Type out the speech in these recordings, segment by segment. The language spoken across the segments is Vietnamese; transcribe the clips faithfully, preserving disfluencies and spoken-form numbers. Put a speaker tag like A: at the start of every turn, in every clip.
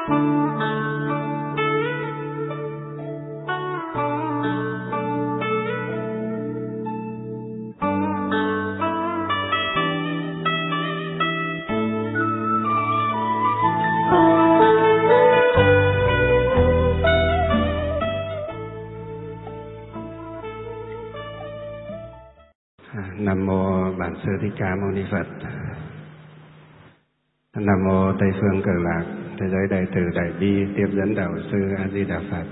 A: Nam mô Bản Sư Thích Ca Mâu Ni Phật. Nam mô Tây Phương Cực Lạc Thế Giới Đại Từ Đại Bi Tiếp Dẫn Đạo Sư A Di Đà Phật.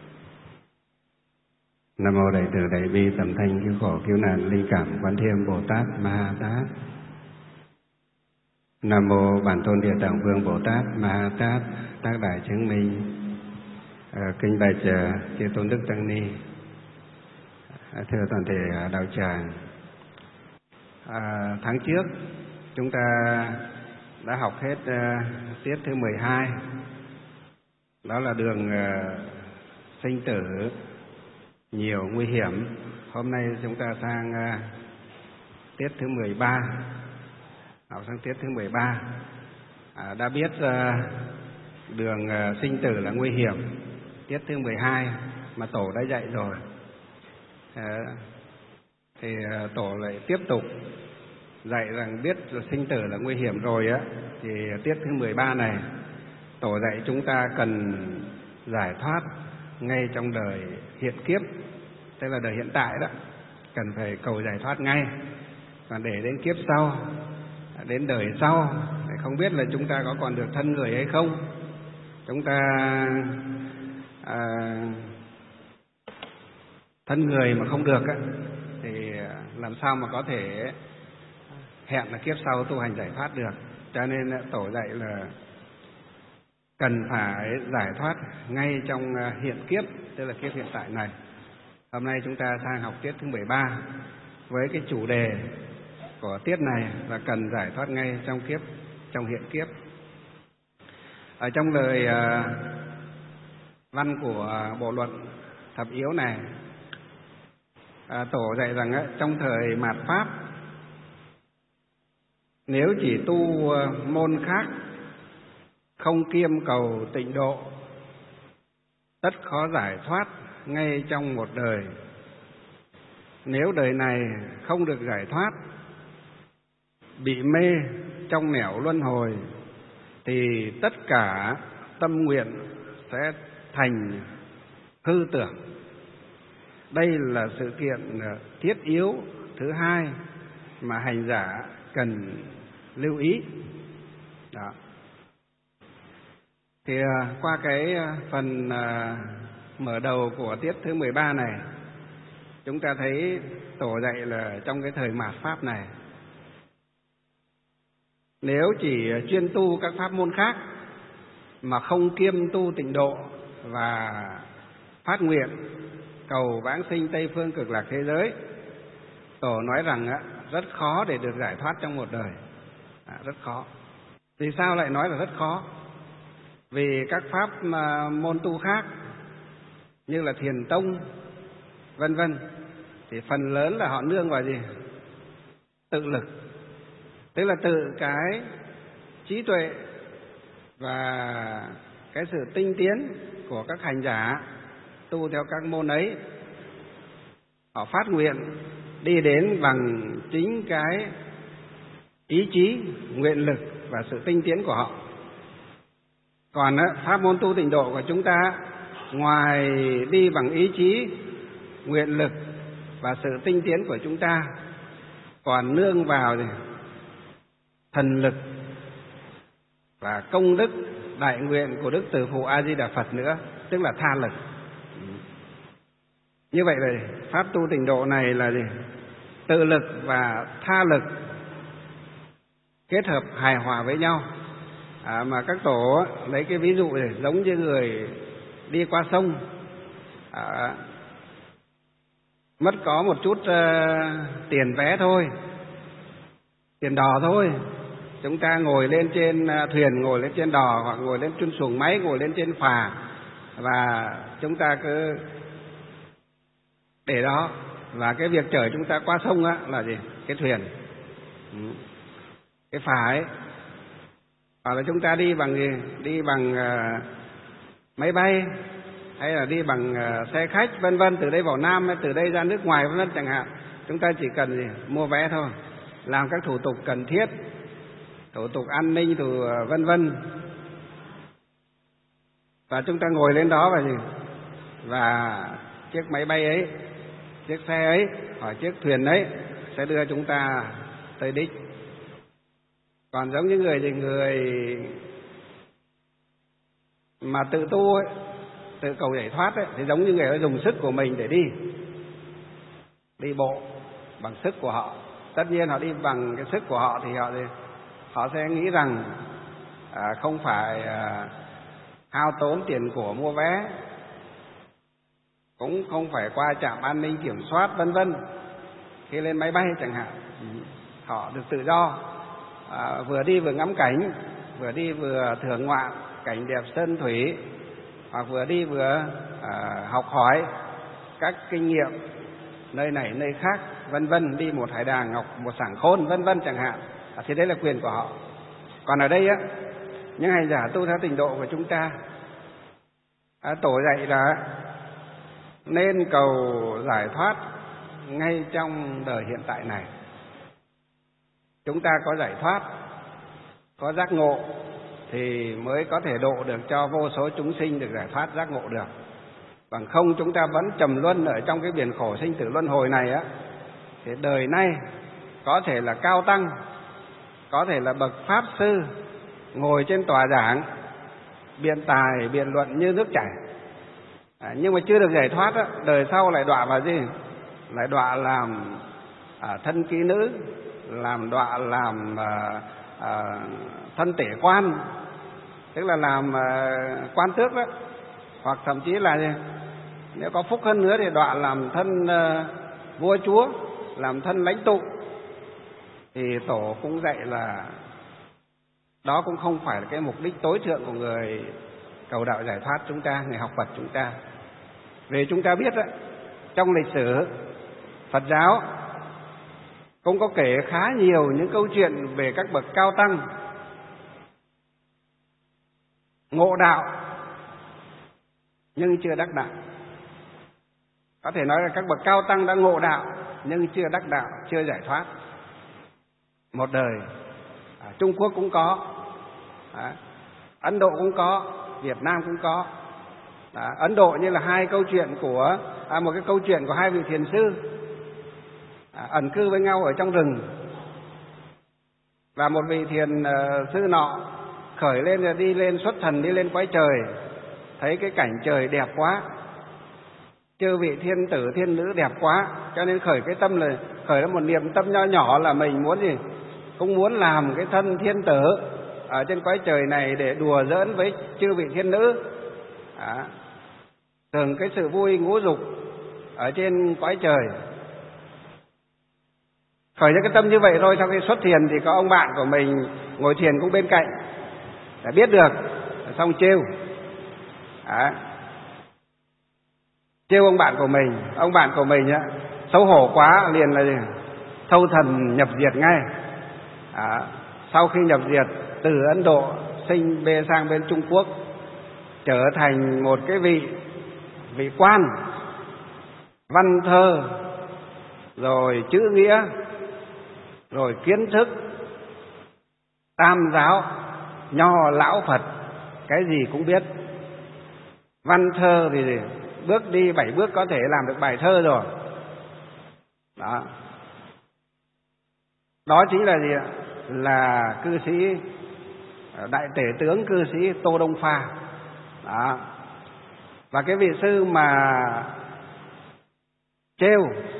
A: Nam mô Đại Từ Đại Bi Tầm Thanh Cứu Khổ Cứu Nạn Linh Cảm Quán Thiêm Bồ Tát Ma Ha Tát. Nam mô Bản Tôn Địa Tạng Vương Bồ Tát Ma Ha Tát Tác Đại Chứng Minh. À, kính bạch chư Tôn Đức Tăng Ni, à, thưa toàn thể đạo tràng. À, tháng trước chúng ta đã học hết uh, tiết thứ mười hai, đó là đường uh, sinh tử nhiều nguy hiểm. Hôm nay chúng ta sang uh, tiết thứ mười ba, học sang tiết thứ mười ba. À, đã biết uh, đường uh, sinh tử là nguy hiểm, tiết thứ mười hai mà tổ đã dạy rồi. À, thì uh, tổ lại tiếp tục dạy rằng biết sinh tử là nguy hiểm rồi á, thì tiết thứ mười ba này tổ dạy chúng ta cần giải thoát ngay trong đời hiện kiếp, tức là đời hiện tại đó, cần phải cầu giải thoát ngay. Còn để đến kiếp sau, đến đời sau, không biết là chúng ta có còn được thân người hay không. Chúng ta à, thân người mà không được á, thì làm sao mà có thể hẹn là kiếp sau tu hành giải thoát được. Cho nên tổ dạy là cần phải giải thoát ngay trong hiện kiếp, tức là kiếp hiện tại này. Hôm nay chúng ta sang học tiết thứ mười ba với cái chủ đề của tiết này là cần giải thoát ngay trong kiếp, trong hiện kiếp. Ở trong lời uh, văn của bộ luận thập yếu này, uh, tổ dạy rằng uh, trong thời mạt Pháp, nếu chỉ tu môn khác, không kiêm cầu tịnh độ, tất khó giải thoát ngay trong một đời. Nếu đời này không được giải thoát, bị mê trong nẻo luân hồi, thì tất cả tâm nguyện sẽ thành hư tưởng. Đây là sự kiện thiết yếu thứ hai mà hành giả cần lưu ý. Đó. Thì qua cái phần mở đầu của tiết thứ mười ba này, chúng ta thấy tổ dạy là trong cái thời mạt Pháp này, nếu chỉ chuyên tu các pháp môn khác mà không kiêm tu tịnh độ và phát nguyện cầu vãng sinh Tây Phương Cực Lạc thế giới, tổ nói rằng rất khó để được giải thoát trong một đời. À, rất khó. Vì sao lại nói là rất khó? Vì các pháp mà môn tu khác như là thiền tông vân vân thì phần lớn là họ nương vào gì? Tự lực. Tức là tự cái trí tuệ và cái sự tinh tiến của các hành giả tu theo các môn ấy, họ phát nguyện đi đến bằng chính cái ý chí, nguyện lực và sự tinh tiến của họ. Còn pháp môn tu tịnh độ của chúng ta, ngoài đi bằng ý chí, nguyện lực và sự tinh tiến của chúng ta, còn nương vào thần lực và công đức đại nguyện của Đức Từ Phụ A Di Đà Phật nữa, tức là tha lực. Như vậy là pháp tu tịnh độ này là gì? Tự lực và tha lực kết hợp hài hòa với nhau. À, mà các tổ lấy cái ví dụ này, giống như người đi qua sông, à, mất có một chút uh, tiền vé thôi, tiền đò thôi. Chúng ta ngồi lên trên uh, thuyền, ngồi lên trên đò, hoặc ngồi lên trên xuồng máy, ngồi lên trên phà, và chúng ta cứ để đó. Và cái việc chở chúng ta qua sông á là gì? Cái thuyền, cái phà ấy. hoặc là chúng ta đi bằng gì? Đi bằng uh, máy bay, hay là đi bằng uh, xe khách vân vân, từ đây vào Nam hay từ đây ra nước ngoài vân vân chẳng hạn. Chúng ta chỉ cần gì? Mua vé thôi, làm các thủ tục cần thiết, thủ tục an ninh, thủ uh, vân vân, và chúng ta ngồi lên đó và gì? Và chiếc máy bay ấy, chiếc xe ấy hoặc chiếc thuyền ấy sẽ đưa chúng ta tới đích. Còn giống như người thì người mà tự tu ấy, tự cầu giải thoát ấy, thì giống như người ấy dùng sức của mình để đi, đi bộ bằng sức của họ. Tất nhiên họ đi bằng cái sức của họ thì họ thì họ sẽ nghĩ rằng à, không phải à, hao tốn tiền của mua vé, cũng không phải qua trạm an ninh kiểm soát vân vân khi lên máy bay chẳng hạn. Họ được tự do, à, vừa đi vừa ngắm cảnh, vừa đi vừa thưởng ngoạn cảnh đẹp sơn thủy, hoặc vừa đi vừa à, học hỏi các kinh nghiệm nơi này nơi khác vân vân, đi một hải đàng ngọc một sảng khôn vân vân chẳng hạn. À, thì đấy là quyền của họ. Còn ở đây á, những hành giả tu theo tịnh độ của chúng ta, à, tổ dạy là nên cầu giải thoát ngay trong đời hiện tại này. Chúng ta có giải thoát, có giác ngộ thì mới có thể độ được cho vô số chúng sinh được giải thoát giác ngộ được. Bằng không chúng ta vẫn trầm luân ở trong cái biển khổ sinh tử luân hồi này á, thì đời nay có thể là cao tăng, có thể là bậc pháp sư, ngồi trên tòa giảng biện tài biện luận như nước chảy, à, nhưng mà chưa được giải thoát á, đời sau lại đọa vào gì? Lại đọa làm à, thân kỹ nữ, làm đọa làm à, à, thân tể quan, tức là làm à, quan tước đó, hoặc thậm chí là gì? Nếu có phúc hơn nữa thì đọa làm thân à, vua chúa, làm thân lãnh tụ. Thì tổ cũng dạy là đó cũng không phải là cái mục đích tối thượng của người cầu đạo giải thoát chúng ta, người học Phật chúng ta. Vì chúng ta biết đó, trong lịch sử Phật giáo cũng có kể khá nhiều những câu chuyện về các bậc cao tăng ngộ đạo nhưng chưa đắc đạo. Có thể nói là các bậc cao tăng đã ngộ đạo nhưng chưa đắc đạo, chưa giải thoát một đời. À, Trung Quốc cũng có, à, Ấn Độ cũng có, Việt Nam cũng có. À, Ấn Độ như là hai câu chuyện của à, một cái câu chuyện của hai vị thiền sư à, ẩn cư với nhau ở trong rừng, và một vị thiền uh, sư nọ khởi lên là đi lên xuất thần, đi lên cõi trời, thấy cái cảnh trời đẹp quá, chư vị thiên tử thiên nữ đẹp quá, cho nên khởi cái tâm là khởi ra một niềm tâm nho nhỏ là mình muốn gì, cũng muốn làm cái thân thiên tử ở trên cõi trời này để đùa giỡn với chư vị thiên nữ, à, thường cái sự vui ngũ dục ở trên cõi trời. Khởi ra cái tâm như vậy thôi, sau khi xuất thiền thì có ông bạn của mình ngồi thiền cũng bên cạnh để biết được, xong trêu, à, trêu ông bạn của mình. Ông bạn của mình á, xấu hổ quá liền là gì? Thâu thần nhập diệt ngay. À, sau khi nhập diệt, từ Ấn Độ sinh bê sang bên Trung Quốc, trở thành một cái vị vị quan, văn thơ, rồi chữ nghĩa, rồi kiến thức, tam giáo, nho lão Phật, cái gì cũng biết. Văn thơ thì gì? Bước đi bảy bước có thể làm được bài thơ rồi. Đó. Đó chính là gì ạ? Là cư sĩ, đại tể tướng cư sĩ Tô Đông Pha. Đó. Và cái vị sư mà trêu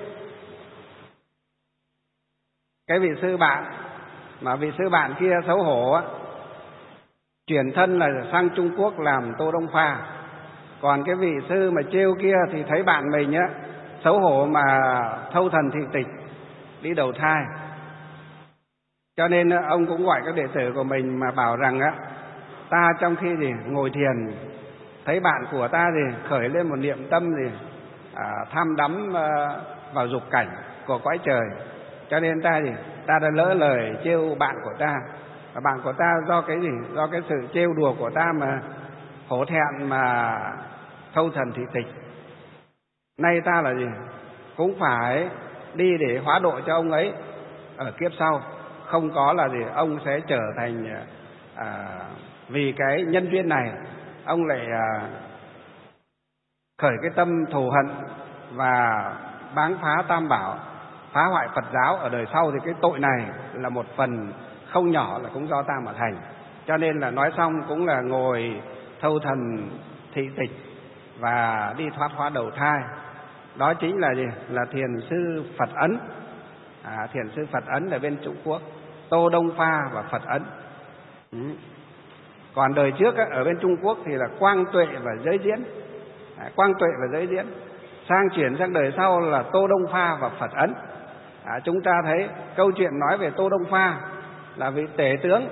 A: cái vị sư bạn, mà vị sư bạn kia xấu hổ á, chuyển thân là sang Trung Quốc làm Tô Đông Pha. Còn cái vị sư mà trêu kia thì thấy bạn mình á xấu hổ mà thâu thần thị tịch, đi đầu thai. Cho nên ông cũng gọi các đệ tử của mình mà bảo rằng á, ta trong khi gì ngồi thiền thấy bạn của ta gì khởi lên một niệm tâm gì à, tham đắm à, vào dục cảnh của cõi trời, cho nên ta gì ta đã lỡ lời trêu bạn của ta, Và bạn của ta do cái gì? Do cái sự trêu đùa của ta mà hổ thẹn mà thâu thần thị tịch. Nay ta là gì? Cũng phải đi để hóa độ cho ông ấy ở kiếp sau. Không có là gì? Ông sẽ trở thành à, vì cái nhân duyên này ông lại à, khởi cái tâm thù hận và báng phá Tam Bảo, phá hoại Phật giáo ở đời sau, thì cái tội này là một phần không nhỏ là cũng do ta mà thành. Cho nên là nói xong cũng là ngồi thâu thần thị tịch và đi thoát hóa đầu thai. Đó chính là gì? Là thiền sư Phật Ấn. À, thiền sư Phật Ấn ở bên Trung Quốc, Tô Đông Pha và Phật Ấn. Ừ. Còn đời trước á, ở bên Trung Quốc thì là Quang Tuệ và Giới Diễn. À, Quang Tuệ và Giới Diễn. Sang chuyển sang đời sau là Tô Đông Pha và Phật Ấn. À, chúng ta thấy câu chuyện nói về Tô Đông Pha là vị tể tướng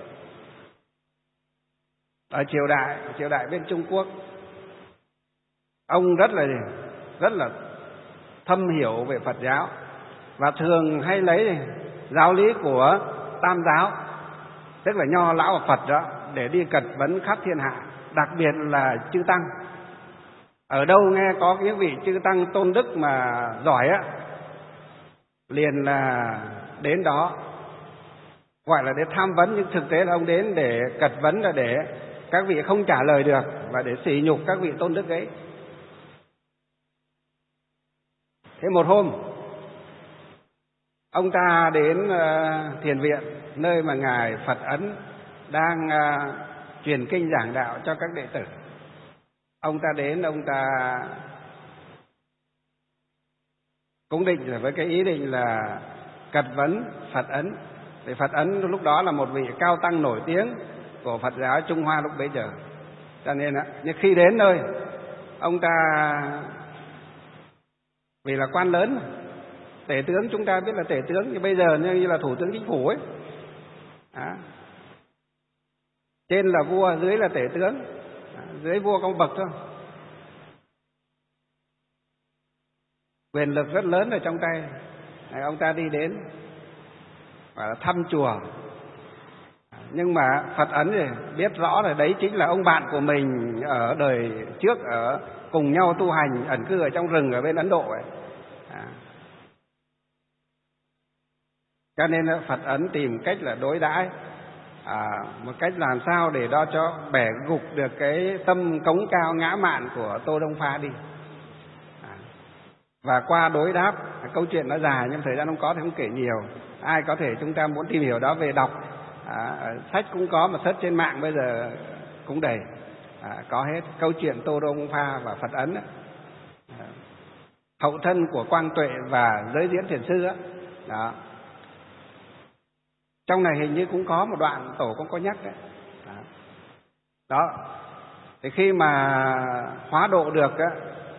A: ở triều đại triều đại bên Trung Quốc. Ông rất là rất là thâm hiểu về Phật giáo và thường hay lấy giáo lý của Tam giáo, tức là Nho lão và Phật đó, để đi cật vấn khắp thiên hạ, đặc biệt là chư tăng. Ở đâu nghe có những vị chư tăng tôn đức mà giỏi á, liền là đến đó, gọi là để tham vấn, nhưng thực tế là ông đến để cật vấn, là để các vị không trả lời được và để sỉ nhục các vị tôn đức ấy. Thế một hôm ông ta đến uh, thiền viện, nơi mà ngài Phật Ấn đang uh, truyền kinh giảng đạo cho các đệ tử. Ông ta đến, ông ta cũng định với cái ý định là cật vấn Phật Ấn. Thì Phật Ấn lúc đó là một vị cao tăng nổi tiếng của Phật giáo Trung Hoa lúc bấy giờ. Cho nên á, nhưng khi đến nơi, ông ta vì là quan lớn mà, tể tướng, chúng ta biết là tể tướng, nhưng bây giờ như là thủ tướng chính phủ ấy. À, trên là vua, dưới là tể tướng, à, dưới vua có một bậc thôi. Quyền lực rất lớn ở trong tay. À, ông ta đi đến và thăm chùa. Nhưng mà Phật Ấn thì biết rõ là đấy chính là ông bạn của mình ở đời trước, ở cùng nhau tu hành ẩn cư ở trong rừng ở bên Ấn Độ ấy. À. Cho nên Phật Ấn tìm cách là đối đãi, à, một cách làm sao để đó cho bẻ gục được cái tâm cống cao ngã mạn của Tô Đông Pha đi. À. Và qua đối đáp, câu chuyện nó dài nhưng thời gian không có thì không kể nhiều. Ai có thể chúng ta muốn tìm hiểu đó về đọc, à, sách cũng có, mà search trên mạng bây giờ cũng đầy, à, có hết câu chuyện Tô Đông Pha và Phật Ấn đó. À, hậu thân của Quang Tuệ và Giới Diễn thiền sư đó. Đó. Trong này hình như cũng có một đoạn tổ cũng có nhắc đấy. Đó. Đó. Thì khi mà hóa độ được á,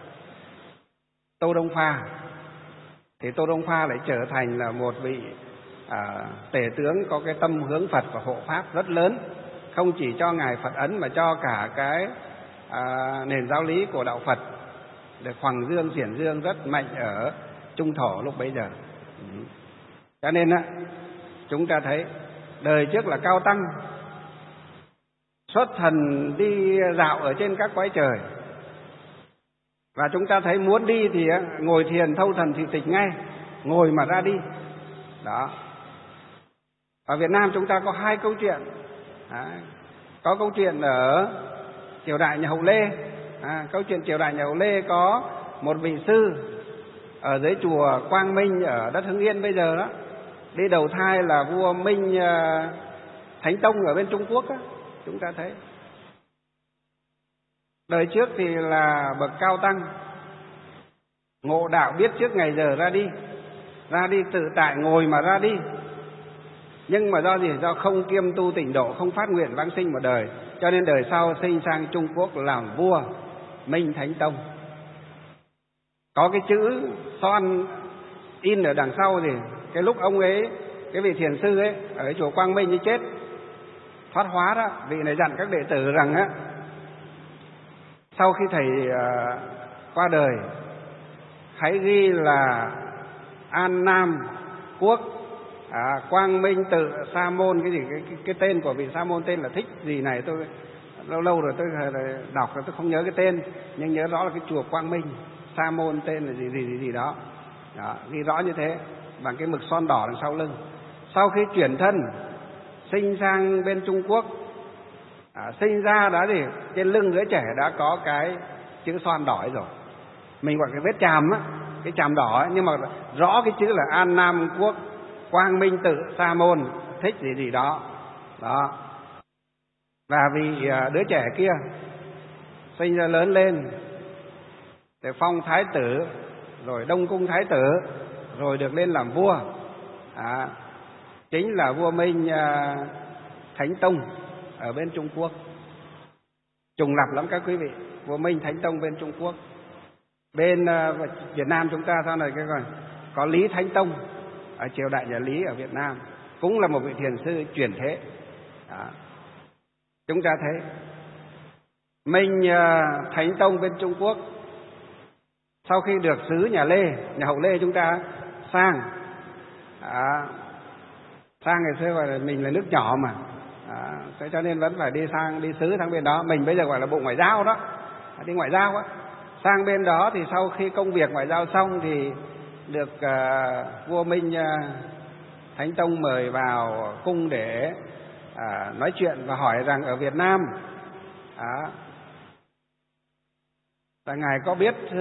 A: Tô Đông Pha, thì Tô Đông Pha lại trở thành là một vị à, tể tướng có cái tâm hướng Phật và hộ pháp rất lớn, không chỉ cho ngài Phật Ấn mà cho cả cái à, nền giáo lý của đạo Phật được hoằng dương xiển dương rất mạnh ở Trung Thổ lúc bấy giờ. Ừ. Cho nên á, chúng ta thấy đời trước là cao tăng xuất thần đi dạo ở trên các cõi trời, và chúng ta thấy muốn đi thì ngồi thiền thâu thần thị tịch ngay, ngồi mà ra đi. Đó. Ở Việt Nam chúng ta có hai câu chuyện. Đó. Có câu chuyện ở triều đại nhà Hậu Lê. À, câu chuyện triều đại nhà Hậu Lê có một vị sư ở dưới chùa Quang Minh ở đất Hưng Yên bây giờ đó, đi đầu thai là vua Minh Thánh Tông ở bên Trung Quốc đó. Chúng ta thấy đời trước thì là bậc cao tăng, ngộ đạo biết trước ngày giờ ra đi, ra đi tự tại ngồi mà ra đi. Nhưng mà do gì? Do không kiêm tu tịnh độ, không phát nguyện vãng sinh một đời, cho nên đời sau sinh sang Trung Quốc làm vua Minh Thánh Tông. Có cái chữ son in ở đằng sau thì cái lúc ông ấy, cái vị thiền sư ấy ở cái chùa Quang Minh ấy chết, thoát hóa đó, vị này dặn các đệ tử rằng á, sau khi thầy uh, qua đời, hãy ghi là An Nam Quốc, à, Quang Minh Tự Sa Môn cái gì cái, cái, cái tên của vị Sa Môn tên là Thích gì này, tôi lâu lâu rồi tôi đọc rồi tôi không nhớ cái tên, nhưng nhớ rõ là cái chùa Quang Minh. Sa Môn tên là gì gì gì, gì đó. Đó, ghi rõ như thế bằng cái mực son đỏ đằng sau lưng. Sau khi chuyển thân sinh sang bên Trung Quốc, à, sinh ra đó thì trên lưng đứa trẻ đã có cái chữ son đỏ ấy rồi, mình gọi cái vết chàm á, cái chàm đỏ ấy, nhưng mà rõ cái chữ là An Nam Quốc Quang Minh Tự Sa Môn Thích gì gì đó. Đó. Và vì đứa trẻ kia sinh ra lớn lên để phong thái tử, rồi Đông Cung thái tử, rồi được lên làm vua, à, chính là vua Minh à, Thánh Tông ở bên Trung Quốc. Trùng lặp lắm các quý vị, vua Minh Thánh Tông bên Trung Quốc. Bên uh, Việt Nam chúng ta sau này cái còn có Lý Thánh Tông ở triều đại nhà Lý ở Việt Nam, cũng là một vị thiền sư chuyển thế. Đó. Chúng ta thấy Minh uh, Thánh Tông bên Trung Quốc sau khi được sứ nhà Lê, nhà Hậu Lê chúng ta sang, à, sang ngày xưa gọi là mình là nước nhỏ mà, à, thế cho nên vẫn phải đi sang đi sứ sang bên đó. Mình bây giờ gọi là bộ ngoại giao đó, đi ngoại giao á. Sang bên đó thì sau khi công việc ngoại giao xong thì được uh, vua Minh uh, Thánh Tông mời vào cung để uh, nói chuyện và hỏi rằng ở Việt Nam uh, là ngài có biết uh,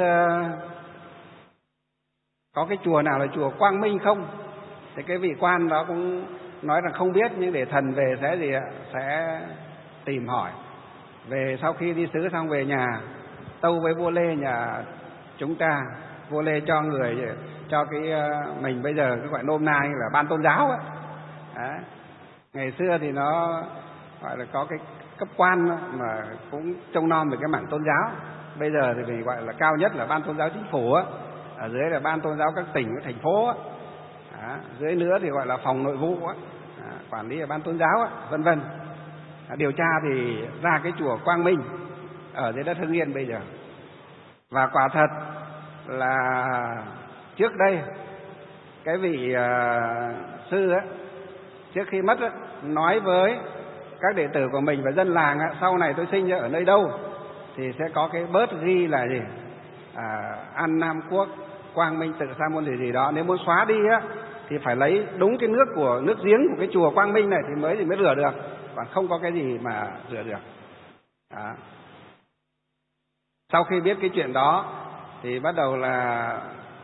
A: có cái chùa nào là chùa Quang Minh không? Thì cái vị quan đó cũng nói rằng không biết, nhưng để thần về sẽ gì ạ? Sẽ tìm hỏi. Về sau khi đi sứ xong về nhà tâu với vua Lê nhà chúng ta, vua Lê cho người cho cái mình bây giờ cái gọi nôm na là ban tôn giáo á. Đấy. Ngày xưa thì nó gọi là có cái cấp quan mà cũng trông nom về cái mảng tôn giáo. Bây giờ thì mình gọi là cao nhất là ban tôn giáo chính phủ á, ở dưới là ban tôn giáo các tỉnh và thành phố á. Đó. Dưới nữa thì gọi là phòng nội vụ á, à, quản lý ở ban tôn giáo á, vân vân. À, điều tra thì ra cái chùa Quang Minh ở dưới đất Hưng Yên bây giờ. Và quả thật là trước đây cái vị uh, sư á, trước khi mất á, nói với các đệ tử của mình và dân làng á, sau này tôi sinh ra ở nơi đâu thì sẽ có cái bớt ghi là gì, à, An Nam Quốc Quang Minh Tự Sa Môn gì gì đó. Nếu muốn xóa đi á thì phải lấy đúng cái nước của nước giếng của cái chùa Quang Minh này thì mới thì mới rửa được, còn không có cái gì mà rửa được. Đó. Sau khi biết cái chuyện đó thì bắt đầu là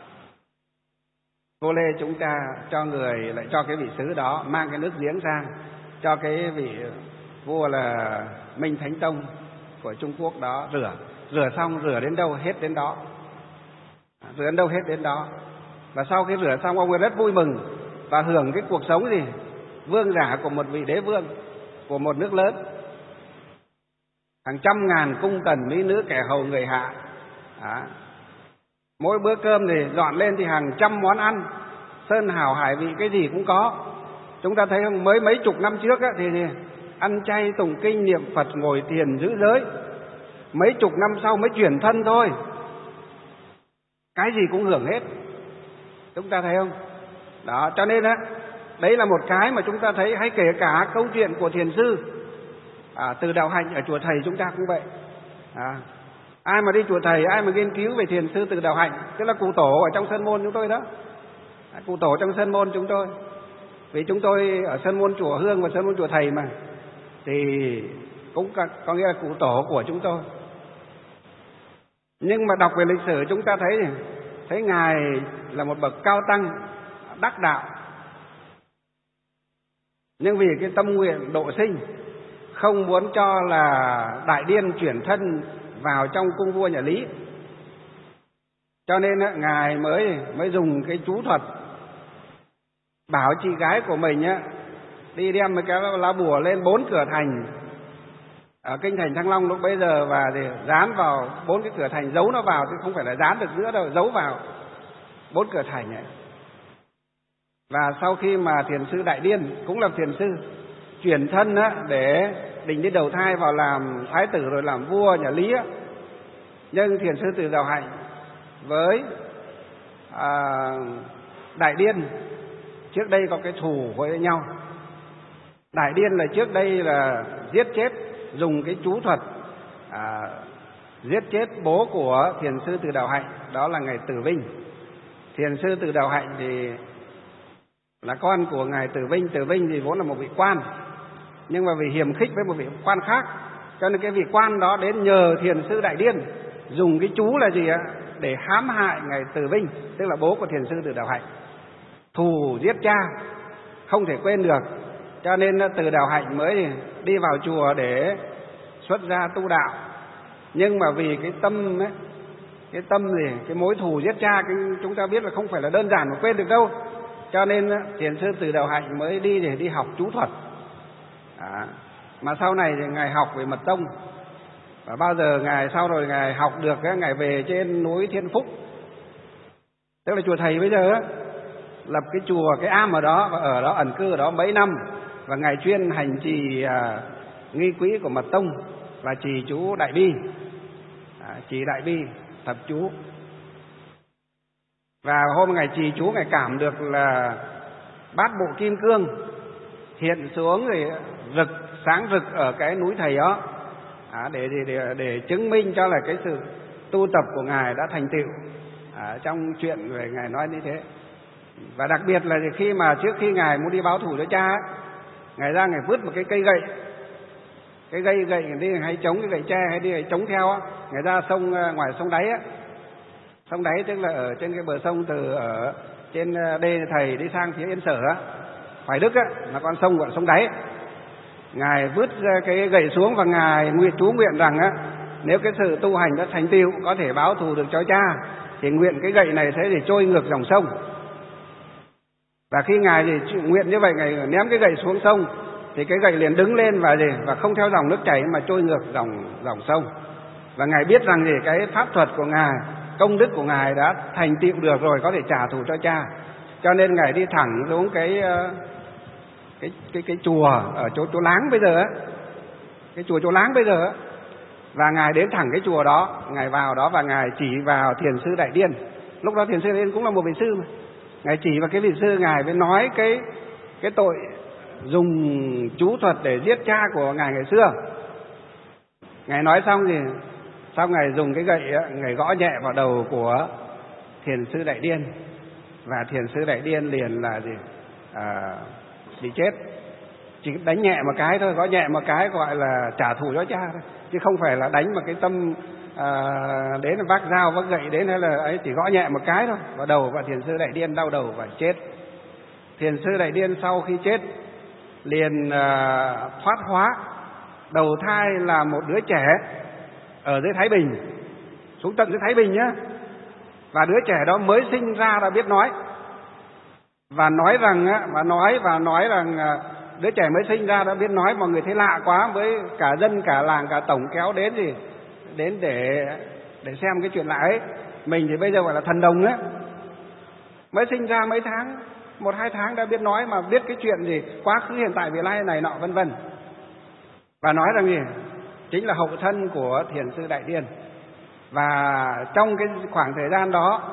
A: vua Lê chúng ta cho người lại cho cái vị sứ đó mang cái nước giếng sang cho cái vị vua là Minh Thánh Tông của Trung Quốc đó rửa. Rửa xong rửa đến đâu hết đến đó, rửa đến đâu hết đến đó. Và sau khi rửa xong ông ấy rất vui mừng và hưởng cái cuộc sống gì vương giả của một vị đế vương của một nước lớn, hàng trăm ngàn cung tần mỹ nữ kẻ hầu người hạ. Đó. Mỗi bữa cơm thì dọn lên thì hàng trăm món ăn, sơn hào hải vị cái gì cũng có. Chúng ta thấy không, mới mấy chục năm trước á, thì, thì ăn chay tụng kinh niệm Phật ngồi thiền giữ giới. Mấy chục năm sau mới chuyển thân thôi, cái gì cũng hưởng hết. Chúng ta thấy không? Đó, cho nên á, đấy là một cái mà chúng ta thấy, hay kể cả câu chuyện của thiền sư à, từ đạo hạnh ở chùa thầy chúng ta cũng vậy. À, ai mà đi chùa thầy, ai mà nghiên cứu về thiền sư từ đạo hạnh, tức là cụ tổ ở trong sơn môn chúng tôi đó, à, cụ tổ trong sơn môn chúng tôi, vì chúng tôi ở sơn môn chùa Hương và sơn môn chùa thầy mà, thì cũng có, có nghĩa là cụ tổ của chúng tôi. Nhưng mà đọc về lịch sử chúng ta thấy thấy ngài là một bậc cao tăng đắc đạo, nhưng vì cái tâm nguyện độ sinh, không muốn cho là Đại Điên chuyển thân vào trong cung vua nhà Lý, cho nên á, ngài mới mới dùng cái chú thuật bảo chị gái của mình á đi đem một cái lá bùa lên bốn cửa thành ở kinh thành Thăng Long lúc bấy giờ, và thì dán vào bốn cái cửa thành, giấu nó vào, chứ không phải là dán được nữa đâu, giấu vào bốn cửa thành này. Và sau khi mà thiền sư Đại Điên cũng là thiền sư chuyển thân á, để định đi đầu thai vào làm thái tử rồi làm vua nhà Lý á, nhưng thiền sư từ đạo hạnh với à, Đại Điên trước đây có cái thù với nhau. Đại Điên là trước đây là giết chết, dùng cái chú thuật à, giết chết bố của Thiền sư Từ Đạo Hạnh, đó là ngài Tử Vinh. Thiền sư Từ Đạo Hạnh thì là con của ngài Tử Vinh. Tử Vinh thì vốn là một vị quan, nhưng mà vì hiềm khích với một vị quan khác, cho nên cái vị quan đó đến nhờ Thiền sư Đại Điên dùng cái chú là gì ạ, để hãm hại ngài Tử Vinh, tức là bố của Thiền sư Từ Đạo Hạnh. Thù giết cha không thể quên được, cho nên Từ Đạo Hạnh mới đi vào chùa để xuất gia tu đạo. Nhưng mà vì cái tâm ấy, cái tâm gì, cái mối thù giết cha, cái chúng ta biết là không phải là đơn giản mà quên được đâu, cho nên Thiền sư Từ Đạo Hạnh mới đi để đi học chú thuật. À, mà sau này thì ngài học về mật tông, và bao giờ ngài sau rồi ngài học được, ngài về trên núi Thiên Phúc, tức là chùa thầy bây giờ lập cái chùa, cái am ở đó, và ở đó ẩn cư ở đó mấy năm, và ngài chuyên hành trì à, nghi quỹ của mật tông và trì chú Đại Bi, à, trì Đại Bi thập chú. Và hôm ngày trì chú, ngài cảm được là bát bộ kim cương hiện xuống thì rực sáng rực ở cái núi thầy đó, à, để, để để để chứng minh cho là cái sự tu tập của ngài đã thành tựu. À, trong chuyện về ngài nói như thế. Và đặc biệt là khi mà trước khi ngài muốn đi báo thù cho cha, ngài ra ngài vứt một cái cây gậy, cái cây gậy đi hay chống cái gậy tre hay đi hay chống theo á, ngài ra sông, ngoài sông Đáy á, sông Đáy tức là ở trên cái bờ sông từ ở trên đê thầy đi sang phía Yên Sở á, Hoài Đức á, là con sông gọi là sông Đáy. Ngài vứt cái gậy xuống và ngài nguyện chú nguyện rằng á, nếu cái sự tu hành đã thành tựu có thể báo thù được cho cha, thì nguyện cái gậy này sẽ để trôi ngược dòng sông. Và khi ngài thì nguyện như vậy, ngài ném cái gậy xuống sông thì cái gậy liền đứng lên và gì và không theo dòng nước chảy mà trôi ngược dòng dòng sông. Và ngài biết rằng thì cái pháp thuật của ngài, công đức của ngài đã thành tựu được rồi, có thể trả thù cho cha. Cho nên ngài đi thẳng xuống cái cái cái cái chùa ở chỗ chỗ Láng bây giờ á, cái chùa chỗ Láng bây giờ á, và ngài đến thẳng cái chùa đó, ngài vào đó và ngài chỉ vào Thiền sư Đại Điên. Lúc đó Thiền sư Đại Điên cũng là một vị sư mà. Ngài chỉ vào cái vị sư, ngài mới nói cái cái tội dùng chú thuật để giết cha của ngài ngày xưa. Ngài nói xong thì sau ngài dùng cái gậy á, ngài gõ nhẹ vào đầu của Thiền sư Đại Điên, và Thiền sư Đại Điên liền là gì à, bị chết. Chỉ đánh nhẹ một cái thôi, gõ nhẹ một cái gọi là trả thù cho cha thôi, chứ không phải là đánh vào cái tâm à, đến là vác dao vác gậy đến hay là ấy, chỉ gõ nhẹ một cái thôi vào đầu, và Thiền sư Đại Điên đau đầu và chết. Thiền sư Đại Điên sau khi chết liền à, thoát hóa, đầu thai là một đứa trẻ ở dưới Thái Bình, xuống tận dưới Thái Bình nhá. Và đứa trẻ đó mới sinh ra đã biết nói, và nói rằng á, và nói và nói rằng đứa trẻ mới sinh ra đã biết nói. Mọi người thấy lạ quá, với cả dân cả làng cả tổng kéo đến gì đến để để xem cái chuyện lạ ấy. Mình thì bây giờ gọi là thần đồng á, mới sinh ra mấy tháng, một hai tháng đã biết nói, mà biết cái chuyện gì quá khứ hiện tại vị lai này nọ vân vân. Và nói rằng gì chính là hậu thân của Thiền sư Đại Điên. Và trong cái khoảng thời gian đó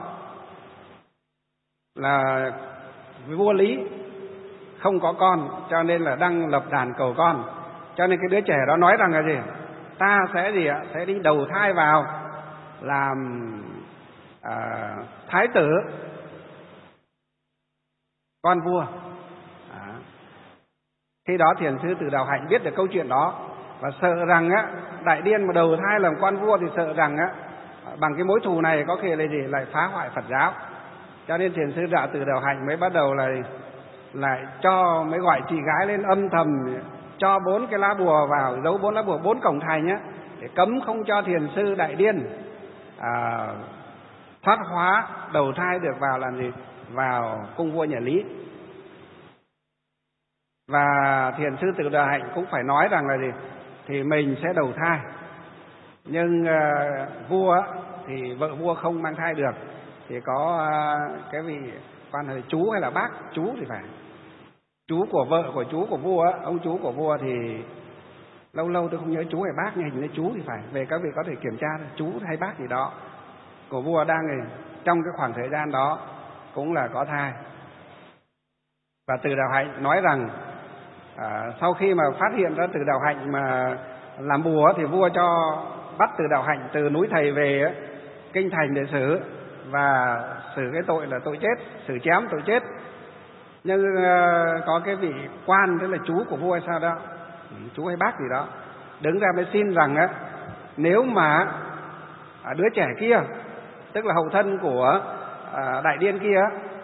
A: là vua Lý không có con, cho nên là đang lập đàn cầu con. Cho nên cái đứa trẻ đó nói rằng là gì, ta sẽ gì ạ, sẽ đi đầu thai vào làm à, thái tử, con vua. À. Khi đó Thiền sư Từ Đạo Hạnh biết được câu chuyện đó và sợ rằng á, Đại Điên mà đầu thai làm con vua thì sợ rằng á, bằng cái mối thù này có khi là gì lại phá hoại Phật giáo. Cho nên Thiền sư Đạo Từ Đạo Hạnh mới bắt đầu là lại cho, mới gọi chị gái lên âm thầm cho bốn cái lá bùa vào, giấu bốn lá bùa bốn cổng thành nhé, để cấm không cho Thiền sư Đại Điên à, thoát hóa đầu thai được vào làm gì, vào cung vua nhà Lý. Và Thiền sư Từ Đạo Hạnh cũng phải nói rằng là gì, thì mình sẽ đầu thai, nhưng uh, vua thì vợ vua không mang thai được, thì có uh, cái vị quan hệ chú hay là bác chú thì phải, chú của vợ của chú của vua, ông chú của vua thì lâu lâu tôi không nhớ chú hay bác, nhưng hình như chú thì phải, về các vị có thể kiểm tra chú hay bác gì đó của vua đang trong cái khoảng thời gian đó cũng là có thai. Và Từ Đạo Hạnh nói rằng à, sau khi mà phát hiện ra Từ Đạo Hạnh mà làm bùa thì vua cho bắt Từ Đạo Hạnh từ núi Thầy về kinh thành để xử, và xử cái tội là tội chết, xử chém tội chết. Nhưng uh, có cái vị quan, tức là chú của vua hay sao đó, chú hay bác gì đó, đứng ra mới xin rằng á, nếu mà à, đứa trẻ kia, tức là hậu thân của à, đại điên kia,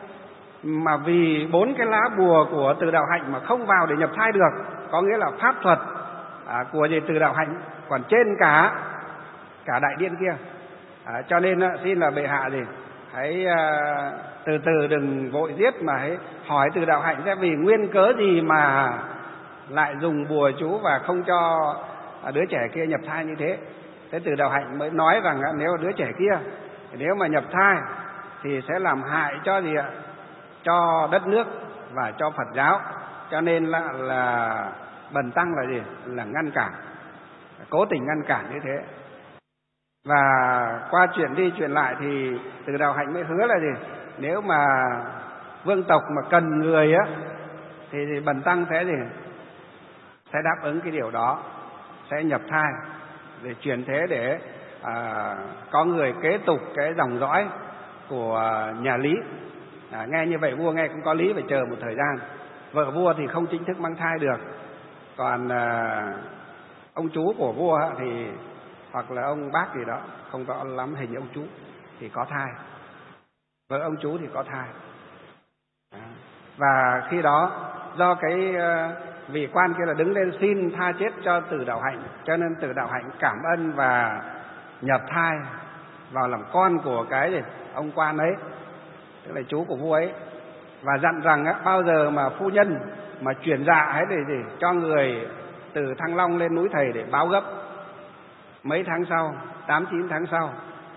A: mà vì bốn cái lá bùa của Từ Đạo Hạnh mà không vào để nhập thai được, có nghĩa là pháp thuật à, của gì Từ Đạo Hạnh còn trên cả cả đại điên kia. À, cho nên á, xin là bệ hạ gì hãy à, từ từ đừng vội giết, mà hãy hỏi Từ Đạo Hạnh sẽ vì nguyên cớ gì mà lại dùng bùa chú và không cho đứa trẻ kia nhập thai như thế. Thế Từ Đạo Hạnh mới nói rằng á, nếu đứa trẻ kia nếu mà nhập thai thì sẽ làm hại cho gì ạ, cho đất nước và cho Phật giáo, cho nên là, là bần tăng là gì, là ngăn cản, cố tình ngăn cản như thế. Và qua chuyện đi chuyện lại thì Từ Đạo Hạnh mới hứa là gì, nếu mà vương tộc mà cần người á thì, thì bần tăng sẽ gì, sẽ đáp ứng cái điều đó, sẽ nhập thai để chuyển thế, để à, có người kế tục cái dòng dõi của nhà Lý. À, nghe như vậy vua nghe cũng có lý, phải chờ một thời gian. Vợ vua thì không chính thức mang thai được, còn à, ông chú của vua thì hoặc là ông bác gì đó, không rõ lắm hình ông chú, thì có thai, vợ ông chú thì có thai. À, và khi đó do cái uh, vị quan kia là đứng lên xin tha chết cho Từ Đạo Hạnh, cho nên Từ Đạo Hạnh cảm ơn và nhập thai vào làm con của cái gì ông quan ấy, tức là chú của vua ấy, và dặn rằng á, bao giờ mà phu nhân mà chuyển dạ hay để gì cho người từ Thăng Long lên núi Thầy để báo gấp. Mấy tháng sau, tám chín tháng sau,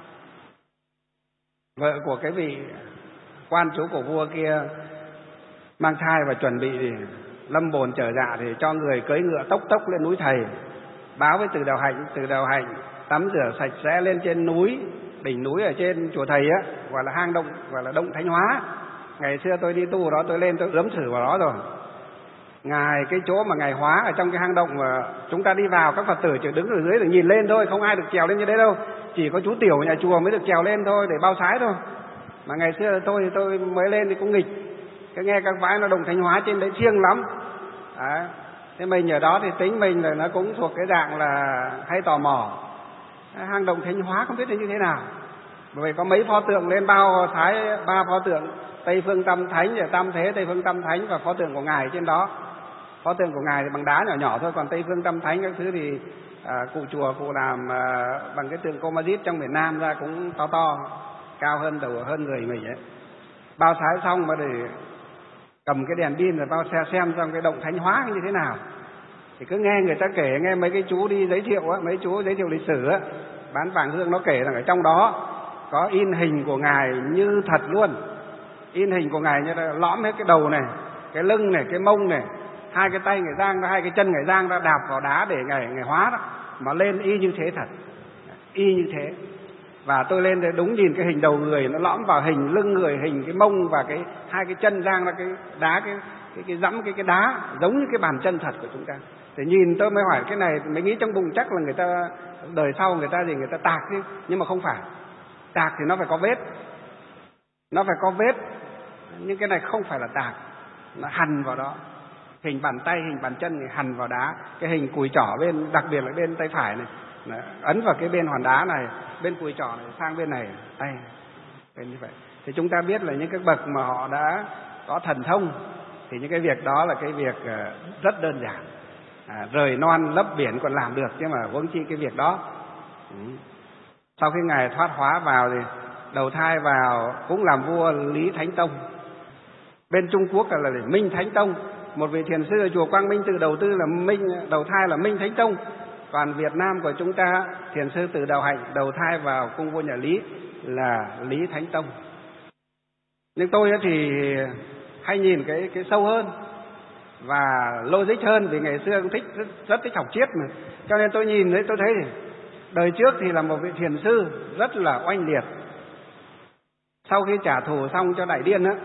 A: vợ của cái vị quan chú của vua kia mang thai và chuẩn bị thì lâm bồn trở dạ, thì cho người cưỡi ngựa tốc tốc lên núi Thầy báo với Từ Đạo Hạnh. Từ Đạo Hạnh tắm rửa sạch sẽ lên trên núi, đỉnh núi ở trên chùa Thầy á, gọi là hang động, gọi là động Thánh Hóa. Ngày xưa tôi đi tu đó, tôi lên tôi ướm thử vào đó rồi. Ngài cái chỗ mà ngài hóa ở trong cái hang động mà chúng ta đi vào, các Phật tử chỉ đứng ở dưới để nhìn lên thôi, không ai được trèo lên như đấy đâu, chỉ có chú tiểu nhà chùa mới được trèo lên thôi để bao sái thôi. Mà ngày xưa tôi tôi mới lên thì cũng nghịch, cái nghe các vãi nó động Thánh Hóa trên đấy thiêng lắm. Đấy. Thế mình ở đó thì tính mình là nó cũng thuộc cái dạng là hay tò mò. Hang động Thánh Hóa không biết là như thế nào, bởi vì có mấy pho tượng lên bao sái, ba pho tượng Tây Phương Tam Thánh, Tam Thế Tây Phương Tam Thánh và pho tượng của ngài trên đó. Pho tượng của ngài thì bằng đá nhỏ nhỏ thôi, còn Tây Phương Tam Thánh các thứ thì à, cụ chùa cụ làm à, bằng cái tượng composite trong miền Nam ra, cũng to to, cao hơn đầu hơn người mình ấy. Bao sái xong mà để cầm cái đèn pin rồi bao xe xem trong cái động Thánh Hóa như thế nào. Thì cứ nghe người ta kể, nghe mấy cái chú đi giới thiệu á, mấy chú giới thiệu lịch sử á, bán vàng hương, nó kể rằng ở trong đó có in hình của ngài như thật luôn. In hình của ngài như là lõm hết cái đầu này, cái lưng này, cái mông này, hai cái tay ngài giang ra, hai cái chân ngài giang ra, đạp vào đá để ngài ngài hóa đó, mà lên y như thế thật, y như thế. Và tôi lên để đúng nhìn cái hình đầu người nó lõm vào hình lưng người, hình cái mông và cái hai cái chân giang ra cái đá, cái cái cái dẫm cái cái đá giống như cái bàn chân thật của chúng ta. Thì nhìn tôi mới hỏi cái này, mới nghĩ trong bụng chắc là người ta đời sau người ta gì người ta tạc chứ, nhưng mà không phải. Tạc thì nó phải có vết, nó phải có vết, nhưng cái này không phải là tạc, nó hằn vào đó. Hình bàn tay, hình bàn chân thì hằn vào đá, cái hình cùi trỏ bên, đặc biệt là bên tay phải này, này ấn vào cái bên hòn đá này, bên cùi trỏ này sang bên này, tay bên như vậy. Thì chúng ta biết là những cái bậc mà họ đã có thần thông thì những cái việc đó là cái việc rất đơn giản, à, rời non lấp biển còn làm được, chứ mà huống chi cái việc đó. Ừ. Sau khi ngài thoát hóa vào thì đầu thai vào cũng làm vua Lý Thánh Tông. Bên Trung Quốc là, là Minh Thánh Tông, một vị thiền sư ở chùa Quang Minh Tự đầu tư là Minh, đầu thai là Minh Thánh Tông. Còn Việt Nam của chúng ta, thiền sư Từ Đạo Hạnh đầu thai vào cung vua nhà Lý là Lý Thánh Tông. Nhưng tôi thì hay nhìn cái cái sâu hơn và logic hơn, vì ngày xưa cũng thích rất, rất thích học triết mà, cho nên tôi nhìn thấy tôi thấy đời trước thì là một vị thiền sư rất là oanh liệt. Sau khi trả thù xong cho đại điên á,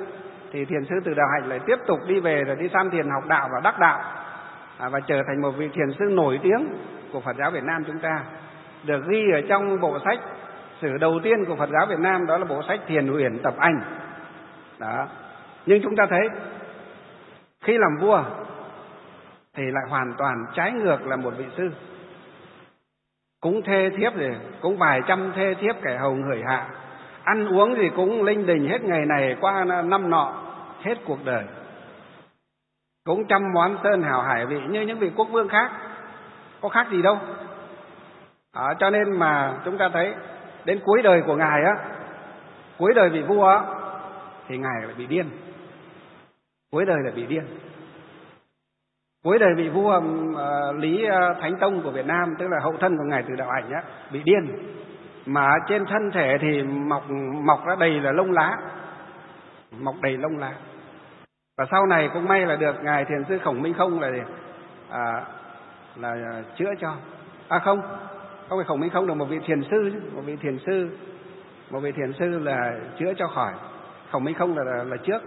A: thì thiền sư Từ Đạo Hạnh lại tiếp tục đi về rồi đi tham thiền học đạo và đắc đạo, à, và trở thành một vị thiền sư nổi tiếng của Phật giáo Việt Nam chúng ta, được ghi ở trong bộ sách sử đầu tiên của Phật giáo Việt Nam, đó là bộ sách Thiền Uyển Tập Anh. Đó. Nhưng chúng ta thấy khi làm vua thì lại hoàn toàn trái ngược là một vị sư. Cúng thê thiếp gì, cúng vài trăm thê thiếp kẻ hầu người hạ, ăn uống gì cũng linh đình hết ngày này qua năm nọ, hết cuộc đời. Cúng trăm món sơn hào hải vị như những vị quốc vương khác, có khác gì đâu. À, cho nên mà chúng ta thấy đến cuối đời của Ngài á, cuối đời vị vua á, thì Ngài lại bị điên. Cuối đời lại bị điên. Cuối đời vị vua uh, Lý uh, Thánh Tông của Việt Nam, tức là hậu thân của Ngài Từ Đạo Hạnh á, bị điên. Mà trên thân thể thì mọc mọc ra đầy là lông lá, mọc đầy lông lá. Và sau này cũng may là được Ngài Thiền sư Khổng Minh Không là gì? À, là uh, chữa cho. À không, không phải Khổng Minh Không, được một vị thiền sư, một vị thiền sư, một vị thiền sư là chữa cho khỏi. Khổng Minh Không là, là là trước.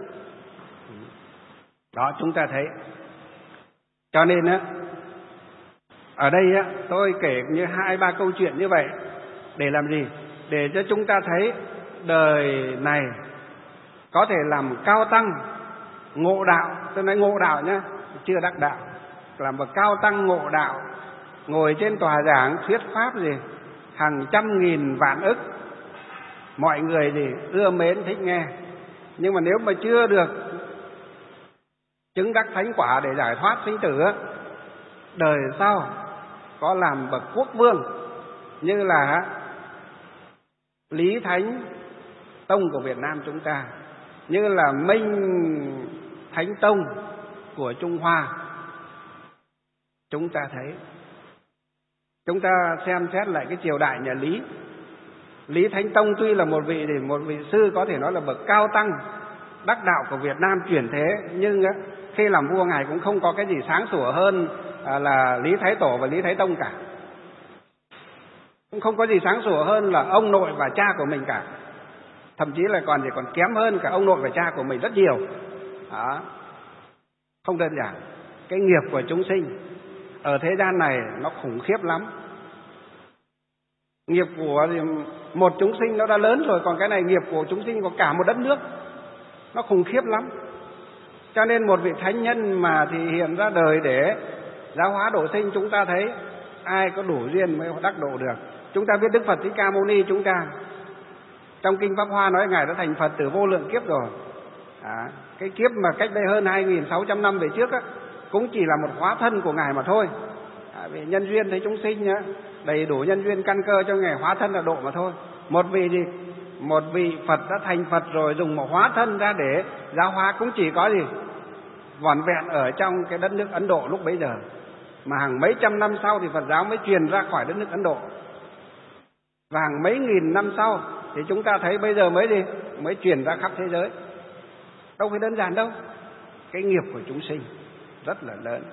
A: Đó, chúng ta thấy. Cho nên á, ở đây á, tôi kể như hai ba câu chuyện như vậy để làm gì? Để cho chúng ta thấy đời này có thể làm cao tăng, ngộ đạo. Tôi nói ngộ đạo nhá, chưa đắc đạo. Làm một cao tăng ngộ đạo, ngồi trên tòa giảng thuyết pháp gì hàng trăm nghìn vạn ức, mọi người thì ưa mến thích nghe. Nhưng mà nếu mà chưa được chứng đắc thánh quả để giải thoát sinh tử á, đời sau có làm bậc quốc vương như là Lý Thánh Tông của Việt Nam chúng ta, như là Minh Thánh Tông của Trung Hoa, chúng ta thấy. Chúng ta xem xét lại cái triều đại nhà Lý. Lý Thánh Tông tuy là một vị thì một vị sư có thể nói là bậc cao tăng đắc đạo của Việt Nam chuyển thế, nhưng khi làm vua Ngài cũng không có cái gì sáng sủa hơn là Lý Thái Tổ và Lý Thái Tông cả. Cũng không có gì sáng sủa hơn là ông nội và cha của mình cả. Thậm chí là còn chỉ còn kém hơn cả ông nội và cha của mình rất nhiều. Đó. Không đơn giản. Cái nghiệp của chúng sinh ở thế gian này nó khủng khiếp lắm. Nghiệp của một chúng sinh nó đã lớn rồi, còn cái này nghiệp của chúng sinh của cả một đất nước, nó khủng khiếp lắm. Cho nên một vị thánh nhân mà thì hiện ra đời để giáo hóa độ sinh, chúng ta thấy ai có đủ duyên mới đắc độ được. Chúng ta biết Đức Phật Thích Ca Mâu Ni chúng ta, trong Kinh Pháp Hoa nói Ngài đã thành Phật từ vô lượng kiếp rồi. À, cái kiếp mà cách đây hơn hai nghìn sáu trăm năm về trước á, cũng chỉ là một hóa thân của Ngài mà thôi. À, vì nhân duyên thấy chúng sinh nhá, đầy đủ nhân duyên căn cơ cho Ngài hóa thân là độ mà thôi. Một vị gì? Một vị Phật đã thành Phật rồi dùng một hóa thân ra để giáo hóa cũng chỉ có gì? Vỏn vẹn ở trong cái đất nước Ấn Độ lúc bấy giờ. Mà hàng mấy trăm năm sau thì Phật giáo mới truyền ra khỏi đất nước Ấn Độ. Và hàng mấy nghìn năm sau thì chúng ta thấy bây giờ mới gì? Mới truyền ra khắp thế giới. Đâu phải đơn giản đâu. Cái nghiệp của chúng sinh rất là lớn.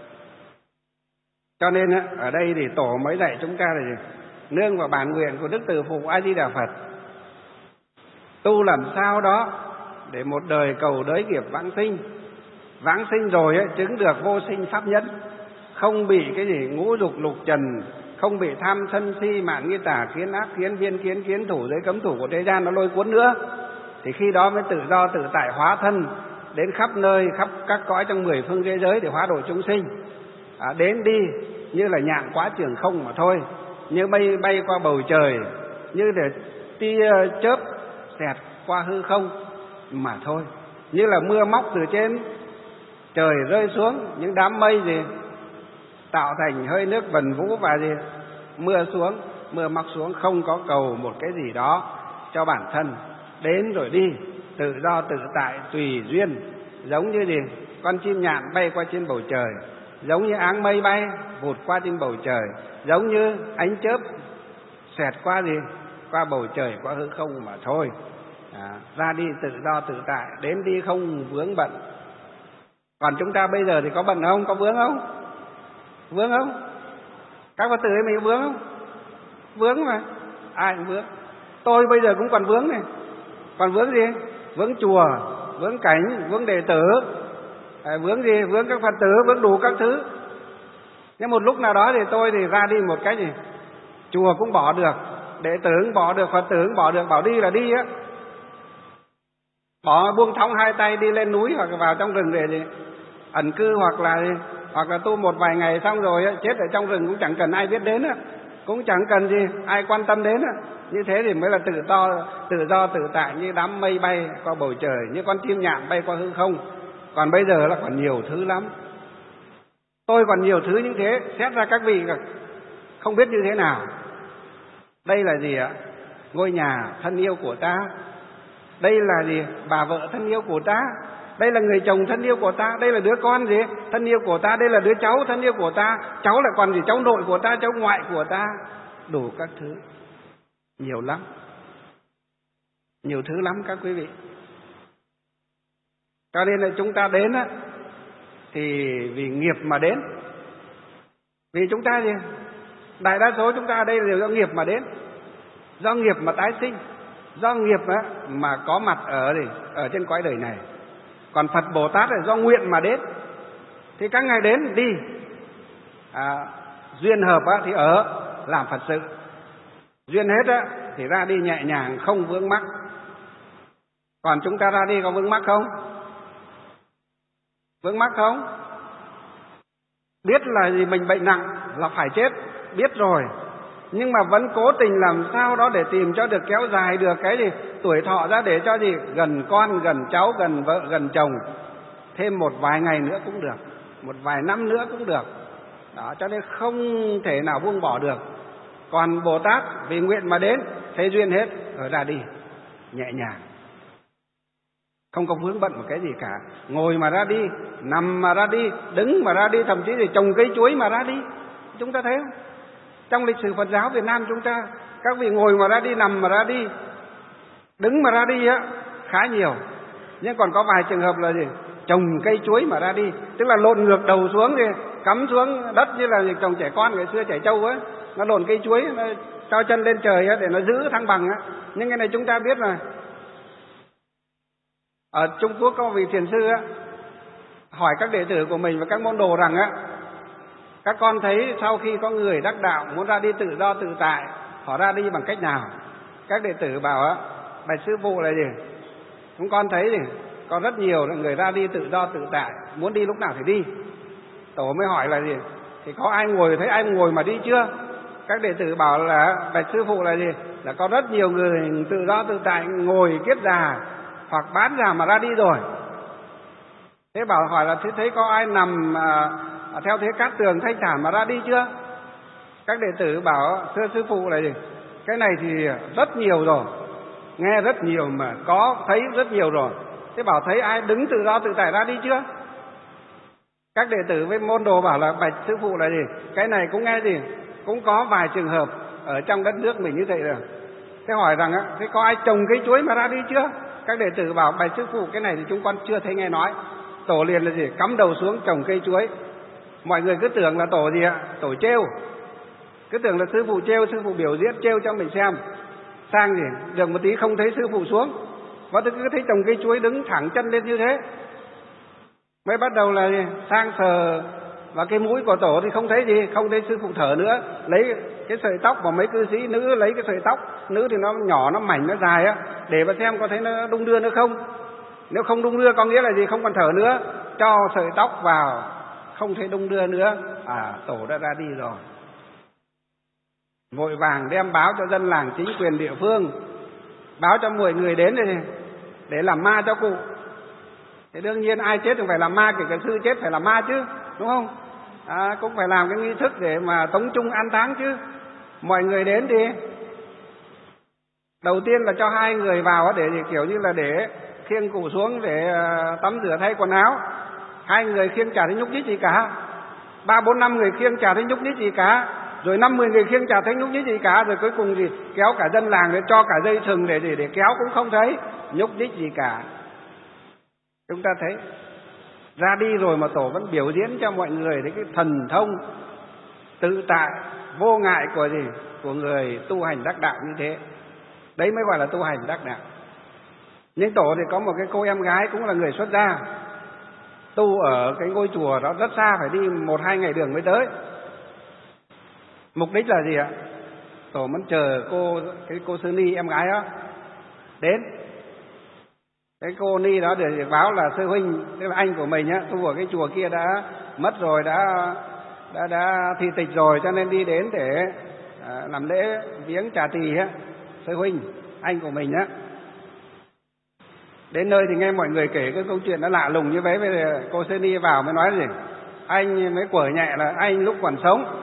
A: Cho nên ở đây thì Tổ mới dạy chúng ta là gì? Nương vào bản nguyện của Đức Từ Phụ A Di Đà Phật, tu làm sao đó để một đời cầu đới nghiệp vãng sinh. Vãng sinh rồi ấy, chứng được vô sinh pháp nhân, không bị cái gì ngũ dục lục trần, không bị tham sân si mạn nghi tả kiến ác kiến viên kiến kiến thủ giới cấm thủ của thế gian nó lôi cuốn nữa. Thì khi đó mới tự do tự tại hóa thân đến khắp nơi, khắp các cõi trong mười phương thế giới để hóa độ chúng sinh. À, đến đi như là nhạn quá trường không mà thôi, như mây bay qua bầu trời, như để tia chớp xẹt qua hư không mà thôi, như là mưa móc từ trên trời rơi xuống, những đám mây gì tạo thành hơi nước vần vũ và gì mưa xuống, mưa móc xuống, không có cầu một cái gì đó cho bản thân, đến rồi đi tự do tự tại tùy duyên, giống như gì con chim nhạn bay qua trên bầu trời, giống như áng mây bay vụt qua trên bầu trời, giống như ánh chớp xẹt qua gì qua bầu trời, qua hư không mà thôi. À, ra đi tự do tự tại, đến đi không vướng bận. Còn chúng ta bây giờ thì có bận không? Có vướng không? Vướng không? Các Phật tử ấy mình vướng không? Vướng mà, ai cũng vướng. Tôi bây giờ cũng còn vướng này. Còn vướng gì? Vướng chùa, vướng cảnh, vướng đệ tử, vướng gì, vướng các Phật tử, vướng đủ các thứ. Nhưng một lúc nào đó thì tôi thì ra đi một cái gì, chùa cũng bỏ được, đệ tử cũng bỏ được, Phật tử cũng bỏ được, bảo đi là đi á. Bỏ buông thõng hai tay đi lên núi hoặc vào trong rừng để gì ẩn cư, hoặc là hoặc là tu một vài ngày xong rồi chết ở trong rừng cũng chẳng cần ai biết đến á, cũng chẳng cần gì ai quan tâm đến á. Như thế thì mới là tự do, tự do tự tại, như đám mây bay qua bầu trời, như con chim nhạn bay qua hư không. Còn bây giờ là còn nhiều thứ lắm. Tôi còn nhiều thứ như thế, xét ra các vị không biết như thế nào. Đây là gì ạ? Ngôi nhà thân yêu của ta. Đây là gì? Bà vợ thân yêu của ta. Đây là người chồng thân yêu của ta. Đây là đứa con gì? Thân yêu của ta. Đây là đứa cháu thân yêu của ta. Cháu lại còn gì? Cháu nội của ta, cháu ngoại của ta. Đủ các thứ. Nhiều lắm. Nhiều thứ lắm các quý vị. Cho nên là chúng ta đến á, thì vì nghiệp mà đến. Vì chúng ta gì? Đại đa số chúng ta ở đây đều do nghiệp mà đến. Do nghiệp mà tái sinh. Do nghiệp á, mà có mặt ở đây, ở trên cõi đời này. Còn Phật Bồ Tát là do nguyện mà đến. Thì các ngài đến đi à, duyên hợp á, thì ở làm Phật sự. Duyên hết á, thì ra đi nhẹ nhàng không vướng mắc. Còn chúng ta ra đi có vướng mắc không? Vướng mắc không? Biết là gì mình bệnh nặng là phải chết, biết rồi, nhưng mà vẫn cố tình làm sao đó để tìm cho được kéo dài được cái gì tuổi thọ ra, để cho gì gần con, gần cháu, gần vợ, gần chồng, thêm một vài ngày nữa cũng được, một vài năm nữa cũng được. Đó, cho nên không thể nào buông bỏ được. Còn Bồ Tát vì nguyện mà đến, thấy duyên hết rồi ra đi nhẹ nhàng, không có vướng bận một cái gì cả. Ngồi mà ra đi, nằm mà ra đi, đứng mà ra đi, thậm chí thì trồng cây chuối mà ra đi. Chúng ta thấy không? Trong lịch sử Phật giáo Việt Nam chúng ta, các vị ngồi mà ra đi, nằm mà ra đi, đứng mà ra đi á, khá nhiều. Nhưng còn có vài trường hợp là gì? Trồng cây chuối mà ra đi, tức là lộn ngược đầu xuống thì cắm xuống đất, như là trồng trẻ con ngày xưa trẻ trâu á, nó lộn cây chuối, nó cho chân lên trời á để nó giữ thăng bằng á. Nhưng cái này chúng ta biết là ở Trung Quốc có vị thiền sư á, hỏi các đệ tử của mình và các môn đồ rằng á, các con thấy sau khi có người đắc đạo muốn ra đi tự do tự tại, họ ra đi bằng cách nào? Các đệ tử bảo á, bạch sư phụ là gì? Chúng con thấy gì? Có rất nhiều người ra đi tự do tự tại, muốn đi lúc nào thì đi. Tổ mới hỏi là gì? Thì có ai ngồi, thấy ai ngồi mà đi chưa? Các đệ tử bảo là bạch sư phụ là gì? Là có rất nhiều người tự do tự tại ngồi kiết già hoặc bán già mà ra đi rồi. Thế bảo hỏi là thế thấy có ai nằm à, theo thế cát tường thanh thản mà ra đi chưa? Các đệ tử bảo thưa sư phụ là gì? Cái này thì rất nhiều rồi, nghe rất nhiều mà có thấy rất nhiều rồi. Thế bảo thấy ai đứng tự do tự tại ra đi chưa? Các đệ tử với môn đồ bảo là bạch sư phụ là gì? Cái này cũng nghe gì? Cũng có vài trường hợp ở trong đất nước mình như vậy rồi. Thế hỏi rằng á, thế có ai trồng cây chuối mà ra đi chưa? Các đệ tử bảo bạch sư phụ cái này thì chúng con chưa thấy nghe nói. Tổ liền là gì? Cắm đầu xuống trồng cây chuối. Mọi người cứ tưởng là tổ gì ạ? Tổ trêu. Cứ tưởng là sư phụ trêu, sư phụ biểu diễn trêu cho mình xem. Sang gì? Được một tí không thấy sư phụ xuống, và tôi cứ thấy trồng cây chuối đứng thẳng chân lên như thế. Mới bắt đầu là gì? Sang sờ vào cái mũi của tổ thì không thấy gì, không thấy sư phụ thở nữa. Lấy cái sợi tóc của mấy cư sĩ nữ, lấy cái sợi tóc nữ thì nó nhỏ, nó mảnh, nó dài á, để mà xem có thấy nó đung đưa nữa không. Nếu không đung đưa có nghĩa là gì? Không còn thở nữa. Cho sợi tóc vào, không thấy đung đưa nữa, à tổ đã ra đi rồi. Vội vàng đem báo cho dân làng, chính quyền địa phương, báo cho mọi người đến để, để làm ma cho cụ. Thế đương nhiên ai chết thì phải làm ma, kể cả sư chết phải làm ma chứ, đúng không? À, cũng phải làm cái nghi thức để mà tống chung an táng chứ. Mọi người đến đi, đầu tiên là cho hai người vào để kiểu như là để khiêng cụ xuống để tắm rửa thay quần áo. Hai người khiêng chả thấy nhúc nhích gì cả. Ba bốn năm người khiêng chả thấy nhúc nhích gì cả. Rồi năm mười người khiêng chả thấy nhúc nhích gì cả. Rồi cuối cùng gì kéo cả dân làng để cho cả dây thừng để, để để kéo cũng không thấy nhúc nhích gì cả. Chúng ta thấy ra đi rồi mà tổ vẫn biểu diễn cho mọi người thấy cái thần thông tự tại vô ngại của gì của người tu hành đắc đạo như thế. Đấy mới gọi là tu hành đắc đạo. Nhưng tổ thì có một cái cô em gái cũng là người xuất gia, tu ở cái ngôi chùa đó rất xa, phải đi một hai ngày đường mới tới. Mục đích là gì ạ? Tổ muốn chờ cô cái cô sư ni em gái đó đến. Cái cô ni đó được báo là sư huynh, tức là anh của mình á, tu ở cái chùa kia đã mất rồi, đã đã đã thi tịch rồi, cho nên đi đến để à, làm lễ viếng trà tỳ á, sư huynh anh của mình á. Đến nơi thì nghe mọi người kể cái câu chuyện nó lạ lùng như vậy, bây giờ cô sư ni vào mới nói gì? Anh mới quở nhẹ là anh lúc còn sống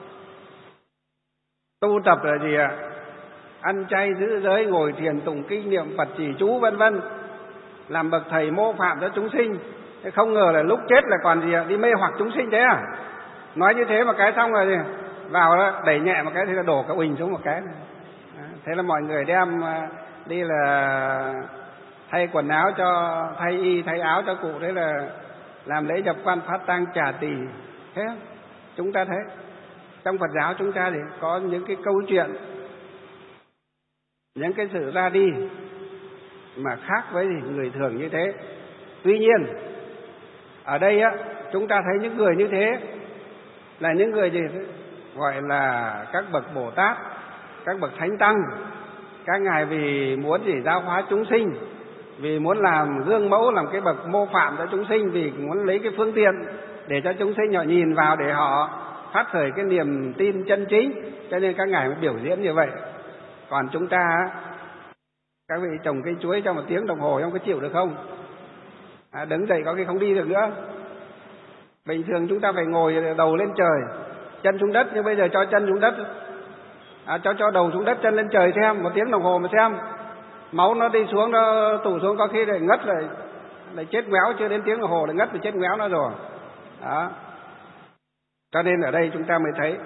A: tu tập là gì ạ? Ăn chay giữ giới, ngồi thiền tụng kinh niệm Phật trì chú vân vân, làm bậc thầy mô phạm cho chúng sinh. Thế không ngờ là lúc chết là còn gì ạ? Đi mê hoặc chúng sinh thế à? Nói như thế mà cái xong rồi gì? Vào đó đẩy nhẹ một cái thì là đổ cả uỳnh xuống một cái. Thế là mọi người đem đi là thay quần áo cho, thay y thay áo cho cụ, thế là làm lễ nhập quan phát tang trà tỳ. Thế chúng ta thấy trong Phật giáo chúng ta thì có những cái câu chuyện, những cái sự ra đi mà khác với người thường như thế. Tuy nhiên ở đây á, chúng ta thấy những người như thế là những người gì gọi là các bậc Bồ Tát, các bậc Thánh Tăng. Các ngài vì muốn gì giáo hóa chúng sinh, vì muốn làm gương mẫu, làm cái bậc mô phạm cho chúng sinh, vì muốn lấy cái phương tiện để cho chúng sinh họ nhìn vào để họ phát khởi cái niềm tin chân chính, cho nên các ngài mới biểu diễn như vậy. Còn chúng ta, các vị trồng cây chuối trong một tiếng đồng hồ không có chịu được không? À, đứng dậy có khi không đi được nữa. Bình thường chúng ta phải ngồi đầu lên trời, chân xuống đất, nhưng bây giờ cho chân xuống đất, à, cho cho đầu xuống đất, chân lên trời xem một tiếng đồng hồ mà xem, máu nó đi xuống, nó tụ xuống, có khi lại ngất rồi, lại chết ngoéo, chưa đến tiếng đồng hồ lại ngất rồi, chết ngoéo nó rồi. Đó. Cho nên ở đây chúng ta mới thấy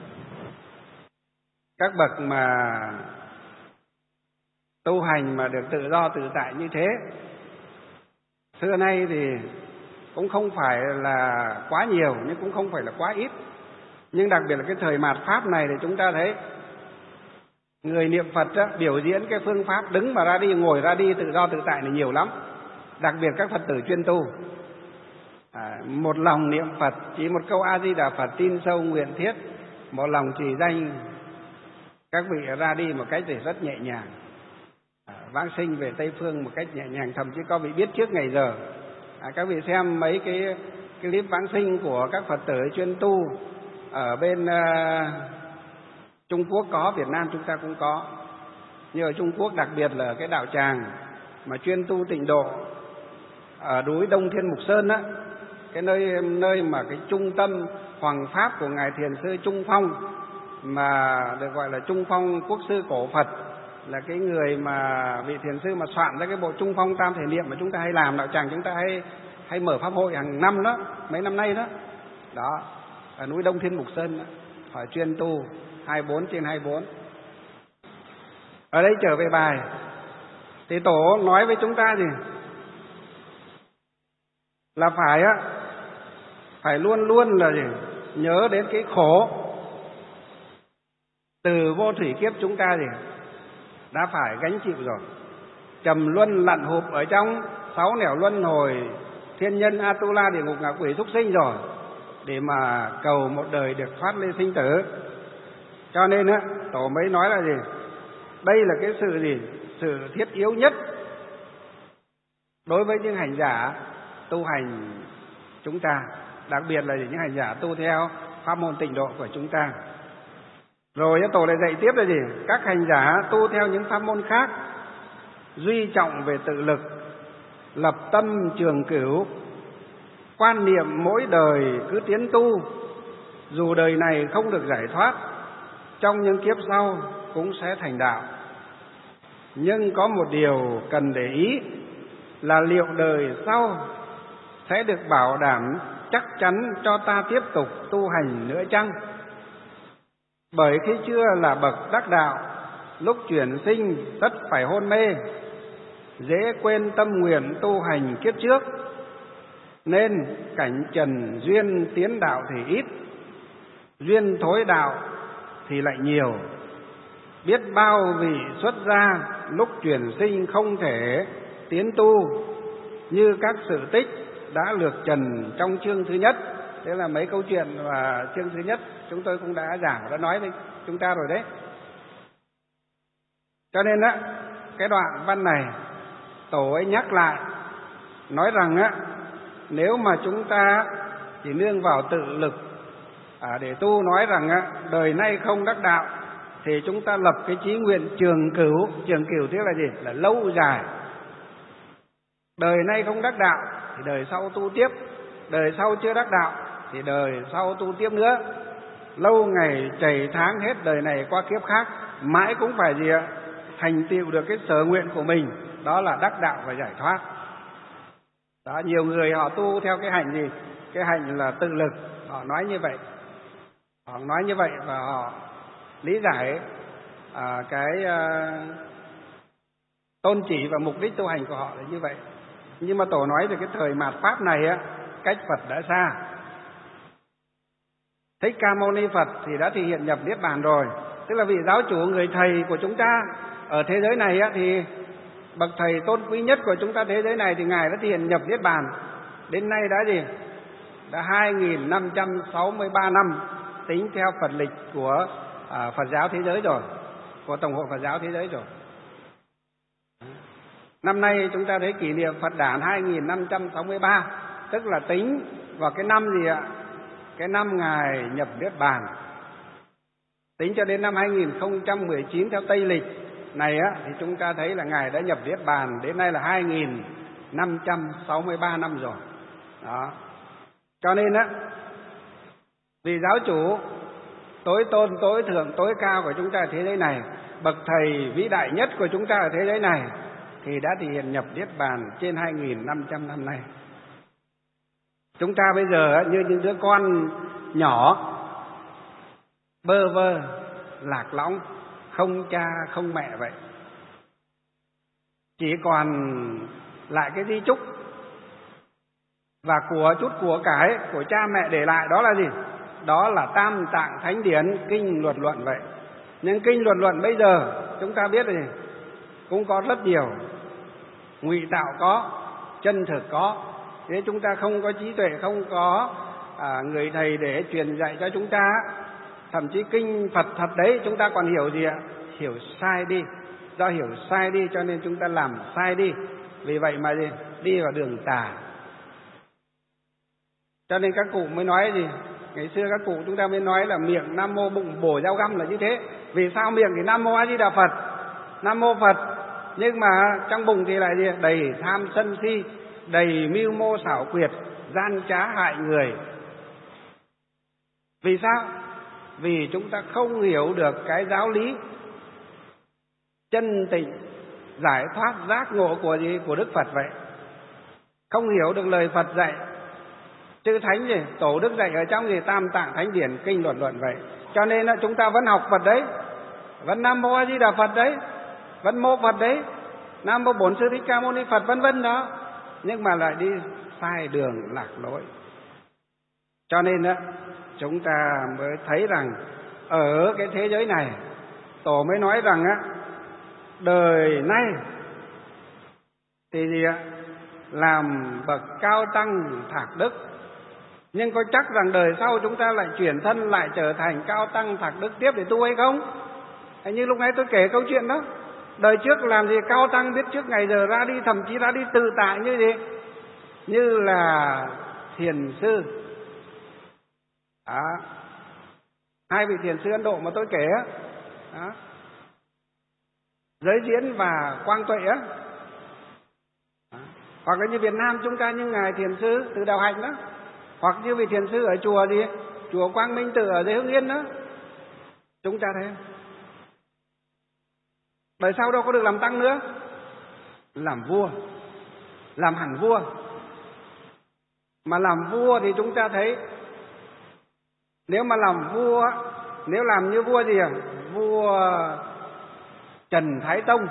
A: các bậc mà tu hành mà được tự do tự tại như thế, xưa nay thì cũng không phải là quá nhiều, nhưng cũng không phải là quá ít. Nhưng đặc biệt là cái thời mạt Pháp này thì chúng ta thấy người niệm Phật đó, biểu diễn cái phương pháp đứng mà ra đi, ngồi ra đi, tự do tự tại này nhiều lắm. Đặc biệt các Phật tử chuyên tu, à, một lòng niệm Phật, chỉ một câu A Di Đà Phật tin sâu nguyện thiết, một lòng trì danh, các vị ra đi một cách thì rất nhẹ nhàng, à, vãng sinh về Tây Phương một cách nhẹ nhàng, thậm chí có vị biết trước ngày giờ. À, các vị xem mấy cái cái clip vãng sinh của các Phật tử chuyên tu ở bên uh, Trung Quốc có, Việt Nam chúng ta cũng có. Nhưng ở Trung Quốc đặc biệt là cái đạo tràng mà chuyên tu tịnh độ ở núi Đông Thiên Mục Sơn á, cái nơi nơi mà cái trung tâm hoàng pháp của ngài Thiền sư Trung Phong, mà được gọi là Trung Phong Quốc sư cổ Phật, là cái người mà vị thiền sư mà soạn ra cái bộ Trung Phong Tam Thể Niệm mà chúng ta hay làm, đạo tràng chúng ta hay hay mở pháp hội hàng năm đó, mấy năm nay đó. Đó, ở núi Đông Thiên Mục Sơn đó, họ chuyên tu hai mươi bốn trên hai mươi bốn. Ở đây trở về bài thì tổ nói với chúng ta gì? Là phải á, phải luôn luôn là gì? Nhớ đến cái khổ từ vô thủy kiếp chúng ta gì? Đã phải gánh chịu rồi. Trầm luân lặn hụp ở trong sáu nẻo luân hồi thiên nhân, Atula, địa ngục, ngạ quỷ, súc sinh rồi, để mà cầu một đời được thoát ly sinh tử. Cho nên á, tổ mới nói là gì? Đây là cái sự gì? Sự thiết yếu nhất đối với những hành giả tu hành chúng ta, đặc biệt là những hành giả tu theo pháp môn tịnh độ của chúng ta. Rồi tổ lại dạy tiếp là gì? Các hành giả tu theo những pháp môn khác duy trọng về tự lực, lập tâm trường cửu, quan niệm mỗi đời cứ tiến tu, dù đời này không được giải thoát, trong những kiếp sau cũng sẽ thành đạo. Nhưng có một điều cần để ý là liệu đời sau sẽ được bảo đảm chắc chắn cho ta tiếp tục tu hành nữa chăng? Bởi khi chưa là bậc đắc đạo, lúc chuyển sinh rất phải hôn mê, dễ quên tâm nguyện tu hành kiếp trước, nên cảnh trần duyên tiến đạo thì ít, duyên thối đạo thì lại nhiều. Biết bao vị xuất gia lúc chuyển sinh không thể tiến tu như các sự tích đã lược trần trong chương thứ nhất. Thế là mấy câu chuyện và chương thứ nhất chúng tôi cũng đã giảng và đã nói với chúng ta rồi đấy. Cho nên á, cái đoạn văn này Tổ ấy nhắc lại, nói rằng á, nếu mà chúng ta chỉ nương vào tự lực à, để tu, nói rằng á, đời nay không đắc đạo, thì chúng ta lập cái chí nguyện trường cửu. Trường cửu tức là gì? Là lâu dài. Đời nay không đắc đạo thì đời sau tu tiếp, đời sau chưa đắc đạo thì đời sau tu tiếp nữa. Lâu ngày chảy tháng hết đời này qua kiếp khác, mãi cũng phải gì ạ? Thành tựu được cái sở nguyện của mình, đó là đắc đạo và giải thoát. Đó, nhiều người họ tu theo cái hạnh gì? Cái hạnh là tự lực. Họ nói như vậy, họ nói như vậy và họ lý giải à, cái à, tôn chỉ và mục đích tu hành của họ là như vậy. Nhưng mà Tổ nói về cái thời mạt Pháp này á, cách Phật đã xa. Thích Ca Mâu Ni Phật thì đã thể hiện nhập Niết Bàn rồi. Tức là vị giáo chủ, người thầy của chúng ta ở thế giới này á, thì bậc thầy tôn quý nhất của chúng ta thế giới này thì Ngài đã thể hiện nhập Niết Bàn. Đến nay đã gì? Đã hai nghìn năm trăm sáu mươi ba năm tính theo Phật lịch của à, Phật giáo thế giới rồi, của Tổng hội Phật giáo thế giới rồi. Năm nay chúng ta thấy kỷ niệm Phật đản hai nghìn năm trăm sáu mươi ba, tức là tính vào cái năm gì ạ? Cái năm Ngài nhập Niết Bàn. Tính cho đến năm hai nghìn không trăm mười chín theo Tây lịch này á, thì chúng ta thấy là Ngài đã nhập Niết Bàn, đến nay là hai nghìn năm trăm sáu mươi ba năm rồi. Đó. Cho nên á, vì giáo chủ tối tôn, tối thượng, tối cao của chúng ta ở thế giới này, bậc thầy vĩ đại nhất của chúng ta ở thế giới này, thì đã thể hiện nhập Niết Bàn trên hai nghìn năm trăm năm nay. Chúng ta bây giờ như những đứa con nhỏ bơ vơ, lạc lõng, không cha không mẹ vậy. Chỉ còn lại cái di chúc và của chút của cái của cha mẹ để lại, đó là gì? Đó là Tam Tạng Thánh Điển, kinh luật luận vậy. Nhưng kinh luật luận bây giờ chúng ta biết rồi, cũng có rất nhiều, ngụy tạo có, chân thực có. Thế chúng ta không có trí tuệ, không có à, người thầy để truyền dạy cho chúng ta. Thậm chí kinh Phật thật đấy chúng ta còn hiểu gì ạ? Hiểu sai đi. Do hiểu sai đi cho nên chúng ta làm sai đi. Vì vậy mà gì? Đi vào đường tà. Cho nên các cụ mới nói gì? Ngày xưa các cụ chúng ta mới nói là miệng Nam Mô bụng bổ dao găm là như thế. Vì sao miệng thì Nam Mô A Di Đà Phật, Nam Mô Phật, nhưng mà trong bụng thì lại gì? Đầy tham sân si, đầy mưu mô xảo quyệt, gian trá hại người. Vì sao? Vì chúng ta không hiểu được cái giáo lý chân tịnh, giải thoát giác ngộ của gì? Của Đức Phật vậy. Không hiểu được lời Phật dạy. Chư Thánh gì? Tổ Đức dạy ở trong gì? Tam Tạng Thánh Điển, kinh luận luận vậy. Cho nên là chúng ta vẫn học Phật đấy, vẫn Nam Mô A Di Đà Phật đấy, vẫn mô Phật đấy, Nam Mô Bổn Sư Thích Ca Mâu Ni Phật vân vân đó, nhưng mà lại đi sai đường lạc lối. Cho nên đó, chúng ta mới thấy rằng ở cái thế giới này, Tổ mới nói rằng á, đời nay thì gì ạ? Làm bậc cao tăng thạc đức, nhưng có chắc rằng đời sau chúng ta lại chuyển thân lại trở thành cao tăng thạc đức tiếp để tu hay không? Hay như lúc nãy tôi kể câu chuyện đó, đời trước làm gì cao tăng biết trước ngày giờ ra đi, thậm chí ra đi tự tại như gì? Như là thiền sư. Đó. Hai vị thiền sư Ấn Độ mà tôi kể á, đó. Giới Diễn và Quang Tuệ á. Hoặc là như Việt Nam chúng ta như ngài thiền sư Từ Đạo Hạnh đó, hoặc như vị thiền sư ở chùa gì, chùa Quang Minh Tự ở dưới Hưng Yên đó. Chúng ta thấy đời sau đâu có được làm tăng nữa, làm vua, làm hẳn vua. Mà làm vua thì chúng ta thấy, nếu mà làm vua, nếu làm như vua gì à? Vua Trần Thái Tông,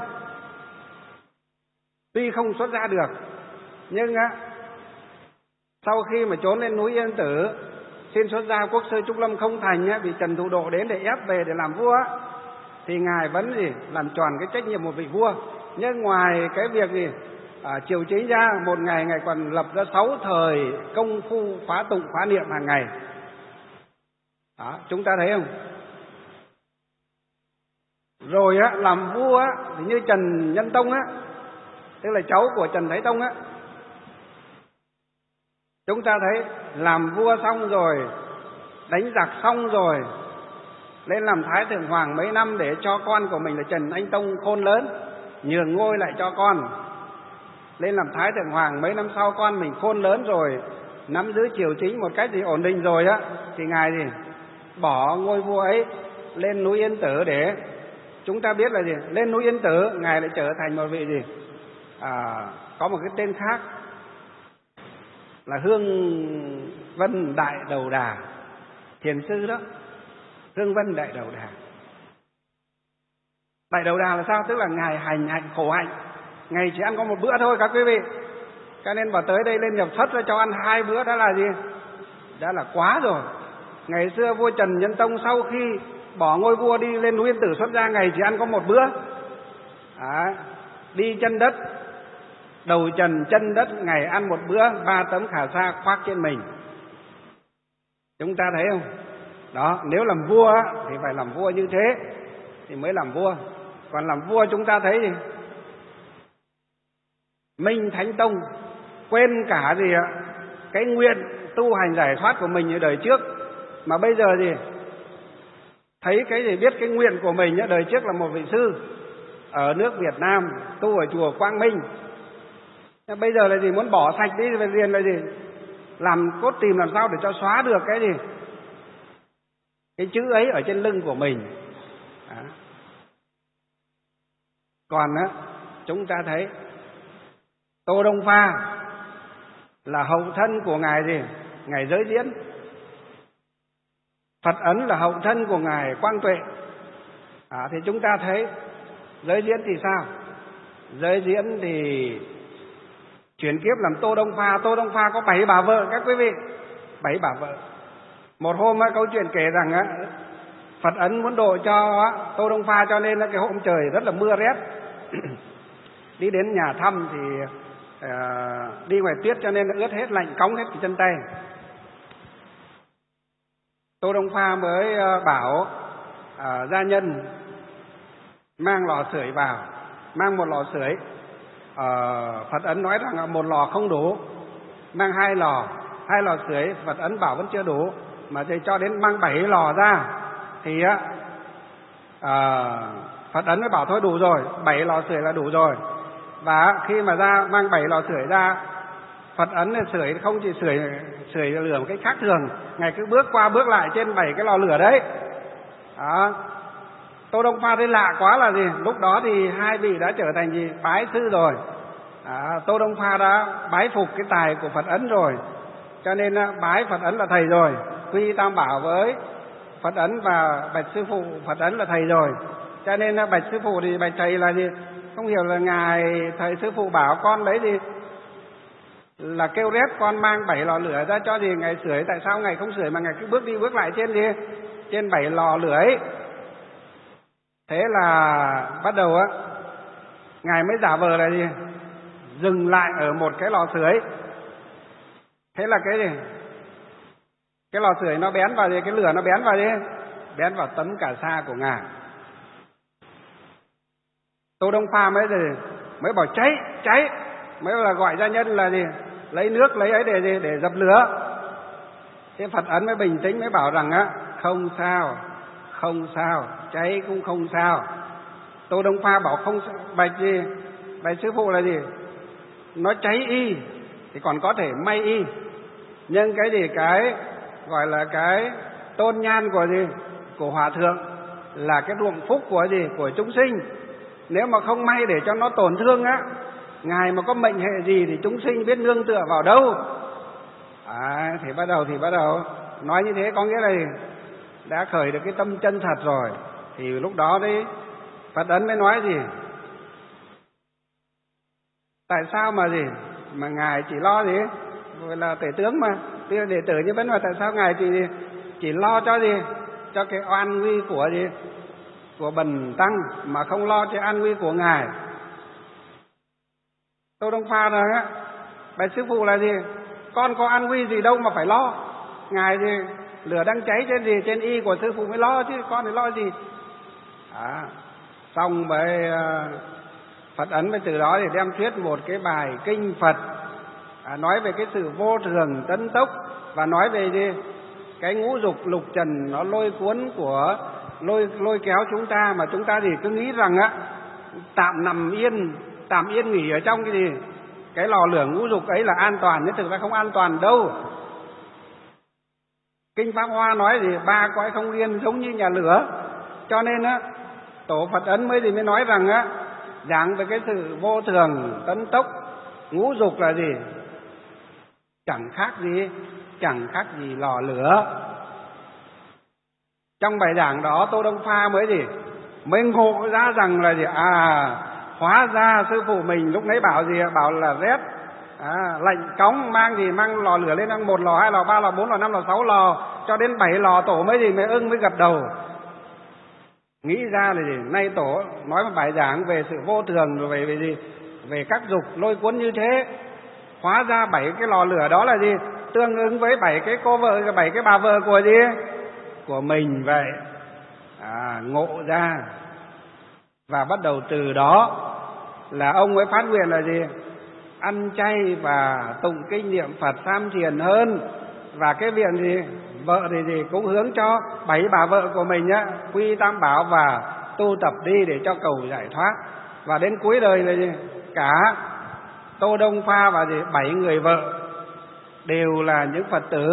A: tuy không xuất ra được, nhưng á, sau khi mà trốn lên núi Yên Tử, xin xuất gia quốc sư Trúc Lâm không thành á, vì Trần Thủ Độ đến để ép về để làm vua á, thì ngài vẫn gì làm tròn cái trách nhiệm một vị vua. Nhưng ngoài cái việc gì à, triều chính ra một ngày Ngài còn lập ra sáu thời công phu khóa tụng khóa niệm hàng ngày. Đó, chúng ta thấy không? Rồi á, làm vua á, thì như Trần Nhân Tông á, tức là cháu của Trần Thái Tông á, chúng ta thấy làm vua xong rồi, đánh giặc xong rồi, lên làm Thái Thượng Hoàng mấy năm để cho con của mình là Trần Anh Tông khôn lớn, nhường ngôi lại cho con. Lên làm Thái Thượng Hoàng mấy năm sau con mình khôn lớn rồi, nắm giữ triều chính một cách gì ổn định rồi á, thì Ngài gì bỏ ngôi vua ấy lên núi Yên Tử để chúng ta biết là gì, lên núi Yên Tử Ngài lại trở thành một vị gì à, có một cái tên khác là Hương Vân Đại Đầu Đà, thiền sư đó, Hương Vân Đại Đầu Đà. Đại Đầu Đà là sao? Tức là Ngài hành hạnh khổ hạnh, Ngài chỉ ăn có một bữa thôi các quý vị, cho nên vào tới đây lên nhập thất ra cho ăn hai bữa đã là gì, đã là quá rồi. Ngày xưa vua Trần Nhân Tông sau khi bỏ ngôi vua đi lên núi Yên Tử xuất gia, Ngài chỉ ăn có một bữa. À, đi chân đất, đầu trần chân đất, Ngài ăn một bữa, ba tấm khả sa khoác trên mình. Chúng ta thấy không? Đó, nếu làm vua thì phải làm vua như thế thì mới làm vua. Còn làm vua chúng ta thấy gì? Minh Thánh Tông quên cả gì ạ? Cái nguyện tu hành giải thoát của mình ở đời trước, mà bây giờ gì? Thấy cái gì biết cái nguyện của mình đời trước là một vị sư ở nước Việt Nam, tu ở chùa Quang Minh. Bây giờ là gì? Muốn bỏ sạch đi về liền là gì? Làm cốt tìm làm sao để cho xóa được cái gì? Cái chữ ấy ở trên lưng của mình. Đó. Còn á, chúng ta thấy Tô Đông Pha là hậu thân của Ngài gì? Ngài Giới Diễn. Phật Ấn là hậu thân của Ngài Quang Tuệ. À, thì chúng ta thấy Giới Diễn thì sao? Giới Diễn thì chuyển kiếp làm Tô Đông Pha. Tô Đông Pha có bảy bà vợ các quý vị, bảy bà vợ. Một hôm á, câu chuyện kể rằng á, Phật Ấn muốn độ cho á, Tô Đông Pha, cho nên là cái hôm trời rất là mưa rét. Đi đến nhà thăm thì uh, đi ngoài tuyết cho nên là ướt hết, lạnh cóng hết cái chân tay. Tô Đông Pha mới uh, bảo uh, gia nhân mang lò sưởi vào, mang một lò sưởi. Uh, Phật Ấn nói rằng một lò không đủ, mang hai lò, hai lò sưởi. Phật Ấn bảo vẫn chưa đủ, mà thầy cho đến mang bảy lò ra thì á uh, Phật Ấn mới bảo thôi đủ rồi, bảy lò sưởi là đủ rồi. Và khi mà ra mang bảy lò sưởi ra, Phật Ấn sưởi không chỉ sưởi sưởi lửa một cái khác thường, Ngài cứ bước qua bước lại trên bảy cái lò lửa đấy. Đó. Tô Đông Pha thấy lạ quá là gì? Lúc đó thì hai vị đã trở thành gì? Bái sư rồi. À, Tô Đông Pha đã bái phục cái tài của Phật Ấn rồi, cho nên bái Phật Ấn là thầy rồi, quy tam bảo với Phật Ấn và bạch sư phụ Phật Ấn là thầy rồi. Cho nên bạch sư phụ thì bạch thầy là gì? Không hiểu là ngài thầy sư phụ bảo con lấy gì là kêu rét con mang bảy lò lửa ra cho gì ngài sưởi, tại sao ngài không sưởi mà ngài cứ bước đi bước lại trên gì trên bảy lò lửa ấy. Thế là bắt đầu á, ngài mới giả vờ là gì dừng lại ở một cái lò sưởi. Thế là cái gì cái lò sưởi nó bén vào gì, cái lửa nó bén vào gì bén vào tấm cà sa của ngài. Tô Đông Pha mới gì mới bảo cháy cháy, mới là gọi gia nhân là gì lấy nước lấy ấy để gì để dập lửa. Thế Phật Ấn mới bình tĩnh mới bảo rằng á không sao không sao, cháy cũng không sao. Tô Đông Pha bảo không sao. Bạch gì bạch sư phụ là gì nó cháy y thì còn có thể may y, nhưng cái gì cái gọi là cái tôn nhan của gì của hòa thượng là cái ruộng phúc của gì của chúng sinh. Nếu mà không may để cho nó tổn thương á, ngài mà có mệnh hệ gì thì chúng sinh biết nương tựa vào đâu. À, thì bắt đầu thì bắt đầu nói như thế có nghĩa là đã khởi được cái tâm chân thật rồi. Thì lúc đó đấy Phật Ấn mới nói gì tại sao mà gì mà ngài chỉ lo gì gọi là tể tướng mà bây giờ đệ tử như vẫn mà tại sao ngài chỉ chỉ lo cho gì cho cái oan nguy của gì của bần tăng mà không lo cho an nguy của ngài. Tô Đông Pha rằng á, bạch sư phụ là gì? Con có an nguy gì đâu mà phải lo. Ngài thì lửa đang cháy trên gì, trên y của sư phụ mới lo chứ, con thì lo gì. À, xong với uh, Phật ấn với từ đó thì đem thuyết một cái bài kinh Phật, à, nói về cái sự vô thường tấn tốc, và nói về gì? Cái ngũ dục lục trần nó lôi cuốn của lôi lôi kéo chúng ta, mà chúng ta thì cứ nghĩ rằng á tạm nằm yên, tạm yên nghỉ ở trong cái gì? Cái lò lửa ngũ dục ấy là an toàn, nhưng thực ra không an toàn đâu. Kinh Pháp Hoa nói gì? Ba cõi không yên giống như nhà lửa. Cho nên á, tổ Phật ấn mới gì mới nói rằng á, giảng về cái sự vô thường tấn tốc ngũ dục là gì? Chẳng khác gì, chẳng khác gì lò lửa. Trong bài giảng đó Tô Đông Pha mới gì? Mới ngộ ra rằng là gì? À, hóa ra sư phụ mình lúc nãy bảo gì? Bảo là rét, à, lạnh cóng, mang gì? Mang lò lửa lên, mang một lò, hai lò, ba lò, bốn lò, năm lò, sáu lò, cho đến bảy lò. Tổ mới gì? Mới ưng, mới gật đầu. Nghĩ ra là gì? Nay tổ nói một bài giảng về sự vô thường, rồi về, về gì? Về các dục lôi cuốn như thế. Hóa ra bảy cái lò lửa đó là gì? Tương ứng với bảy cái cô vợ, bảy cái bà vợ của gì? Của mình vậy. À, ngộ ra. Và bắt đầu từ đó là ông ấy phát nguyện là gì? Ăn chay và tụng kinh niệm Phật tham thiền hơn. Và cái việc gì? Vợ thì gì? Cũng hướng cho bảy bà vợ của mình á, quy tam bảo và tu tập đi để cho cầu giải thoát. Và đến cuối đời là gì? Cả Tô Đông Pha và gì? Bảy người vợ đều là những Phật tử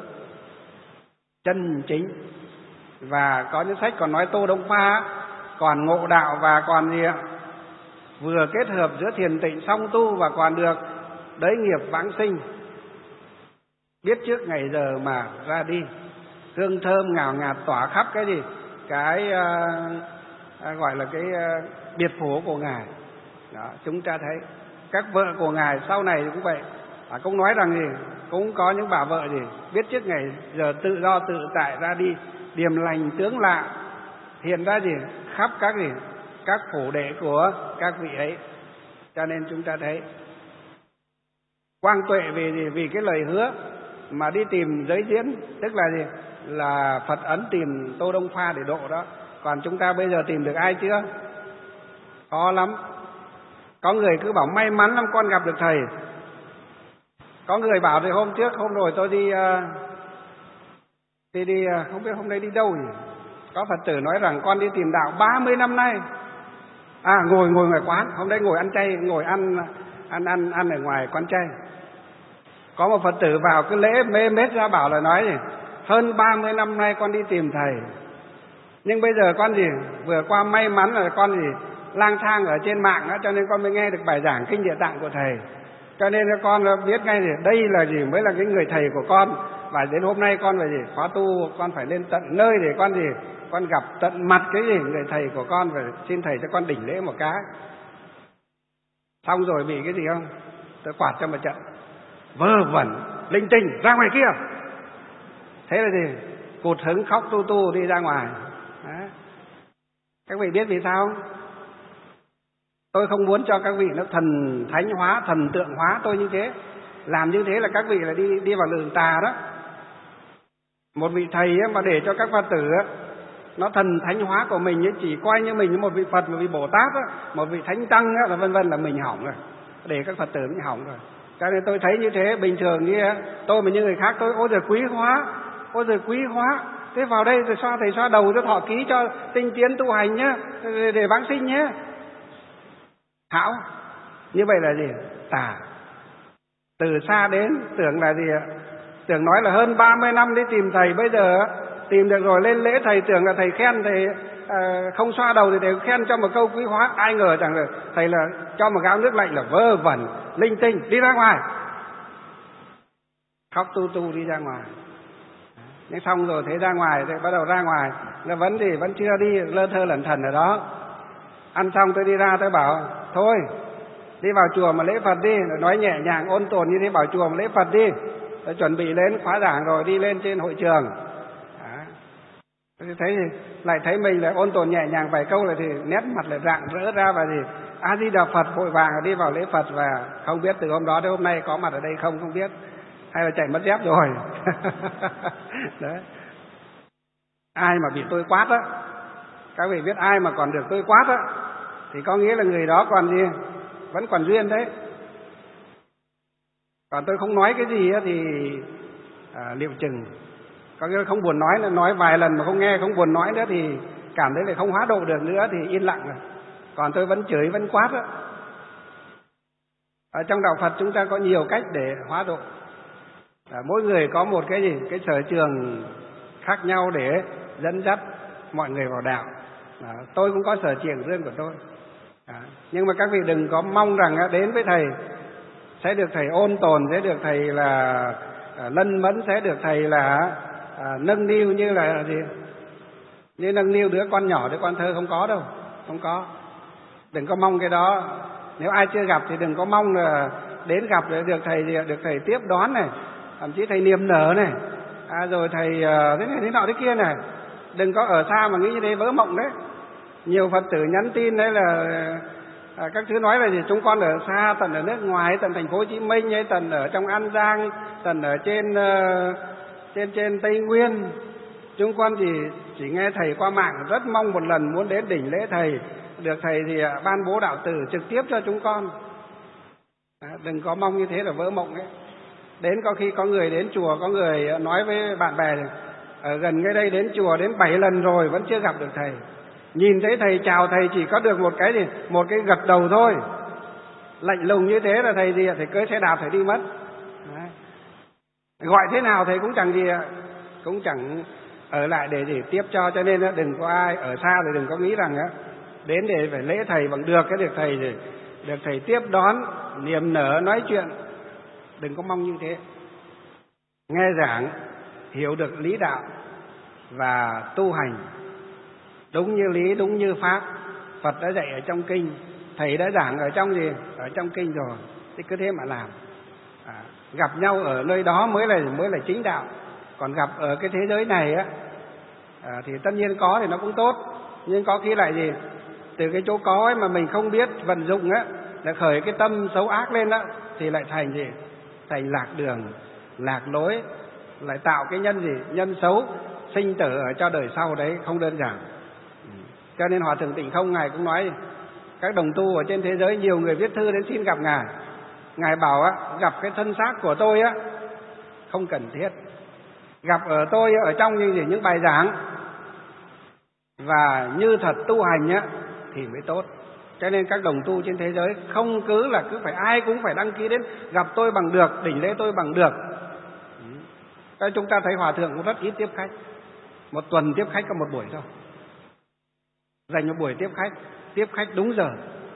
A: chân chính. Và có những sách còn nói Tô Đông Pha còn ngộ đạo và còn gì ạ? Vừa kết hợp giữa thiền tịnh song tu và còn được đới nghiệp vãng sinh. Biết trước ngày giờ mà ra đi, hương thơm ngào ngạt tỏa khắp cái gì? Cái uh, gọi là cái uh, biệt phủ của Ngài. Đó, chúng ta thấy các vợ của Ngài sau này cũng vậy. À, cũng nói rằng gì? Cũng có những bà vợ gì? Biết trước ngày giờ tự do tự tại ra đi, điềm lành tướng lạ, hiện ra gì? Khắp các gì? Các phủ đệ của các vị ấy. Cho nên chúng ta thấy quang tuệ vì gì? Vì cái lời hứa mà đi tìm giới diễn, tức là gì? Là Phật ấn tìm Tô Đông Pha để độ đó. Còn chúng ta bây giờ tìm được ai chưa? Khó lắm. Có người cứ bảo may mắn lắm con gặp được thầy. Có người bảo thì hôm trước, hôm rồi tôi đi uh, đi đi uh, không biết hôm nay đi đâu nhỉ? Có Phật tử nói rằng con đi tìm đạo ba mươi năm nay. À, ngồi ngồi ngoài quán, hôm nay ngồi ăn chay, ngồi ăn ăn ăn ăn ở ngoài quán chay. Có một Phật tử vào cứ lễ mê mết ra bảo là nói gì? Hơn ba mươi năm nay con đi tìm thầy. Nhưng bây giờ con gì? Vừa qua may mắn là con gì? Lang thang ở trên mạng đó, cho nên con mới nghe được bài giảng Kinh Địa Tạng của thầy. Cho nên con biết ngay thì đây là gì? Mới là cái người thầy của con. Và đến hôm nay con phải gì? Khóa tu, con phải lên tận nơi để con gì? Con gặp tận mặt cái gì? Người thầy của con, và xin thầy cho con đỉnh lễ một cái. Xong rồi bị cái gì không? Tôi quạt cho một trận. Vơ vẩn, linh tinh, ra ngoài kia. Thế là gì? Cụt hứng khóc tu tu đi ra ngoài. Đó. Các vị biết vì sao không? Tôi không muốn cho các vị nó thần thánh hóa, thần tượng hóa tôi như thế. Làm như thế là các vị là đi đi vào đường tà đó. Một vị thầy ấy mà để cho các Phật tử ấy, nó thần thánh hóa của mình ấy, chỉ coi như mình như một vị Phật, một vị Bồ Tát ấy, một vị Thánh Tăng ấy, là vân vân là mình hỏng rồi. Để các Phật tử mình hỏng rồi. Cho nên tôi thấy như thế bình thường như tôi mà như người khác tôi ôi giời quý hóa, ôi giời quý hóa. Thế vào đây rồi xoa thầy xoa đầu cho thọ ký cho tinh tiến tu hành nhá, để, để vãng sinh nhé. Hảo. Như vậy là gì? Tà. Từ xa đến tưởng là gì ạ? Tưởng nói là hơn ba mươi năm đi tìm thầy, bây giờ tìm được rồi lên lễ thầy tưởng là thầy khen, thầy à, không xoa đầu thì thầy khen cho một câu quý hóa. Ai ngờ rằng là thầy là cho một gáo nước lạnh là vơ vẩn, linh tinh, đi ra ngoài. Khóc tu tu đi ra ngoài. Nhưng xong rồi thế ra ngoài thì bắt đầu ra ngoài là vẫn thì vẫn chưa đi, lơ thơ lẩn thẩn ở đó. Ăn xong tôi đi ra tôi bảo thôi đi vào chùa mà lễ Phật đi, nói nhẹ nhàng ôn tồn như thế, bảo chùa mà lễ Phật đi. Tôi chuẩn bị lên khóa giảng rồi đi lên trên hội trường. Đó. Tôi thấy thì lại thấy mình lại ôn tồn nhẹ nhàng vài câu là thì nét mặt lại rạng rỡ ra và gì A Di Đà Phật, vội vàng đi vào lễ Phật, và không biết từ hôm đó đến hôm nay có mặt ở đây không không biết, hay là chạy mất dép rồi. Đấy. Ai mà bị tôi quát á, các vị biết ai mà còn được tôi quát á, thì có nghĩa là người đó còn gì, vẫn còn duyên đấy. Còn tôi không nói cái gì á thì à, liệu chừng, có nghĩa là không buồn nói, là nói vài lần mà không nghe, không buồn nói nữa thì cảm thấy là không hóa độ được nữa thì yên lặng rồi. Còn tôi vẫn chửi, vẫn quát á. Ở trong đạo Phật chúng ta có nhiều cách để hóa độ. À, mỗi người có một cái gì, cái sở trường khác nhau để dẫn dắt mọi người vào đạo. À, tôi cũng có sở trường riêng của tôi. À, nhưng mà các vị đừng có mong rằng à, đến với thầy sẽ được thầy ôn tồn, sẽ được thầy là à, lân mẫn, sẽ được thầy là à, nâng niu như là gì, như nâng niu đứa con nhỏ, đứa con thơ, không có đâu, không có. Đừng có mong cái đó. Nếu ai chưa gặp thì đừng có mong là đến gặp để được thầy được thầy tiếp đón này, thậm chí thầy niềm nở này, à, rồi thầy uh, thế này thế nọ thế kia này. Đừng có ở xa mà nghĩ như thế, vỡ mộng đấy. Nhiều Phật tử nhắn tin đấy là à, các thứ nói là gì, chúng con ở xa, tận ở nước ngoài, tận thành phố Hồ Chí Minh, hay tận ở trong An Giang, tận ở trên uh, trên trên Tây Nguyên. Chúng con chỉ chỉ nghe thầy qua mạng, rất mong một lần muốn đến đỉnh lễ thầy, được thầy thì ban bố đạo tử trực tiếp cho chúng con. À, đừng có mong như thế là vỡ mộng ấy. Đến có khi có người đến chùa, có người nói với bạn bè ở gần ngay đây đến chùa đến bảy lần rồi vẫn chưa gặp được thầy. Nhìn thấy thầy chào thầy chỉ có được một cái gì, một cái gật đầu thôi. Lạnh lùng như thế là thầy gì, thầy cưỡi xe đạp thầy đi mất. Đấy. Gọi thế nào thầy cũng chẳng gì, cũng chẳng ở lại để gì tiếp cho. Cho nên đừng có ai ở xa thì đừng có nghĩ rằng đến để phải lễ thầy bằng được cái được thầy gì, được thầy tiếp đón, niềm nở nói chuyện. Đừng có mong như thế. Nghe giảng, hiểu được lý đạo và tu hành đúng như lý, đúng như pháp Phật đã dạy ở trong kinh, thầy đã giảng ở trong gì, ở trong kinh rồi, thì cứ thế mà làm. À, gặp nhau ở nơi đó mới là mới là chính đạo. Còn gặp ở cái thế giới này á, à, thì tất nhiên có thì nó cũng tốt, nhưng có khi lại gì, từ cái chỗ có ấy mà mình không biết vận dụng á, là khởi cái tâm xấu ác lên á, thì lại thành gì, thành lạc đường, lạc lối, lại tạo cái nhân gì, nhân xấu sinh tử ở cho đời sau đấy, không đơn giản. Cho nên Hòa Thượng Tịnh Không Ngài cũng nói, các đồng tu ở trên thế giới nhiều người viết thư đến xin gặp Ngài. Ngài bảo á, gặp cái thân xác của tôi á không cần thiết, gặp ở tôi ở trong như gì, những bài giảng và như thật tu hành á thì mới tốt. Cho nên các đồng tu trên thế giới không cứ là cứ phải ai cũng phải đăng ký đến gặp tôi bằng được, đỉnh lễ tôi bằng được. Các chúng ta thấy Hòa Thượng cũng rất ít tiếp khách, một tuần tiếp khách có một buổi thôi, dành một buổi tiếp khách, tiếp khách đúng giờ.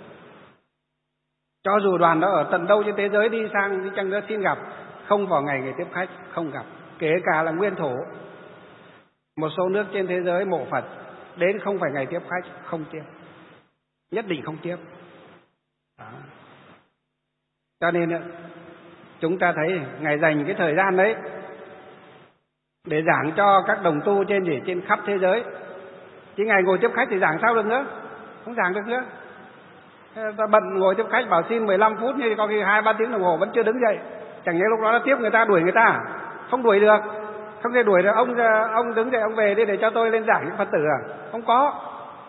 A: Cho dù đoàn đó ở tận đâu trên thế giới đi sang đi chăng nữa xin gặp, không vào ngày ngày tiếp khách, không gặp. Kể cả là nguyên thổ, một số nước trên thế giới mộ Phật đến không phải ngày tiếp khách, không tiếp, nhất định không tiếp. Đó. Cho nên chúng ta thấy Ngài dành cái thời gian đấy để giảng cho các đồng tu trên gì, trên khắp thế giới. Chứ Ngài ngồi tiếp khách thì giảng sao được nữa, không giảng được nữa. Ta bận ngồi tiếp khách bảo xin mười lăm phút, nhưng có khi hai ba tiếng đồng hồ vẫn chưa đứng dậy. Chẳng nhẽ lúc đó nó tiếp người ta, đuổi người ta, không đuổi được, không thể đuổi được. Ông ông đứng dậy, ông về đi để cho tôi lên giảng những Phật tử à? Không có.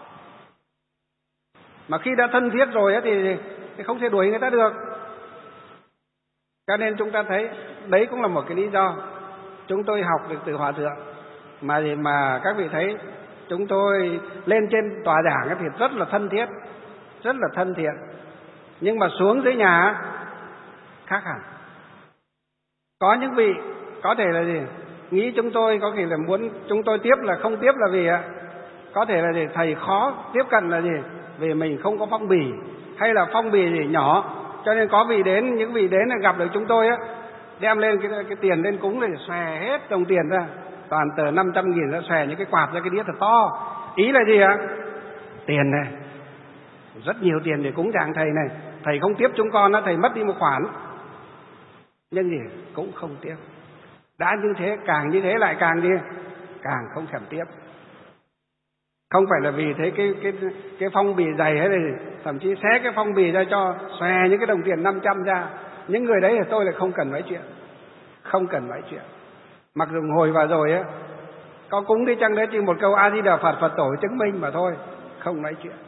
A: Mà khi đã thân thiết rồi thì, thì không thể đuổi người ta được. Cho nên chúng ta thấy đấy cũng là một cái lý do chúng tôi học được từ Hòa Thượng. Mà gì mà các vị thấy chúng tôi lên trên tòa giảng thì rất là thân thiết, rất là thân thiện. Nhưng mà xuống dưới nhà khác hẳn. Có những vị có thể là gì, nghĩ chúng tôi có thể là muốn chúng tôi tiếp là không tiếp là vì ạ, có thể là gì thầy khó tiếp cận là gì, vì mình không có phong bì, hay là phong bì gì nhỏ. Cho nên có vị đến, những vị đến là gặp được chúng tôi á, đem lên cái, cái tiền lên cúng thì xòe hết đồng tiền ra, toàn tờ năm trăm nghìn ra, xòe những cái quạt ra cái đĩa thật to. Ý là gì ạ? Tiền này, rất nhiều tiền để cúng giảng thầy này. Thầy không tiếp chúng con á, thầy mất đi một khoản, nhưng gì cũng không tiếp. Đã như thế, càng như thế lại càng đi càng không thèm tiếp. Không phải là vì thế cái cái cái phong bì dày hay là thậm chí xé cái phong bì ra cho xòe những cái đồng tiền năm trăm ra. Những người đấy thì tôi lại không cần nói chuyện. Không cần nói chuyện. Mặc dù ngồi vào rồi á, có cúng đi chăng đấy chỉ một câu A Di Đà Phật, Phật tổ chứng minh mà thôi, không nói chuyện.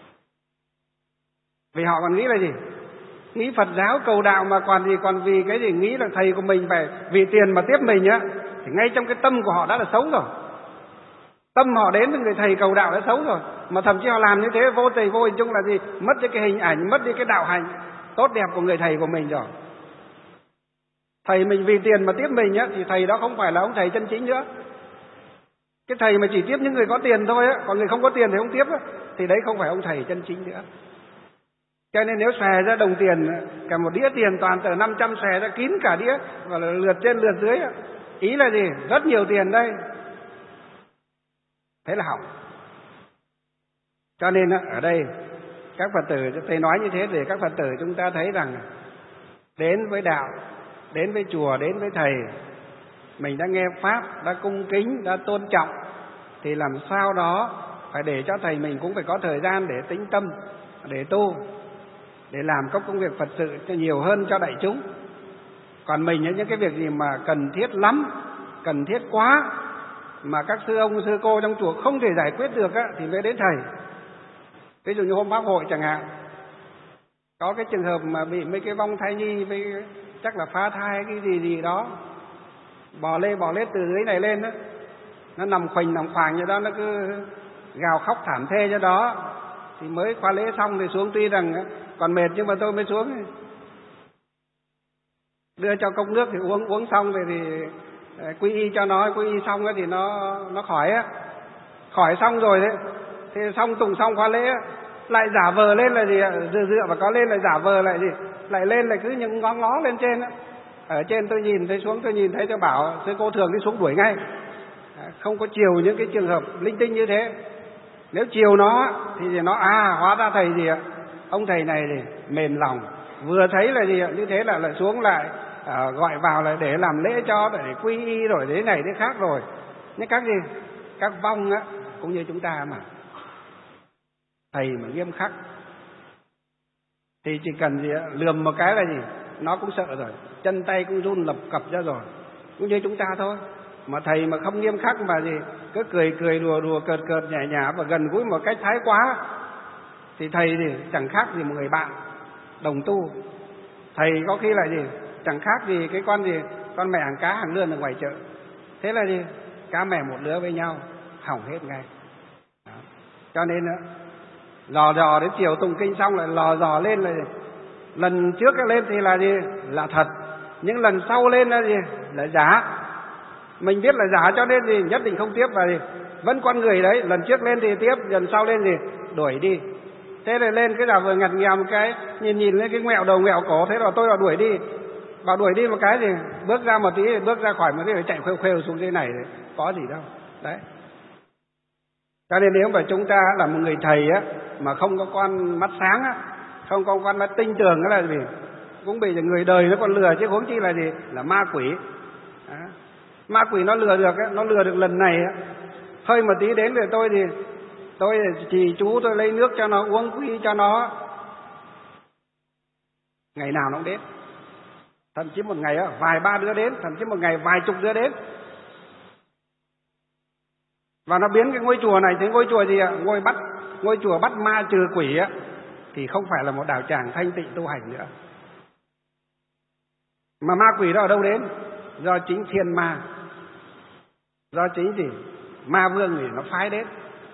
A: Vì họ còn nghĩ là gì? Nghĩ Phật giáo cầu đạo mà còn gì, còn vì cái gì nghĩ là thầy của mình phải vì tiền mà tiếp mình á, thì ngay trong cái tâm của họ đã là xấu rồi. Tâm họ đến với người thầy cầu đạo đã xấu rồi, mà thậm chí họ làm như thế vô tình vô hình chung là gì? Mất đi cái hình ảnh, mất đi cái đạo hành tốt đẹp của người thầy của mình rồi. Thầy mình vì tiền mà tiếp mình á, thì thầy đó không phải là ông thầy chân chính nữa. Cái thầy mà chỉ tiếp những người có tiền thôi á, còn người không có tiền thì không tiếp á, thì đấy không phải ông thầy chân chính nữa. Cho nên nếu xòe ra đồng tiền, cả một đĩa tiền toàn tờ năm trăm xòe ra kín cả đĩa, và là lượt trên lượt dưới, ý là gì? Rất nhiều tiền đây. Thế là hỏng. Cho nên ở đây các Phật tử, thầy nói như thế để các Phật tử chúng ta thấy rằng đến với đạo, đến với chùa, đến với thầy, mình đã nghe Pháp, đã cung kính, đã tôn trọng, thì làm sao đó phải để cho thầy mình cũng phải có thời gian để tĩnh tâm, để tu, để làm các công việc Phật sự cho nhiều hơn cho đại chúng. Còn mình những cái việc gì mà cần thiết lắm, cần thiết quá, mà các sư ông, sư cô trong chùa không thể giải quyết được á, thì mới đến thầy. Ví dụ như hôm Pháp hội chẳng hạn, có cái trường hợp mà bị mấy cái vong thai nhi với chắc là phá thai cái gì gì đó, bò lê bò lết từ dưới này lên đó, nó nằm khoành nằm khoàng như đó, nó cứ gào khóc thảm thê cho đó. Thì mới khóa lễ xong thì xuống, tuy rằng còn mệt nhưng mà tôi mới xuống, đưa cho cốc nước thì uống, uống xong rồi thì quy y cho nó, quy y xong thì nó nó khỏi á, khỏi xong rồi đấy, thì xong tùng xong khóa lễ lại giả vờ lên là gì, dựa dựa và có lên lại giả vờ lại gì, lại lên lại cứ những ngó ngó lên trên á. Ở trên tôi nhìn thấy, xuống tôi nhìn thấy, tôi bảo sư cô thường đi xuống đuổi ngay, không có chiều những cái trường hợp linh tinh như thế. Nếu chiều nó thì nó à hóa ra thầy gì ạ, ông thầy này thì mềm lòng, vừa thấy là gì ạ, như thế là lại xuống lại à, gọi vào là để làm lễ cho, để quy y rồi thế này thế khác rồi. Nhưng các gì, các vong á cũng như chúng ta mà, thầy mà nghiêm khắc thì chỉ cần gì ạ, lườm một cái là gì nó cũng sợ rồi, chân tay cũng run lập cập ra rồi, cũng như chúng ta thôi. Mà thầy mà không nghiêm khắc mà gì cứ cười cười đùa đùa cợt cợt nhả nhả và gần gũi một cách thái quá, thì thầy thì chẳng khác gì một người bạn đồng tu. Thầy có khi là gì chẳng khác gì cái con gì con mẹ hàng cá hàng lươn ở ngoài chợ. Thế là gì cá mè một lứa với nhau hỏng hết ngay. Đó. Cho nên nữa, lò dò đến chiều tụng kinh xong lại lò dò lên là gì? Lần trước lên thì là gì là thật, những lần sau lên là gì là giả. Mình biết là giả cho nên gì nhất định không tiếp, và gì vẫn con người đấy, lần trước lên thì tiếp, lần sau lên thì đuổi đi. Thế là lên cái giả vừa ngặt nghèo một cái, nhìn nhìn lên cái ngẹo đầu ngẹo cổ, thế là tôi là đuổi đi. Bảo đuổi đi một cái thì bước ra một tí, bước ra khỏi một tí phải chạy khêu khêu xuống thế này, có gì đâu. Đấy. Cho nên nếu mà chúng ta là một người thầy á mà không có con mắt sáng á, không có con mắt tinh tường đó là gì cũng bị người đời nó còn lừa, chứ huống chi là gì là ma quỷ. Đó. Ma quỷ nó lừa được á, nó lừa được lần này á, hơi một tí đến rồi tôi thì tôi chỉ chú tôi lấy nước cho nó uống, quy cho nó, ngày nào nó cũng đến, thậm chí một ngày á vài ba đứa đến, thậm chí một ngày vài chục đứa đến. Và nó biến cái ngôi chùa này thành ngôi chùa gì ạ? Ngôi bắt ngôi chùa bắt ma trừ quỷ á, thì không phải là một đạo tràng thanh tịnh tu hành nữa. Mà ma quỷ đó ở đâu đến? Do chính thiên ma, do chính gì ma vương thì nó phái đến.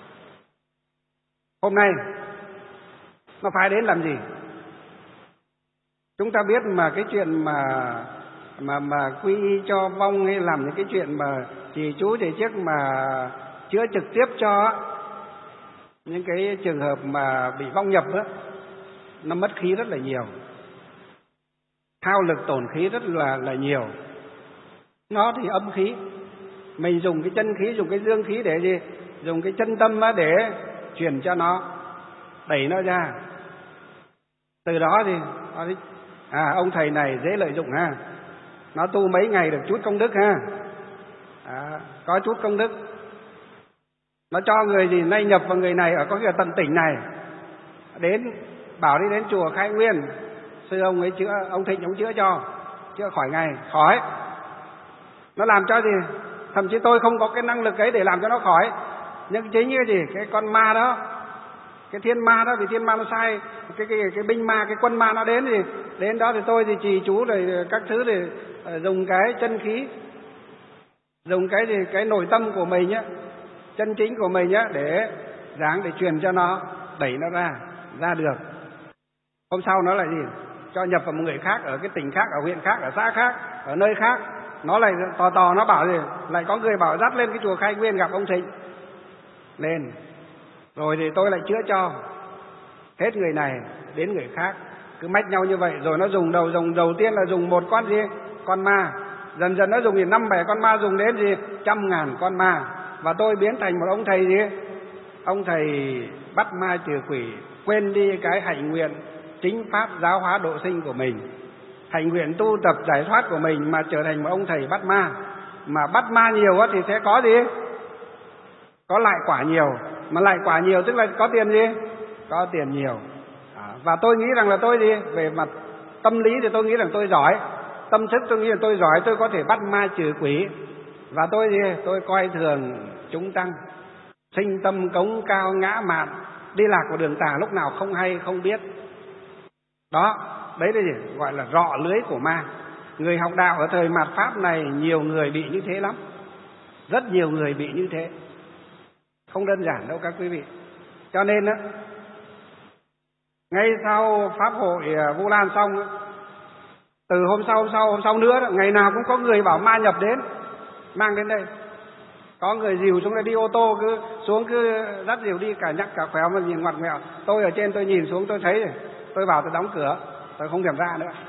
A: Hôm nay nó phái đến làm gì? Chúng ta biết mà cái chuyện mà mà mà quy y cho vong hay làm những cái chuyện mà trì chú để trước mà chữa trực tiếp cho những cái trường hợp mà bị vong nhập đó, nó mất khí rất là nhiều, hao lực tổn khí rất là là nhiều. Nó thì âm khí, mình dùng cái chân khí, dùng cái dương khí để gì? Dùng cái chân tâm để truyền cho nó, đẩy nó ra. Từ đó thì à ông thầy này dễ lợi dụng ha, nó tu mấy ngày được chút công đức ha, à, có chút công đức. Nó cho người gì nay nhập vào người này ở có cái tận tỉnh này, đến bảo đi đến chùa Khai Nguyên, sư ông ấy chữa, ông Thịnh ông chữa cho, chữa khỏi ngay, khỏi. Nó làm cho gì? Thậm chí tôi không có cái năng lực ấy để làm cho nó khỏi. Nhưng chính như gì? Cái con ma đó, cái thiên ma đó, vì thiên ma nó sai, cái cái cái binh ma, cái quân ma nó đến thì đến đó thì tôi thì trì chú rồi các thứ để dùng cái chân khí, dùng cái gì cái nội tâm của mình nhá, chân chính của mình nhá, để giảng để truyền cho nó, đẩy nó ra ra được. Hôm sau nó lại gì? Cho nhập vào một người khác ở cái tỉnh khác, ở huyện khác, ở xã khác, ở nơi khác. Nó lại tò tò nó bảo gì? Lại có người bảo dắt lên cái chùa Khai Nguyên gặp ông Thịnh. Lên. Rồi thì tôi lại chữa cho. Hết người này đến người khác, cứ mách nhau như vậy. Rồi nó dùng đầu dùng đầu tiên là dùng một con gì? Con ma. Dần dần nó dùng thì năm bảy con ma, dùng đến gì? Trăm ngàn con ma. Và tôi biến thành một ông thầy gì? Ông thầy bắt ma trừ quỷ, quên đi cái hạnh nguyện chính pháp giáo hóa độ sinh của mình, hạnh nguyện tu tập giải thoát của mình, mà trở thành một ông thầy bắt ma. Mà bắt ma nhiều thì sẽ có gì? Có lại quả nhiều. Mà lại quả nhiều tức là có tiền gì? Có tiền nhiều. À, và tôi nghĩ rằng là tôi gì? Về mặt tâm lý thì tôi nghĩ rằng tôi giỏi, tâm thức tôi nghĩ là tôi giỏi, tôi có thể bắt ma trừ quỷ. Và tôi gì? Tôi coi thường chúng tăng, sinh tâm cống cao ngã mạn, đi lạc của đường tà lúc nào không hay không biết. Đó, đấy là gì? Gọi là rọ lưới của ma. Người học đạo ở thời mạt Pháp này nhiều người bị như thế lắm. Rất nhiều người bị như thế. Không đơn giản đâu các quý vị. Cho nên á, ngay sau Pháp hội Vu Lan xong, từ hôm sau, hôm sau, hôm sau nữa, ngày nào cũng có người bảo ma nhập đến, mang đến đây. Có người dìu xuống đây, đi ô tô cứ xuống cứ dắt dìu đi cả nhắc cả khóe mà nhìn ngoặt ngoẹo. Tôi ở trên tôi nhìn xuống tôi thấy rồi, tôi vào tôi đóng cửa, tôi không thèm ra nữa.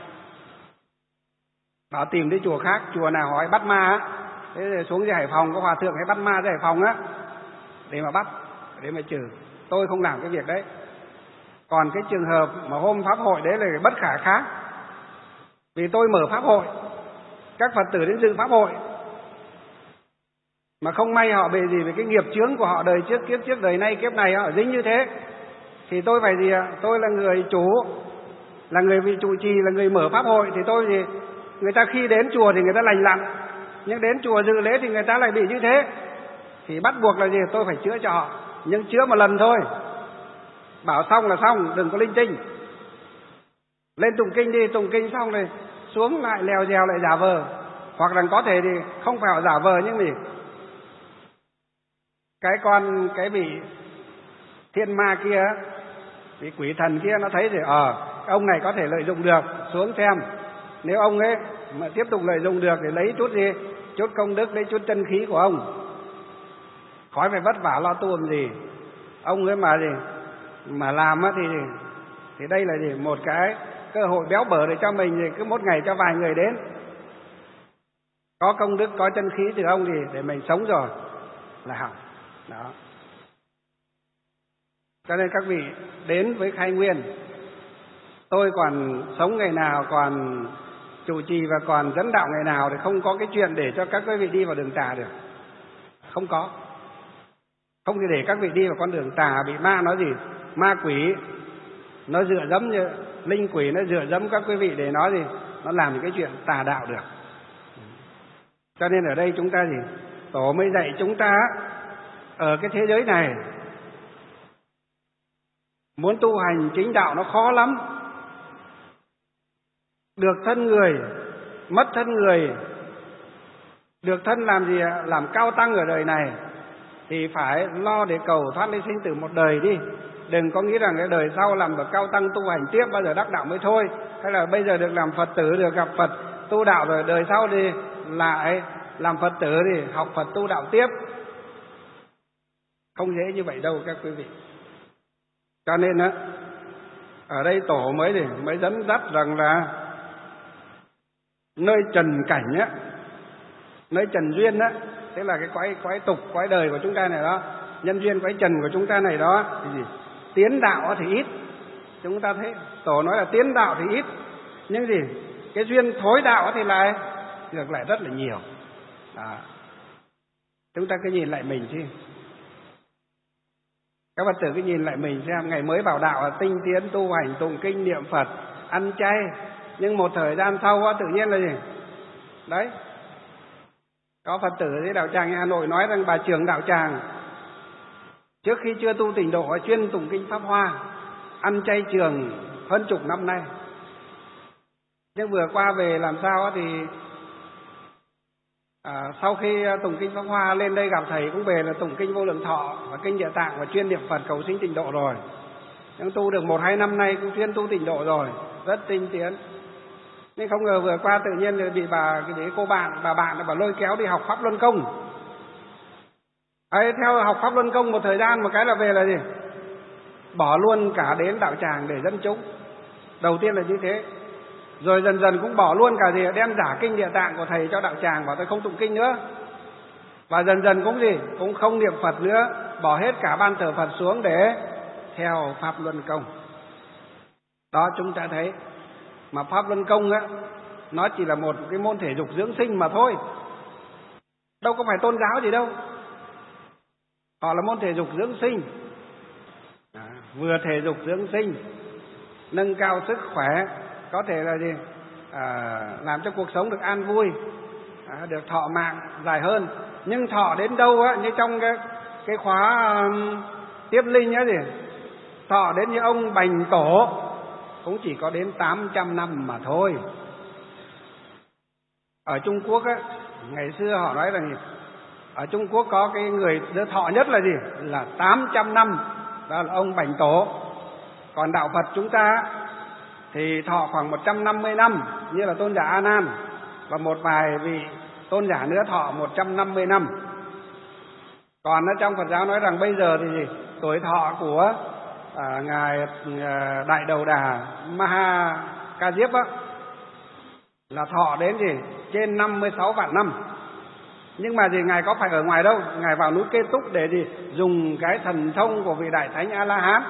A: Bảo tìm đi chùa khác, chùa nào hỏi bắt ma á, thế rồi xuống dưới Hải Phòng có hòa thượng hay bắt ma dưới Hải Phòng á, để mà bắt, để mà trừ. Tôi không làm cái việc đấy. Còn cái trường hợp mà hôm Pháp hội đấy là bất khả kháng. Vì tôi mở Pháp hội, các Phật tử đến dự Pháp hội, mà không may họ bề gì về cái nghiệp chướng của họ đời trước, kiếp trước, đời nay, kiếp này họ dính như thế, thì tôi phải gì ạ? Tôi là người chủ, là người vị trụ trì, là người mở Pháp hội, thì tôi gì? Người ta khi đến chùa thì người ta lành lặn, nhưng đến chùa dự lễ thì người ta lại bị như thế. Thì bắt buộc là gì? Tôi phải chữa cho họ, nhưng chữa một lần thôi. Bảo xong là xong, đừng có linh tinh. Lên tụng kinh đi, tụng kinh xong rồi xuống lại lèo dèo lại giả vờ. Hoặc là có thể thì không phải họ giả vờ, nhưng mà cái con, cái vị thiên ma kia, vị quỷ thần kia nó thấy thì ờ, ông này có thể lợi dụng được, xuống xem. Nếu ông ấy mà tiếp tục lợi dụng được thì lấy chút gì? Chút công đức, lấy chút chân khí của ông. Khỏi phải vất vả lo tu làm gì. Ông ấy mà gì? Mà làm á thì thì đây là gì? Một cái cơ hội béo bở để cho mình thì cứ một ngày cho vài người đến. Có công đức, có chân khí từ ông thì để mình sống rồi là hỏng. Đó. Cho nên các vị đến với Khai Nguyên, tôi còn sống ngày nào, còn trụ trì và còn dẫn đạo ngày nào thì không có cái chuyện để cho các quý vị đi vào đường tà được. Không có. Không thể để các vị đi vào con đường tà, bị ma nói gì? Ma quỷ nó dựa dẫm như linh quỷ, nó dựa dẫm các quý vị để nói gì? Nó làm những cái chuyện tà đạo được. Cho nên ở đây chúng ta gì? Tổ mới dạy chúng ta ở cái thế giới này muốn tu hành chính đạo nó khó lắm. Được thân người, mất thân người. Được thân làm gì ạ? Làm cao tăng ở đời này thì phải lo để cầu thoát ly sinh tử một đời đi. Đừng có nghĩ rằng cái đời sau làm được cao tăng tu hành tiếp bao giờ đắc đạo mới thôi. Hay là bây giờ được làm Phật tử, được gặp Phật tu đạo rồi đời sau đi lại làm Phật tử thì học Phật tu đạo tiếp. Không dễ như vậy đâu các quý vị. Cho nên á, ở đây tổ mới thì mới dẫn dắt rằng là nơi trần cảnh á, nơi trần duyên á, thế là cái quái quái tục, quái đời của chúng ta này đó, nhân duyên quái trần của chúng ta này đó, thì gì? Tiến đạo thì ít. Chúng ta thấy tổ nói là tiến đạo thì ít, nhưng gì? Cái duyên thối đạo thì lại ngược lại rất là nhiều. Đó. Chúng ta cứ nhìn lại mình chứ. Các Phật tử cứ nhìn lại mình xem, ngày mới vào đạo là tinh tiến tu hành, tụng kinh niệm Phật, ăn chay, nhưng một thời gian sau á, tự nhiên là gì? Đấy, có Phật tử ở đạo tràng Hà Nội nói rằng bà trưởng đạo tràng trước khi chưa tu tịnh độ chuyên tụng kinh Pháp Hoa, ăn chay trường hơn chục năm nay. Nhưng vừa qua về làm sao thì à, sau khi tụng kinh Pháp Hoa lên đây gặp thầy cũng về là tụng kinh Vô Lượng Thọ và kinh Địa Tạng và chuyên niệm Phật cầu sinh tịnh độ rồi. Nhưng tu được một hai năm nay cũng chuyên tu tịnh độ rồi, rất tinh tiến. Nhưng không ngờ vừa qua tự nhiên bị bà cái cô bạn bà bạn bà lôi kéo đi học Pháp Luân Công. Ấy, theo học Pháp Luân Công một thời gian một cái là về là gì? Bỏ luôn cả đến đạo tràng để dân chúng. Đầu tiên là như thế. Rồi dần dần cũng bỏ luôn cả gì, đem giả kinh Địa Tạng của thầy cho đạo tràng, bảo tôi không tụng kinh nữa. Và dần dần cũng gì, cũng không niệm Phật nữa, bỏ hết cả ban thờ Phật xuống để theo Pháp Luân Công. Đó, chúng ta thấy mà Pháp Luân Công á, nó chỉ là một cái môn thể dục dưỡng sinh mà thôi, đâu có phải tôn giáo gì đâu. Họ là môn thể dục dưỡng sinh, à, vừa thể dục dưỡng sinh, nâng cao sức khỏe, có thể là gì, à, làm cho cuộc sống được an vui, à, được thọ mạng dài hơn. Nhưng thọ đến đâu á, như trong cái, cái khóa um, tiếp linh á gì, thọ đến như ông Bành Tổ cũng chỉ có đến tám trăm năm mà thôi. Ở Trung Quốc á, ngày xưa họ nói rằng ở Trung Quốc có cái người đứa thọ nhất là gì? Là tám trăm năm, đó là ông Bành Tổ. Còn đạo Phật chúng ta thì thọ khoảng một trăm năm mươi năm, như là tôn giả A Nan, và một vài vị tôn giả nữa thọ một trăm năm mươi năm. Còn ở trong Phật giáo nói rằng bây giờ thì gì? Tuổi thọ của à, ngài à, Đại Đầu Đà Maha Ca Diếp á, là thọ đến gì? Trên năm mươi sáu vạn năm. Nhưng mà gì, ngài có phải ở ngoài đâu, ngài vào núi Kê Túc để gì? Dùng cái thần thông của vị đại thánh A La Hán,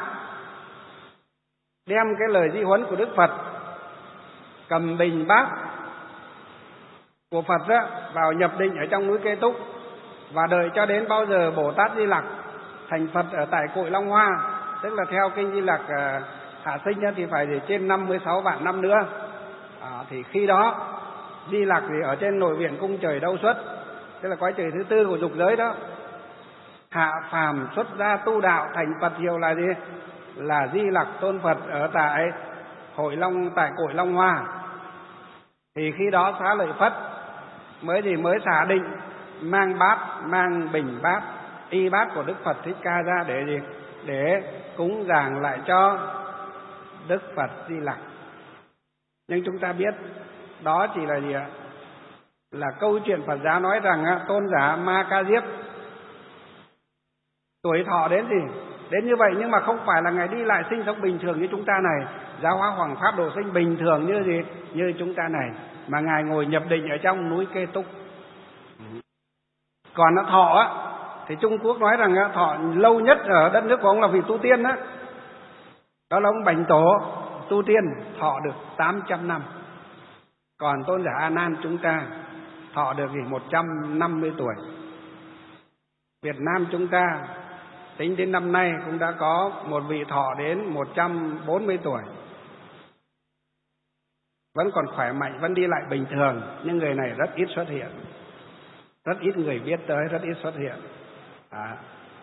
A: đem cái lời di huấn của Đức Phật, cầm bình bát của Phật đó, vào nhập định ở trong núi Kê Túc, và đợi cho đến bao giờ Bồ Tát Di Lặc thành Phật ở tại cội Long Hoa, tức là theo kinh Di Lặc uh, hạ sinh thì phải để trên năm mươi sáu vạn năm nữa. À, thì khi đó Di Lặc thì ở trên nội viện cung trời Đâu Xuất, tức là cõi trời thứ tư của dục giới đó, hạ phàm xuất gia tu đạo thành Phật hiệu là gì? Là Di Lặc Tôn Phật ở tại hội Long, tại cội Long Hoa. Thì khi đó Xá Lợi Phất mới gì mới xả định, mang bát, mang bình bát, y bát của Đức Phật Thích Ca ra để gì? Để cúng dường lại cho Đức Phật Di Lặc. Nhưng chúng ta biết đó chỉ là gì ạ? Là câu chuyện Phật giáo nói rằng tôn giả Ma Ca Diếp tuổi thọ đến gì? Đến như vậy, nhưng mà không phải là ngài đi lại sinh sống bình thường như chúng ta này, giáo hóa hoàng pháp độ sinh bình thường như gì? Như chúng ta này, mà ngài ngồi nhập định ở trong núi Kê Túc. Còn nó thọ á, thì Trung Quốc nói rằng thọ lâu nhất ở đất nước của ông là vị tu tiên á, đó là ông Bành Tổ tu tiên, thọ được tám trăm năm. Còn tôn giả A Nan chúng ta thọ được một trăm năm mươi tuổi. Việt Nam chúng ta tính đến năm nay cũng đã có một vị thọ đến một trăm bốn mươi tuổi, vẫn còn khỏe mạnh, vẫn đi lại bình thường, nhưng người này rất ít xuất hiện, rất ít người biết tới, rất ít xuất hiện. À,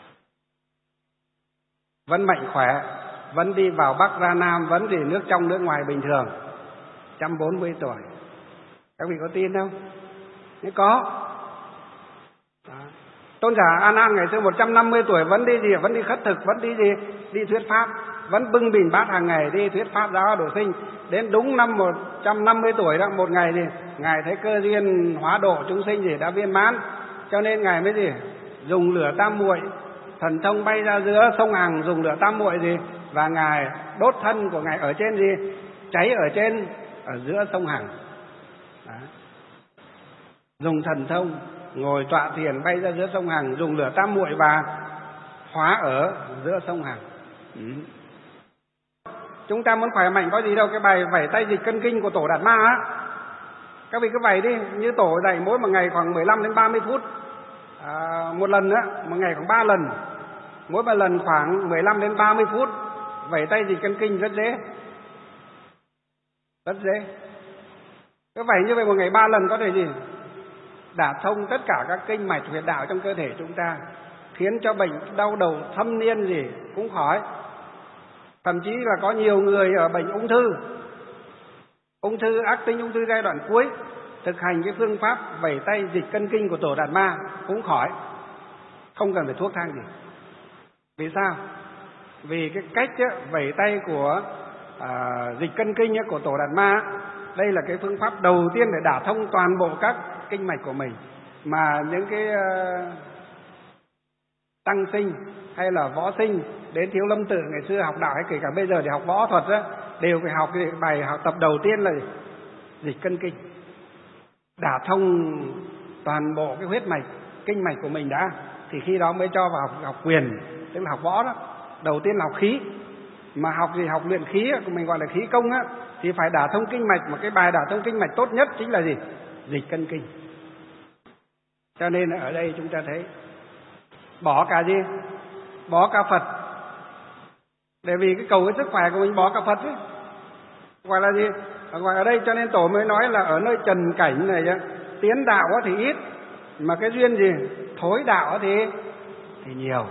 A: vẫn mạnh khỏe, vẫn đi vào Bắc ra Nam, vẫn đi nước trong nước ngoài bình thường, một trăm bốn mươi tuổi. Các vị có tin không? Nếu có. Đó. Tôn giả A Nan ngày xưa một trăm năm mươi tuổi vẫn đi gì? Vẫn đi khất thực, vẫn đi gì? Đi thuyết pháp, vẫn bưng bình bát hàng ngày đi thuyết pháp giáo hóa độ sinh. Đến đúng năm một trăm năm mươi tuổi đó, một ngày gì? Ngài thấy cơ duyên hóa độ chúng sinh gì đã viên mãn, cho nên ngài mới gì? Dùng lửa tam muội, thần thông bay ra giữa sông Hằng, dùng lửa tam muội gì? Và ngài đốt thân của ngài ở trên gì? Cháy ở trên, ở giữa sông Hằng. Đó. Dùng thần thông ngồi tọa thiền bay ra giữa sông Hằng, dùng lửa tam muội và hóa ở giữa sông Hằng. Ừ. Chúng ta muốn khỏe mạnh có gì đâu, cái bài vẩy tay dịch cân kinh của Tổ Đạt Ma á, các vị cứ vẩy đi, như Tổ dạy mỗi một ngày khoảng mười lăm đến ba mươi phút à, một lần á, một ngày khoảng ba lần, mỗi một lần khoảng mười lăm đến ba mươi phút, vẩy tay dịch cân kinh rất dễ. Rất dễ. Cứ vẩy như vậy một ngày ba lần có thể gì? Đả thông tất cả các kinh mạch huyệt đạo trong cơ thể chúng ta, khiến cho bệnh đau đầu thâm niên gì cũng khỏi. Thậm chí là có nhiều người ở bệnh ung thư, ung thư ác tính, ung thư giai đoạn cuối, thực hành cái phương pháp vẩy tay dịch cân kinh của Tổ Đạt Ma cũng khỏi, không cần phải thuốc thang gì. Vì sao? Vì cái cách ấy, vẩy tay của à, dịch cân kinh ấy, của Tổ Đạt Ma, đây là cái phương pháp đầu tiên để đả thông toàn bộ các kinh mạch của mình, mà những cái uh, tăng sinh hay là võ sinh đến Thiếu Lâm Tự ngày xưa học đạo, hay kể cả bây giờ để học võ thuật á, đều phải học cái bài học tập đầu tiên là dịch cân kinh, đả thông toàn bộ cái huyết mạch, kinh mạch của mình đã, thì khi đó mới cho vào học, học quyền, tức là học võ đó. Đầu tiên là học khí, mà học gì? Học luyện khí của mình gọi là khí công á, thì phải đả thông kinh mạch, mà cái bài đả thông kinh mạch tốt nhất chính là gì? Dịch cân kinh. Cho nên ở đây chúng ta thấy bỏ cả gì? Bỏ cả Phật, để vì cái cầu cái sức khỏe của mình bỏ cả Phật ấy. Gọi là gì? Gọi ở đây cho nên Tổ mới nói là ở nơi trần cảnh này á, tiến đạo thì ít, mà cái duyên gì? Thối đạo thì thì nhiều.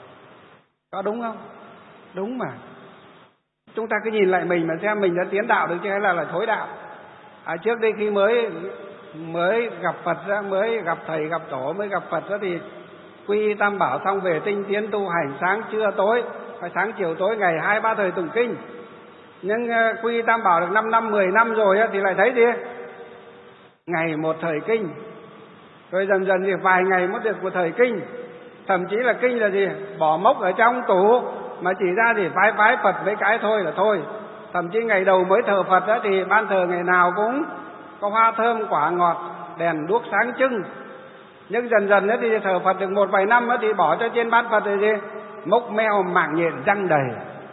A: Có đúng không? Đúng mà. Chúng ta cứ nhìn lại mình mà xem mình đã tiến đạo được chứ hay là là thối đạo. À, trước đây khi mới mới gặp Phật ra, mới gặp thầy gặp tổ, mới gặp Phật ra thì quy y tam bảo xong về tinh tiến tu hành sáng trưa tối, phải sáng chiều tối ngày hai ba thời tụng kinh. Nhưng uh, quy y tam bảo được năm năm mười năm rồi á, thì lại thấy gì? Ngày một thời kinh, rồi dần dần thì vài ngày mất được một thời kinh. Thậm chí là kinh là gì? Bỏ mốc ở trong tủ mà chỉ ra thì vái vái Phật với cái thôi là thôi. Thậm chí ngày đầu mới thờ Phật đó thì ban thờ ngày nào cũng có hoa thơm quả ngọt, đèn đuốc sáng trưng. Nhưng dần dần đó thì thờ Phật được một vài năm đó thì bỏ cho trên bát Phật rồi gì? Mốc meo mạng nhện răng đầy.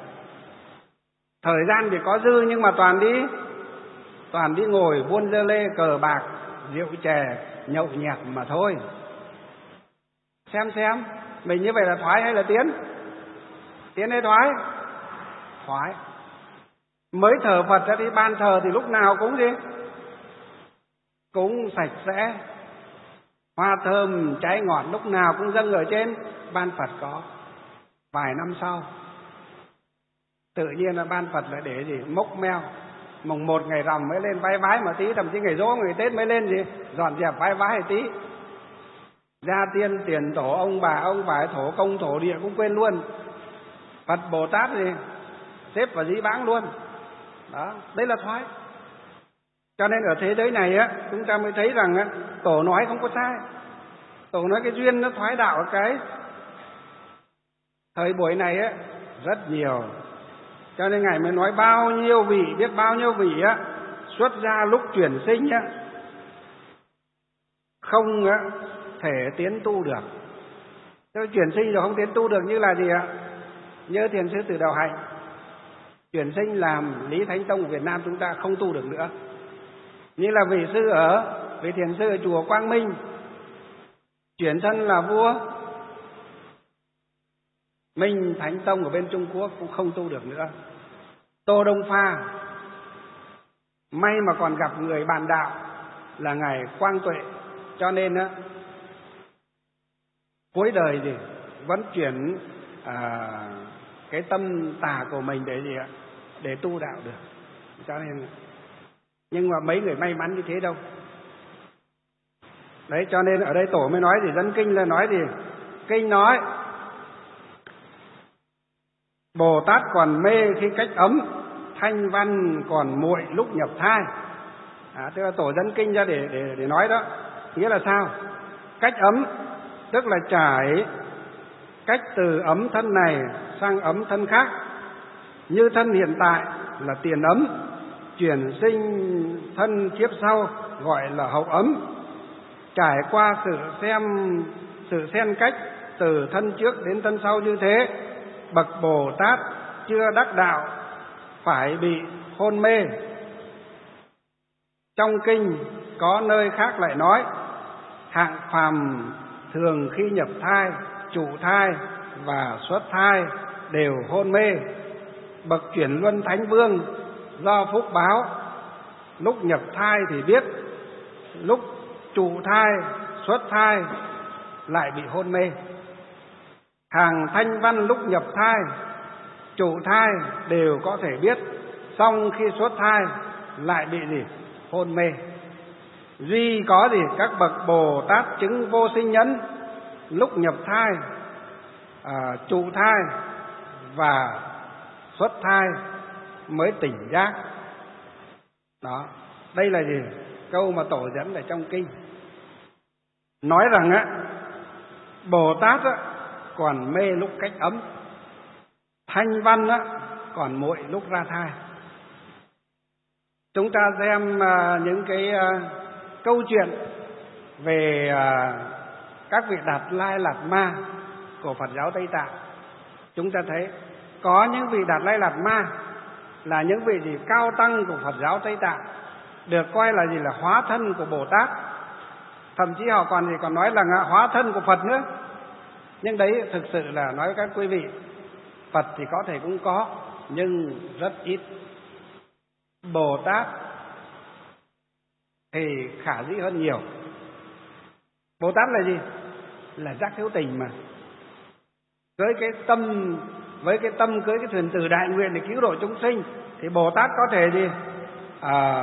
A: Thời gian thì có dư nhưng mà toàn đi toàn đi ngồi buôn dơ lê, cờ bạc, rượu chè, nhậu nhẹt mà thôi. Xem xem mình như vậy là thoái hay là tiến? Tiến hay thoái? Thoái. Mới thờ Phật ra đi, ban thờ thì lúc nào cũng gì? Cũng sạch sẽ, hoa thơm trái ngọt lúc nào cũng dâng ở trên ban Phật có. Vài năm sau tự nhiên là ban Phật lại để gì? Mốc meo. Mùng một ngày rằm mới lên vái vái một tí, thậm chí ngày giỗ ngày Tết mới lên gì? Dọn dẹp vái vái một tí. Gia tiên tiền tổ ông bà ông phải thổ công thổ địa cũng quên luôn. Phật Bồ Tát gì xếp vào dĩ vãng luôn. Đó, đấy là thoái. Cho nên ở thế giới này á, chúng ta mới thấy rằng á, Tổ nói không có sai. Tổ nói cái duyên nó thoái đạo cái thời buổi này á rất nhiều. Cho nên Ngài mới nói bao nhiêu vị, biết bao nhiêu vị á xuất ra lúc chuyển sinh á không á thể tiến tu được. Nếu chuyển sinh rồi không tiến tu được như là gì ạ? Như Thiền sư Từ Đạo Hạnh chuyển sinh làm Lý Thánh Tông của Việt Nam chúng ta không tu được nữa. Như là vị sư ở, vị thiền sư ở chùa Quang Minh chuyển thân là vua Minh Thánh Tông ở bên Trung Quốc cũng không tu được nữa. Tô Đông Pha may mà còn gặp người bạn đạo là Ngài Quang Tuệ, cho nên á cuối đời gì vẫn chuyển à, cái tâm tà của mình để gì ạ? Để tu đạo được. Cho nên nhưng mà mấy người may mắn như thế đâu. Đấy, cho nên ở đây Tổ mới nói gì? Dẫn kinh là nói gì? Kinh nói Bồ Tát còn mê khi cách ấm, thanh văn còn muội lúc nhập thai. À, tức là Tổ dẫn kinh ra để để để nói đó. Nghĩa là sao? Cách ấm tức là trải cách từ ấm thân này sang ấm thân khác. Như thân hiện tại là tiền ấm, chuyển sinh thân kiếp sau gọi là hậu ấm. Trải qua sự xem sự xen cách từ thân trước đến thân sau như thế, bậc Bồ Tát chưa đắc đạo phải bị hôn mê. Trong kinh có nơi khác lại nói hạng phàm thường khi nhập thai, trụ thai và xuất thai đều hôn mê. Bậc chuyển luân thánh vương do phúc báo, lúc nhập thai thì biết, lúc trụ thai, xuất thai lại bị hôn mê. Hàng thanh văn lúc nhập thai, trụ thai đều có thể biết, xong khi xuất thai lại bị gì? Hôn mê. Duy có gì? Các bậc Bồ Tát chứng vô sinh nhẫn, lúc nhập thai, à, trụ thai và xuất thai mới tỉnh giác. Đó, đây là gì? Câu mà tổ dẫn ở trong kinh. Nói rằng á, Bồ Tát á, còn mê lúc cách ấm, thanh văn á, còn muội lúc ra thai. Chúng ta xem uh, những cái uh, câu chuyện về uh, các vị Đạt Lai Lạt Ma của Phật giáo Tây Tạng. Chúng ta thấy có những vị Đạt Lai Lạt Ma là những vị gì cao tăng của Phật giáo Tây Tạng, được coi là gì là hóa thân của Bồ Tát. Thậm chí họ còn gì còn nói là hóa thân của Phật nữa. Nhưng đấy thực sự là nói với các quý vị, Phật thì có thể cũng có, nhưng rất ít. Bồ Tát thì khả dĩ hơn nhiều. Bồ Tát là gì? Là giác hữu tình mà. Với cái tâm, với cái tâm cưới cái thuyền từ đại nguyện để cứu độ chúng sinh, thì Bồ Tát có thể gì? À,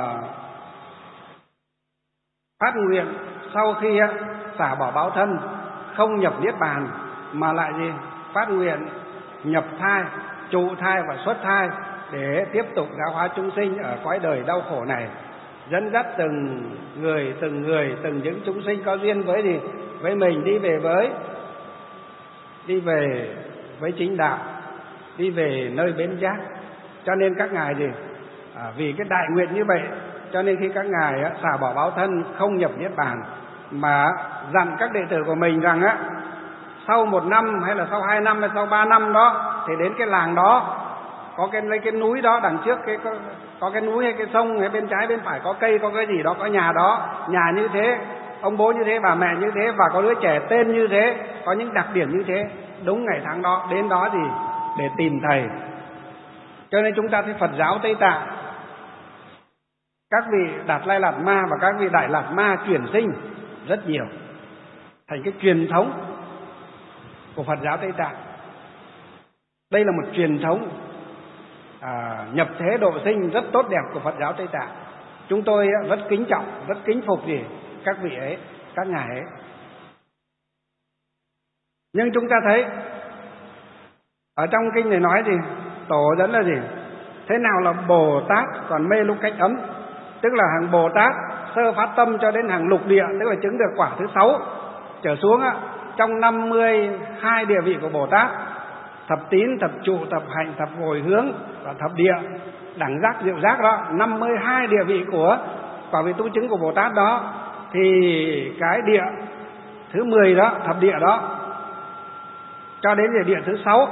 A: phát nguyện sau khi xả bỏ báo thân, không nhập niết bàn, mà lại gì? Phát nguyện nhập thai, trụ thai và xuất thai để tiếp tục giáo hóa chúng sinh ở cõi đời đau khổ này, dẫn dắt từng người, từng người, từng những chúng sinh có duyên với gì? Với mình đi về với đi về với chính đạo, đi về nơi bến giác. Cho nên các ngài gì? À, vì cái đại nguyện như vậy, cho nên khi các ngài á, xả bỏ báo thân, không nhập niết bàn, mà dặn các đệ tử của mình rằng á, sau một năm hay là sau hai năm hay sau ba năm đó thì đến cái làng đó, có cái lấy cái núi đó đằng trước cái có, có cái núi hay cái sông hay bên trái bên phải có cây, có cái gì đó, có nhà đó, nhà như thế, ông bố như thế, bà mẹ như thế, và có đứa trẻ tên như thế, có những đặc điểm như thế. Đúng ngày tháng đó đến đó thì để tìm thầy. Cho nên chúng ta thấy Phật giáo Tây Tạng, các vị Đạt Lai Lạt Ma và các vị Đại Lạt Ma chuyển sinh rất nhiều, thành cái truyền thống của Phật giáo Tây Tạng. Đây là một truyền thống à, nhập thế độ sinh rất tốt đẹp của Phật giáo Tây Tạng. Chúng tôi rất kính trọng, rất kính phục gì các vị ấy, các ngài ấy. Nhưng chúng ta thấy ở trong kinh này nói gì? Tổ dẫn là gì? Thế nào là Bồ Tát còn mê lúc cách ấm? Tức là hàng Bồ Tát sơ phát tâm cho đến hàng lục địa, tức là chứng được quả thứ sáu trở xuống á, trong năm mươi hai địa vị của Bồ Tát, thập tín, thập trụ, thập hạnh, thập hồi hướng và thập địa, đẳng giác, diệu giác đó, năm mươi hai địa vị của quả vị tu chứng của Bồ Tát đó, thì cái địa thứ mười đó, thập địa đó, cho đến địa thứ sáu.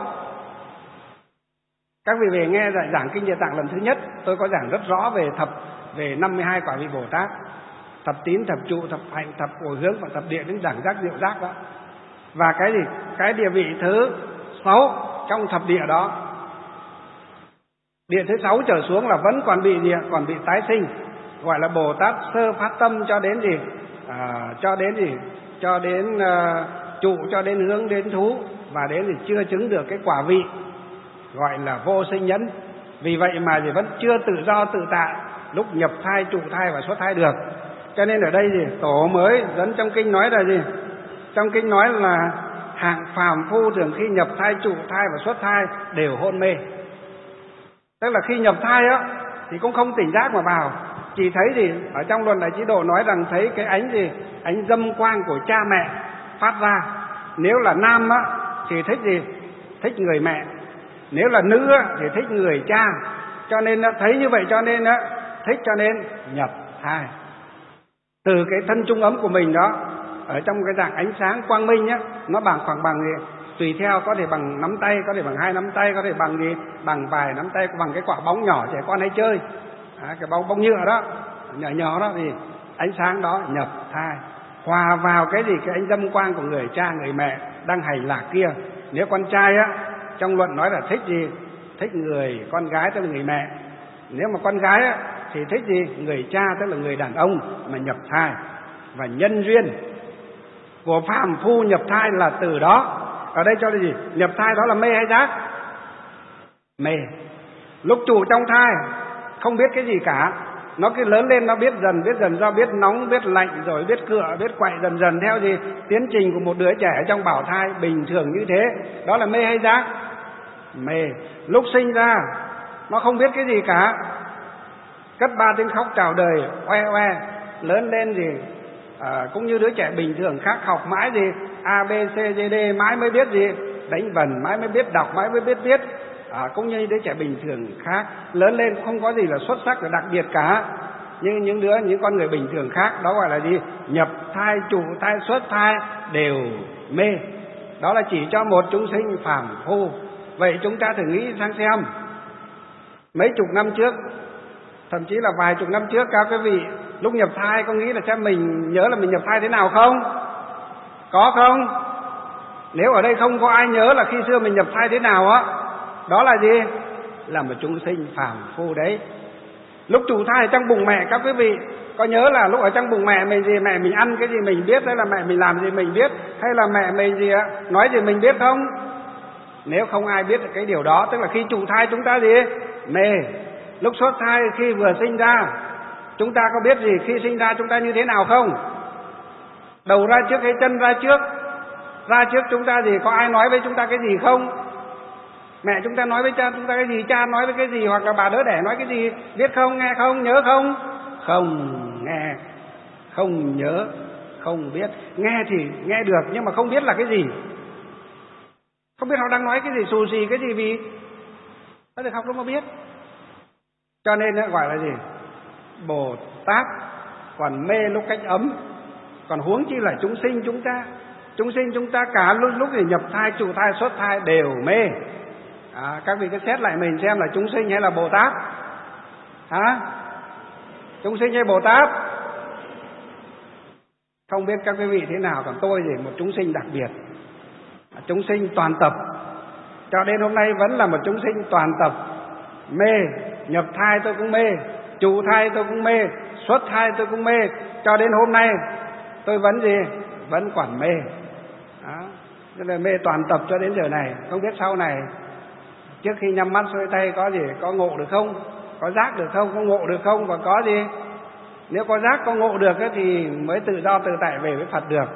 A: Các vị về nghe giải giảng kinh Địa Tạng lần thứ nhất, tôi có giảng rất rõ về thập về năm mươi hai quả vị Bồ Tát, thập tín, thập trụ, thập hạnh, thập hồi hướng và thập địa đến đẳng giác, diệu giác đó. Và cái gì? Cái địa vị thứ sáu trong thập địa đó, địa thứ sáu trở xuống là vẫn còn bị gì? Còn bị tái sinh, gọi là Bồ Tát sơ phát tâm cho đến gì? À, cho đến gì? Cho đến uh, trụ, cho đến hướng, đến thú, và đến thì chưa chứng được cái quả vị gọi là vô sinh nhẫn. Vì vậy mà thì vẫn chưa tự do tự tại lúc nhập thai, trụ thai và xuất thai được. Cho nên ở đây gì? Tổ mới dẫn trong kinh nói là gì? Trong kinh nói là hạng phàm phu thường khi nhập thai, trụ thai và xuất thai đều hôn mê. Tức là khi nhập thai á thì cũng không tỉnh giác mà vào, chỉ thấy gì? Ở trong Luận Đại Trí Độ nói rằng thấy cái ánh gì? Ánh dâm quang của cha mẹ phát ra. Nếu là nam á thì thích gì? Thích người mẹ. Nếu là nữ á thì thích người cha. Cho nên thấy như vậy cho nên á thích, cho nên nhập thai. Từ cái thân trung ấm của mình đó, ở trong cái dạng ánh sáng quang minh á, nó bằng khoảng bằng gì? Tùy theo, có thể bằng nắm tay, có thể bằng hai nắm tay, có thể bằng gì? Bằng vài nắm tay, bằng cái quả bóng nhỏ trẻ con hay chơi. À, cái bóng bóng nhựa đó, nhỏ nhỏ đó, thì ánh sáng đó nhập thai, hòa vào cái gì? Cái ánh dâm quang của người cha, người mẹ đang hành lạc kia. Nếu con trai á, trong luận nói là thích gì? Thích người con gái tức là người mẹ. Nếu mà con gái á, thì thích gì? Người cha tức là người đàn ông mà nhập thai. Và nhân duyên của phàm phu nhập thai là từ đó. Ở đây cho là gì? Nhập thai đó là mê hay giác? Mê. Lúc chủ trong thai không biết cái gì cả, nó cứ lớn lên nó biết dần, biết dần, do biết nóng, biết lạnh, rồi biết cựa, biết quậy dần dần theo gì? Tiến trình của một đứa trẻ trong bào thai bình thường như thế. Đó là mê hay giác? Mê. Lúc sinh ra nó không biết cái gì cả, cất ba tiếng khóc chào đời, oe oe. Lớn lên gì? À, cũng như đứa trẻ bình thường khác, học mãi gì? A, B, C, D, D mãi mới biết gì? Đánh vần, mãi mới biết đọc, mãi mới biết viết. À, cũng như đứa trẻ bình thường khác, lớn lên cũng không có gì là xuất sắc và đặc biệt cả. Nhưng những đứa, những con người bình thường khác, đó gọi là gì? Nhập thai, trụ thai, xuất thai đều mê. Đó là chỉ cho một chúng sinh phàm phu. Vậy chúng ta thử nghĩ sang xem, mấy chục năm trước, thậm chí là vài chục năm trước, các quý vị lúc nhập thai có nghĩ là cha mình nhớ là mình nhập thai thế nào không? Có không? Nếu ở đây không có ai nhớ là khi xưa mình nhập thai thế nào á, đó là gì? Là một chúng sinh phàm phu đấy. Lúc trụ thai ở trong bụng mẹ, các quý vị có nhớ là lúc ở trong bụng mẹ mình gì? Mẹ mình ăn cái gì mình biết, hay là mẹ mình làm gì mình biết, hay là mẹ mình gì ạ? Nói gì mình biết không? Nếu không ai biết cái điều đó, tức là khi trụ thai chúng ta gì? Mê. Lúc xuất thai khi vừa sinh ra, chúng ta có biết gì khi sinh ra chúng ta như thế nào không? Đầu ra trước hay chân ra trước? Ra trước chúng ta gì? Có ai nói với chúng ta cái gì không? Mẹ chúng ta nói với cha chúng ta cái gì? Cha nói với cái gì? Hoặc là bà đỡ đẻ nói cái gì? Biết không? Nghe không? Nhớ không? Không nghe, không nhớ, không biết. Nghe thì nghe được nhưng mà không biết là cái gì. Không biết họ đang nói cái gì, xù xì cái gì, vì nó được học đâu mà biết. Cho nên nó gọi là gì? Bồ Tát còn mê lúc cách ấm, còn huống chi là chúng sinh chúng ta. Chúng sinh chúng ta cả lúc lúc thì nhập thai, trụ thai, xuất thai đều mê. À, các vị cứ xét lại mình xem là chúng sinh hay là Bồ Tát? Hả? Chúng sinh hay Bồ Tát? Không biết các quý vị thế nào, còn tôi thì một chúng sinh đặc biệt. Chúng sinh toàn tập. Cho đến hôm nay vẫn là một chúng sinh toàn tập. Mê, nhập thai tôi cũng mê, trụ thai tôi cũng mê, xuất thai tôi cũng mê. Cho đến hôm nay tôi vẫn gì? Vẫn còn mê. Đó. Nên là mê toàn tập cho đến giờ này. Không biết sau này trước khi nhắm mắt xuôi tay có gì? Có ngộ được không? Có giác được không? Có ngộ được không? Và có gì? Nếu có giác, có ngộ được thì mới tự do tự tại về với Phật được.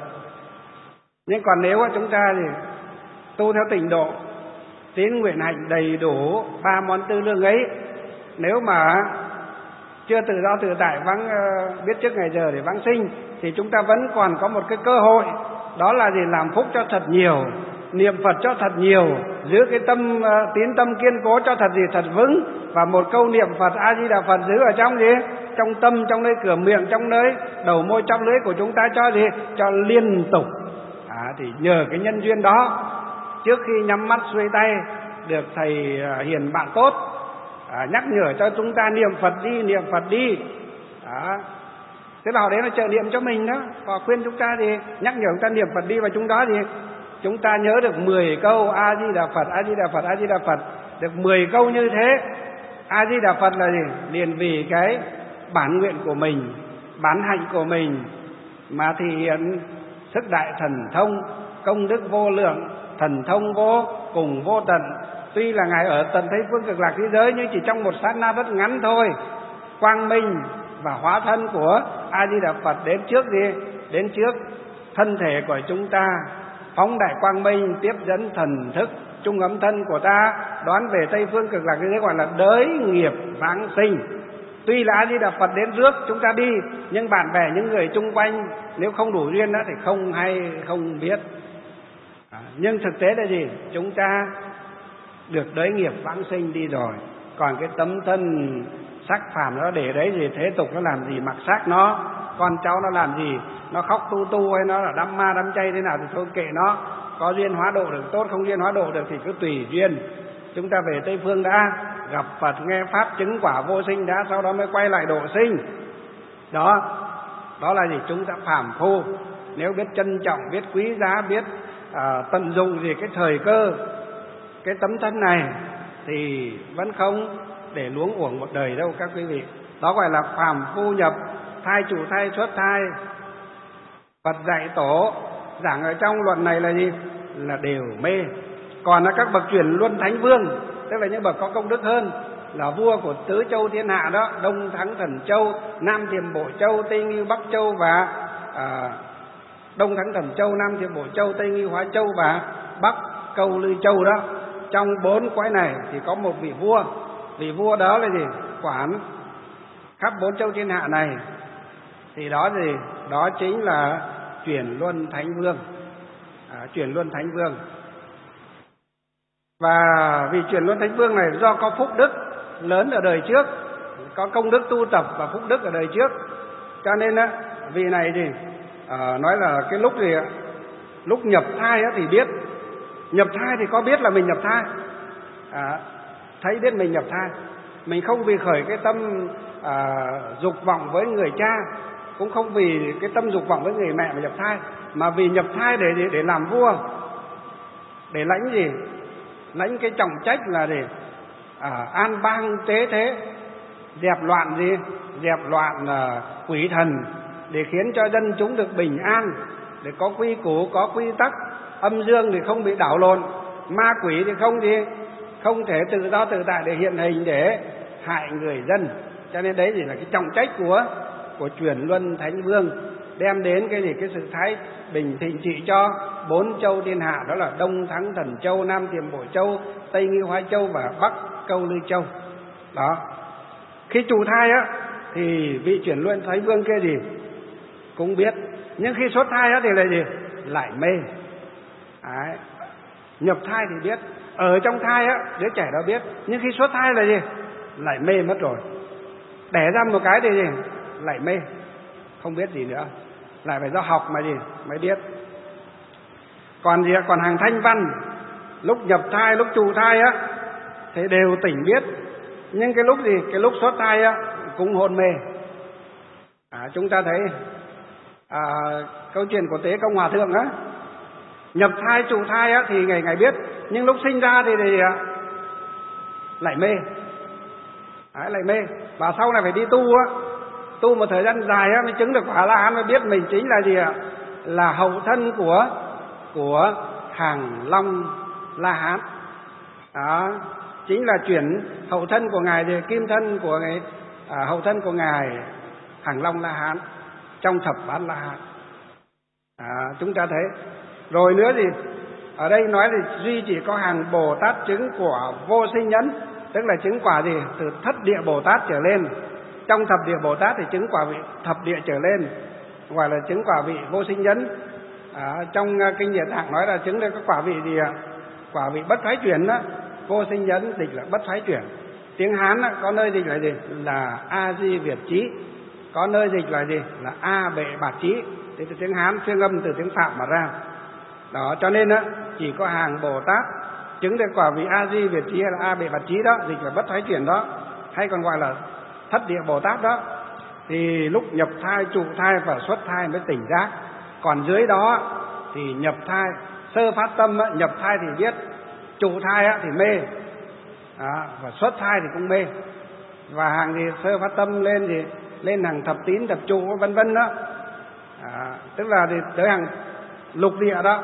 A: Nhưng còn nếu chúng ta thì tu theo tịnh độ, tín nguyện hạnh đầy đủ ba món tư lương ấy, nếu mà chưa tự do tự tại, vắng biết trước ngày giờ để vãng sinh, thì chúng ta vẫn còn có một cái cơ hội, đó là gì? Làm phúc cho thật nhiều, niệm Phật cho thật nhiều, giữ cái tâm tín tâm kiên cố cho thật gì? Thật vững. Và một câu niệm Phật A Di Đà Phật giữ ở trong gì? Trong tâm, trong nơi cửa miệng, trong nơi đầu môi, trong lưỡi của chúng ta cho gì? Cho liên tục. À, thì nhờ cái nhân duyên đó, trước khi nhắm mắt xuôi tay, được thầy hiền bạn tốt à, nhắc nhở cho chúng ta niệm Phật đi, niệm Phật đi. Đó. Thế là họ đến là trợ niệm cho mình đó. Họ khuyên chúng ta thì nhắc nhở chúng ta niệm Phật đi, và chúng đó thì chúng ta nhớ được mười câu A Di Đà Phật, A Di Đà Phật, A Di Đà Phật. Được mười câu như thế. A Di Đà Phật là gì? Liền vì cái bản nguyện của mình, bản hạnh của mình mà thể hiện sức đại thần thông, công đức vô lượng, thần thông vô cùng vô tận. Tuy là Ngài ở tận Tây Phương Cực Lạc thế giới, nhưng chỉ trong một sát na rất ngắn thôi, quang minh và hóa thân của A Di Đà Phật đến trước gì? Đến trước thân thể của chúng ta, phóng đại quang minh tiếp dẫn thần thức trung ấm thân của ta, đoán về Tây Phương Cực Lạc thế giới, gọi là đới nghiệp vãng sinh. Tuy là A Di Đà Phật đến trước chúng ta đi, nhưng bạn bè những người chung quanh nếu không đủ duyên đó thì không hay, không biết. À, nhưng thực tế là gì? Chúng ta được đới nghiệp vãng sinh đi rồi. Còn cái tấm thân sắc phàm nó để đấy gì? Thế tục nó làm gì mặc xác nó, con cháu nó làm gì, nó khóc tu tu hay nó là đắm ma đắm chay thế nào thì thôi kệ nó. Có duyên hóa độ được tốt, không duyên hóa độ được thì cứ tùy duyên. Chúng ta về Tây Phương đã, gặp Phật nghe Pháp chứng quả vô sinh đã, sau đó mới quay lại độ sinh. Đó, đó là gì? Chúng ta phàm phu. Nếu biết trân trọng, biết quý giá, biết à, tận dụng gì cái thời cơ, cái tấm thân này thì vẫn không để luống uổng một đời đâu các quý vị. Đó gọi là phàm phu nhập thai, trụ thai, xuất thai. Phật dạy tổ giảng ở trong luận này là gì? Là đều mê. Còn là các bậc chuyển luân thánh vương, tức là những bậc có công đức hơn, là vua của tứ châu thiên hạ đó, Đông Thắng Thần Châu, Nam Thiểm Bộ Châu, Tây Ngưu Bắc Châu và à, Đông Thắng Thần Châu, Nam Thiểm Bộ Châu, Tây Ngưu Hóa Châu và Bắc Câu Lư Châu đó. Trong bốn cõi này thì có một vị vua. Vị vua đó là gì? Quản khắp bốn châu thiên hạ này. Thì đó gì? Đó chính là chuyển luân thánh vương. À, chuyển luân thánh vương. Và vì chuyển luân thánh vương này do có phúc đức lớn ở đời trước, có công đức tu tập và phúc đức ở đời trước, cho nên á, vì này thì à, nói là cái lúc gì lúc nhập thai á, thì biết. Nhập thai thì có biết là mình nhập thai, à, thấy biết mình nhập thai. Mình không vì khởi cái tâm à, dục vọng với người cha, cũng không vì cái tâm dục vọng với người mẹ mà nhập thai, mà vì nhập thai để để làm vua, để lãnh gì? Lãnh cái trọng trách là để à, an bang tế thế, dẹp loạn gì? Dẹp loạn à, quỷ thần, để khiến cho dân chúng được bình an, để có quy củ, có quy tắc, âm dương thì không bị đảo lộn, ma quỷ thì không gì, không thể tự do tự tại để hiện hình để hại người dân. Cho nên đấy thì là cái trọng trách của của chuyển luân thánh vương, đem đến cái gì? Cái sự thái bình thịnh trị cho bốn châu thiên hạ, đó là Đông Thắng Thần Châu, Nam Thiểm Bộ Châu, Tây Ngưu Hóa Châu và Bắc Câu Lư Châu. Đó. Khi trụ thai á thì vị chuyển luân thánh vương kia gì cũng biết, nhưng khi xuất thai á thì là gì? Lại mê. Đấy. Nhập thai thì biết, ở trong thai á đứa trẻ đó biết, nhưng khi xuất thai là gì? Lại mê mất rồi. Đẻ ra một cái thì gì? Lại mê, không biết gì nữa, lại phải do học mà gì mới biết. Còn gì? Còn hàng thanh văn lúc nhập thai, lúc trụ thai á thì đều tỉnh biết, nhưng cái lúc gì? Cái lúc xuất thai á cũng hôn mê. À, chúng ta thấy à, câu chuyện của Tế Công Hòa Thượng á, nhập thai trụ thai á thì ngày ngày biết, nhưng lúc sinh ra thì, thì lại mê. Đấy, lại mê. Và sau này phải đi tu á, tu một thời gian dài á mới chứng được quả La Hán, mới biết mình chính là gì ạ? Là hậu thân của của Hàng Long La Hán. Đó, chính là chuyển hậu thân của ngài, thì kim thân của ngài, à, hậu thân của ngài Hàng Long La Hán trong thập bán La Hán. À, chúng ta thấy rồi nữa gì? Ở đây nói thì duy chỉ có hàng Bồ Tát chứng của vô sinh nhẫn, tức là chứng quả gì? Từ thất địa Bồ Tát trở lên. Trong thập địa Bồ Tát thì chứng quả vị thập địa trở lên, gọi là chứng quả vị vô sinh nhẫn. À, trong kinh Địa Tạng nói là chứng được các quả vị gì ạ? Quả vị bất thoái chuyển đó. Vô sinh nhẫn dịch là bất thoái chuyển. Tiếng Hán đó, có nơi dịch là gì? Là A Di Việt Chí, có nơi dịch là gì? Là A Bệ Bạt Chí. Thì từ tiếng Hán phiên âm từ tiếng Phạm mà ra. Đó, cho nên đó, chỉ có hàng Bồ Tát chứng được quả vị A Di Việt Chí hay là A Bệ Bạt Chí đó, dịch là bất thoái chuyển đó, hay còn gọi là thất địa Bồ Tát đó, thì lúc nhập thai, trụ thai và xuất thai mới tỉnh giác. Còn dưới đó thì nhập thai, sơ phát tâm á, nhập thai thì biết, trụ thai á, thì mê, à, và xuất thai thì cũng mê. Và hàng thì sơ phát tâm lên thì lên hàng thập tín, thập trụ vân vân đó, à, tức là thì tới hàng lục địa đó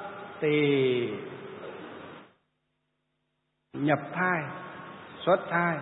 A: thì nhập thai, xuất thai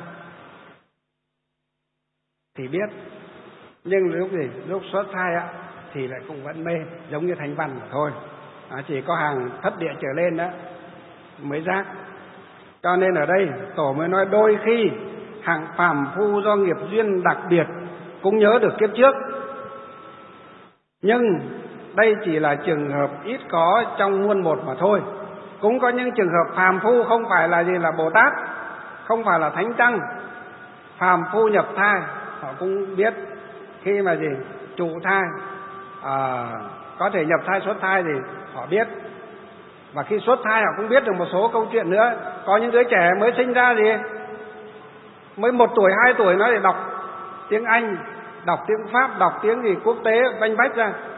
A: thì biết, nhưng lúc gì? Lúc xuất thai á thì lại cũng vẫn mê, giống như thanh văn mà thôi. À, chỉ có hàng thất địa trở lên đó mới giác. Cho nên ở đây tổ mới nói đôi khi hàng phàm phu do nghiệp duyên đặc biệt cũng nhớ được kiếp trước, nhưng đây chỉ là trường hợp ít có trong muôn một mà thôi. Cũng có những trường hợp phàm phu không phải là gì? Là Bồ Tát, không phải là thánh tăng, phàm phu nhập thai họ cũng biết. Khi mà gì? Trụ thai, à, có thể nhập thai xuất thai thì họ biết. Và khi xuất thai họ cũng biết được một số câu chuyện nữa. Có những đứa trẻ mới sinh ra gì? Mới một tuổi, hai tuổi nó để đọc tiếng Anh, đọc tiếng Pháp, đọc tiếng gì quốc tế vanh vách ra.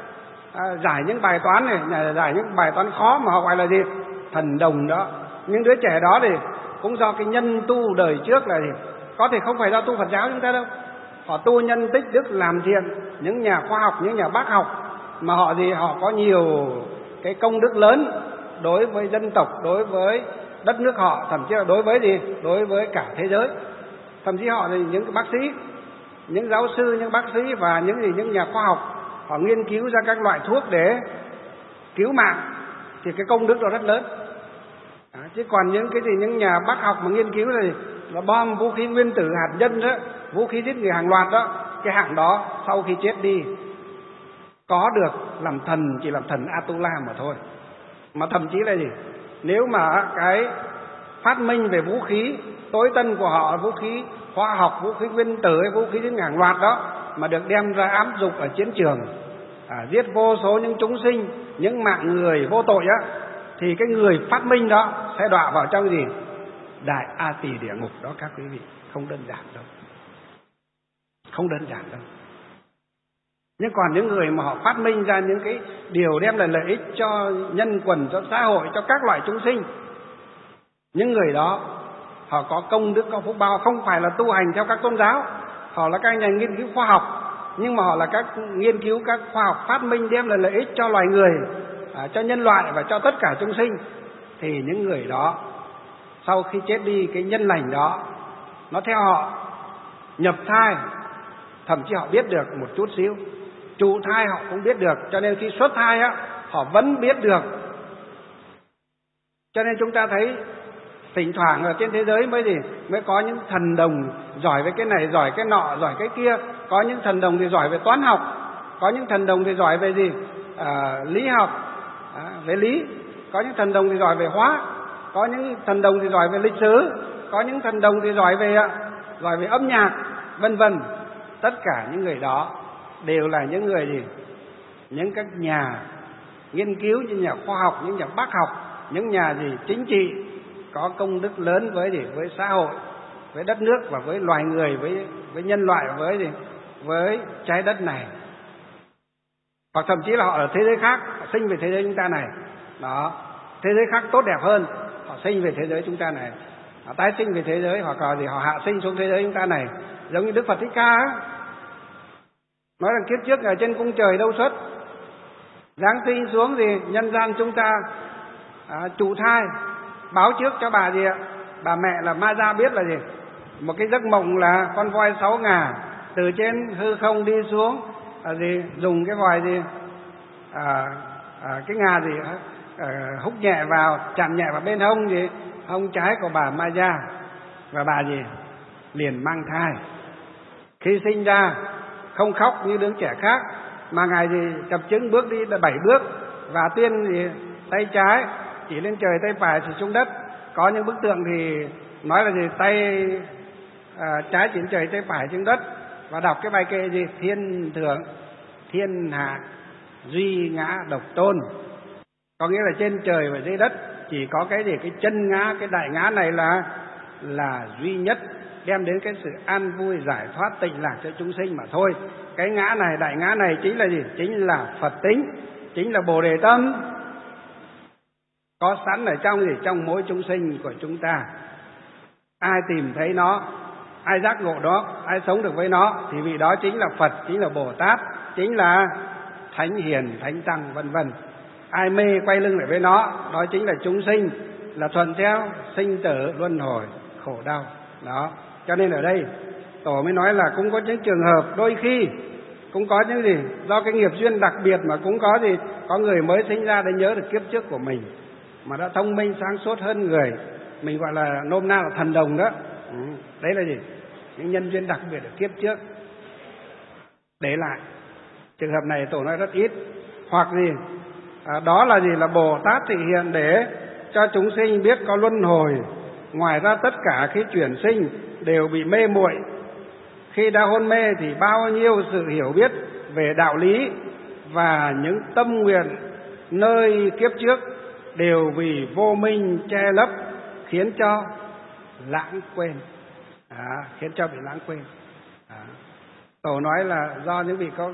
A: à, giải những bài toán này, giải những bài toán khó mà họ gọi là gì? Thần đồng đó. Những đứa trẻ đó thì cũng do cái nhân tu đời trước là gì? Có thể không phải do tu Phật giáo chúng ta đâu. Họ tu nhân tích đức làm thiện, những nhà khoa học, những nhà bác học mà họ gì? Họ có nhiều cái công đức lớn đối với dân tộc, đối với đất nước họ, thậm chí là đối với gì? Đối với cả thế giới. Thậm chí họ thì những cái bác sĩ, những giáo sư, những bác sĩ và những gì những nhà khoa học, họ nghiên cứu ra các loại thuốc để cứu mạng thì cái công đức đó rất lớn. À, chứ còn những cái gì những nhà bác học mà nghiên cứu là, là bom vũ khí nguyên tử hạt nhân đó, vũ khí giết người hàng loạt đó, cái hạng đó sau khi chết đi có được làm thần chỉ làm thần Atula mà thôi. Mà thậm chí là gì? Nếu mà cái phát minh về vũ khí tối tân của họ, vũ khí hóa học, vũ khí nguyên tử hay vũ khí giết người hàng loạt đó mà được đem ra áp dụng ở chiến trường, à, giết vô số những chúng sinh, những mạng người vô tội á, thì cái người phát minh đó sẽ đọa vào trong gì? Đại A Tỳ địa ngục đó các quý vị. Không đơn giản đâu. Không đơn giản đâu. Nhưng còn những người mà họ phát minh ra những cái điều đem lại lợi ích cho nhân quần, cho xã hội, cho các loại chúng sinh, những người đó họ có công đức, có phúc báo, không phải là tu hành theo các tôn giáo. Họ là các nhà nghiên cứu khoa học, nhưng mà họ là các nghiên cứu các khoa học phát minh đem lại lợi ích cho loài người, à, cho nhân loại và cho tất cả chúng sinh. Thì những người đó sau khi chết đi, cái nhân lành đó nó theo họ nhập thai, thậm chí họ biết được một chút xíu. Trụ thai họ cũng biết được, cho nên khi xuất thai á, họ vẫn biết được. Cho nên chúng ta thấy thỉnh thoảng ở trên thế giới mới gì mới có những thần đồng giỏi về cái này, giỏi cái nọ, giỏi cái kia. Có những thần đồng thì giỏi về toán học, có những thần đồng thì giỏi về gì? À, lý học, à, về lý. Có những thần đồng thì giỏi về hóa, có những thần đồng thì giỏi về lịch sử, có những thần đồng thì giỏi về giỏi về âm nhạc, vân vân. Tất cả những người đó đều là những người gì? Những các nhà nghiên cứu, những nhà khoa học, những nhà bác học, những nhà gì chính trị có công đức lớn với gì? Với xã hội, với đất nước và với loài người, với với nhân loại, với gì? Với trái đất này. Hoặc thậm chí là họ ở thế giới khác, họ sinh về thế giới chúng ta này. Đó, thế giới khác tốt đẹp hơn, họ sinh về thế giới chúng ta này. Họ tái sinh về thế giới, hoặc là gì? Họ hạ sinh xuống thế giới chúng ta này. Giống như Đức Phật Thích Ca á, nói rằng kiếp trước ở trên cung trời đâu xuất, giáng sinh xuống gì nhân gian chúng ta, à, trụ thai, báo trước cho bà gì ạ? Bà mẹ là Ma Gia biết là gì? Một cái giấc mộng là con voi sáu ngà từ trên hư không đi xuống, à, gì dùng cái vòi gì, à, à, cái ngà gì à, húc nhẹ vào, chạm nhẹ vào bên hông gì, hông trái của bà Ma Gia, và bà gì liền mang thai. Khi sinh ra không khóc như đứa trẻ khác, mà ngài gì chập chững bước đi là bảy bước, và tiên gì tay trái chỉ lên trời, tay phải chỉ xuống đất. Có những bức tượng thì nói là gì tay à, trái chỉ lên trời, tay phải xuống đất, và đọc cái bài kệ gì thiên thượng thiên hạ duy ngã độc tôn. Có nghĩa là trên trời và dưới đất chỉ có cái gì cái chân ngã, cái đại ngã này là là duy nhất, đem đến cái sự an vui giải thoát tịnh lạc cho chúng sinh mà thôi. Cái ngã này, đại ngã này chính là gì? Chính là Phật tính, chính là Bồ Đề tâm, có sẵn ở trong gì? Trong mỗi chúng sinh của chúng ta. Ai tìm thấy nó, ai giác ngộ đó, ai sống được với nó, thì vị đó chính là Phật, chính là Bồ Tát, chính là Thánh Hiền, Thánh Tăng, vân vân. Ai mê quay lưng lại với nó, đó chính là chúng sinh, là thuận theo sinh tử luân hồi khổ đau. Đó, cho nên ở đây Tổ mới nói là cũng có những trường hợp đôi khi cũng có những gì do cái nghiệp duyên đặc biệt mà cũng có gì có người mới sinh ra để nhớ được kiếp trước của mình, mà đã thông minh sáng suốt hơn người, mình gọi là nôm na là thần đồng đó. Ừ, đấy là gì? Những nhân duyên đặc biệt ở kiếp trước để lại. Trường hợp này Tổ nói rất ít. Hoặc gì à, đó là gì? Là Bồ Tát thị hiện để cho chúng sinh biết có luân hồi. Ngoài ra tất cả khi chuyển sinh đều bị mê muội. Khi đã hôn mê thì bao nhiêu sự hiểu biết về đạo lý và những tâm nguyện nơi kiếp trước đều vì vô minh che lấp, khiến cho lãng quên, à, khiến cho bị lãng quên. À, Tổ nói là do những vị có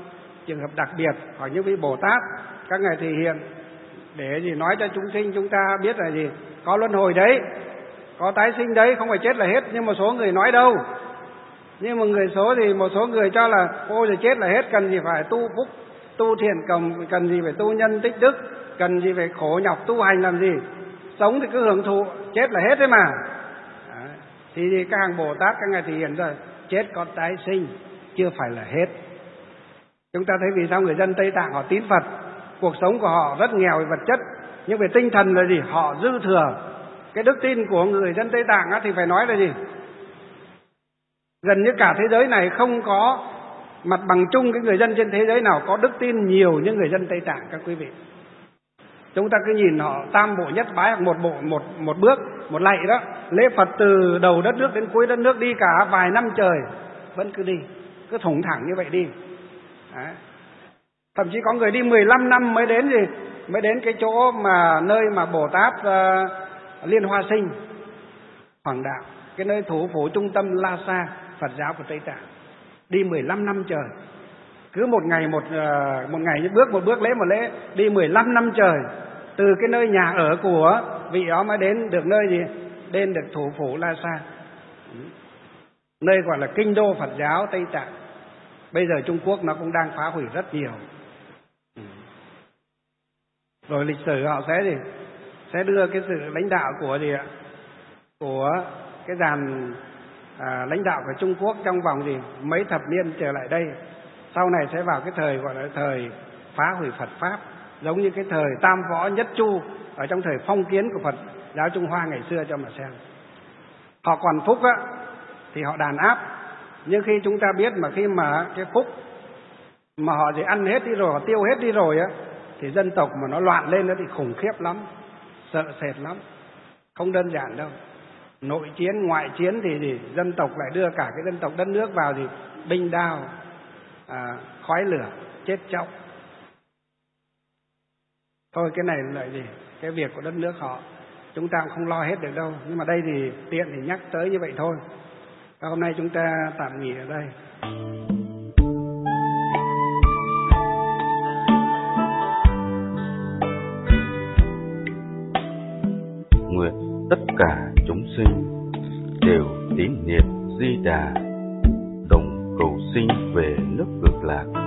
A: trường hợp đặc biệt hoặc những vị Bồ Tát các ngài thể hiện để gì nói cho chúng sinh chúng ta biết là gì, có luân hồi đấy, có tái sinh đấy, không phải chết là hết. Nhưng một số người nói đâu, nhưng mà người số thì một số người cho là ôi rồi chết là hết, cần gì phải tu phúc tu thiện, cần cần gì phải tu nhân tích đức, cần gì phải khổ nhọc tu hành làm gì, sống thì cứ hưởng thụ, chết là hết đấy mà. Đấy. Thì các hàng Bồ Tát các ngài thể hiện rồi, chết có tái sinh chưa phải là hết. Chúng ta thấy vì sao người dân Tây Tạng họ tín Phật, cuộc sống của họ rất nghèo về vật chất, nhưng về tinh thần là gì, họ dư thừa. Cái đức tin của người dân Tây Tạng á, thì phải nói là gì, gần như cả thế giới này không có mặt bằng chung cái người dân trên thế giới nào có đức tin nhiều như người dân Tây Tạng các quý vị. Chúng ta cứ nhìn họ tam bộ nhất bái, một bộ một một bước một lạy đó, lễ Phật từ đầu đất nước đến cuối đất nước, đi cả vài năm trời vẫn cứ đi, cứ thủng thẳng như vậy đi. Đấy. Thậm chí có người đi mười lăm năm mới đến gì, mới đến cái chỗ mà nơi mà Bồ Tát uh, Liên Hoa Sinh Hoàng Đạo, cái nơi thủ phủ trung tâm Lhasa Phật giáo của Tây Tạng, đi mười lăm năm trời, cứ một ngày một uh, một ngày bước một bước lễ một lễ, đi mười lăm năm trời, từ cái nơi nhà ở của vị đó mới đến được nơi gì, đến được thủ phủ Lhasa, nơi gọi là kinh đô Phật giáo Tây Tạng. Bây giờ Trung Quốc nó cũng đang phá hủy rất nhiều. Rồi lịch sử họ sẽ gì, sẽ đưa cái sự lãnh đạo của gì ạ, của cái dàn à, lãnh đạo của Trung Quốc trong vòng gì mấy thập niên trở lại đây, sau này sẽ vào cái thời gọi là thời phá hủy Phật pháp, giống như cái thời Tam Võ Nhất Chu ở trong thời phong kiến của Phật giáo Trung Hoa ngày xưa cho mà xem. Họ còn phúc á thì họ đàn áp, nhưng khi chúng ta biết mà khi mà cái phúc mà họ chỉ ăn hết đi rồi, họ tiêu hết đi rồi á, thì dân tộc mà nó loạn lên nó thì khủng khiếp lắm, sợ sệt lắm, không đơn giản đâu. Nội chiến, ngoại chiến thì gì, dân tộc lại đưa cả cái dân tộc đất nước vào gì, binh đao, à, khói lửa, chết chóc. Thôi cái này là gì, cái việc của đất nước họ, chúng ta cũng không lo hết được đâu. Nhưng mà đây thì tiện thì nhắc tới như vậy thôi. Và hôm nay chúng ta tạm nghỉ ở đây.
B: Nguyện tất cả chúng sinh đều tín niệm Di Đà, đồng cầu sinh về nước Cực Lạc.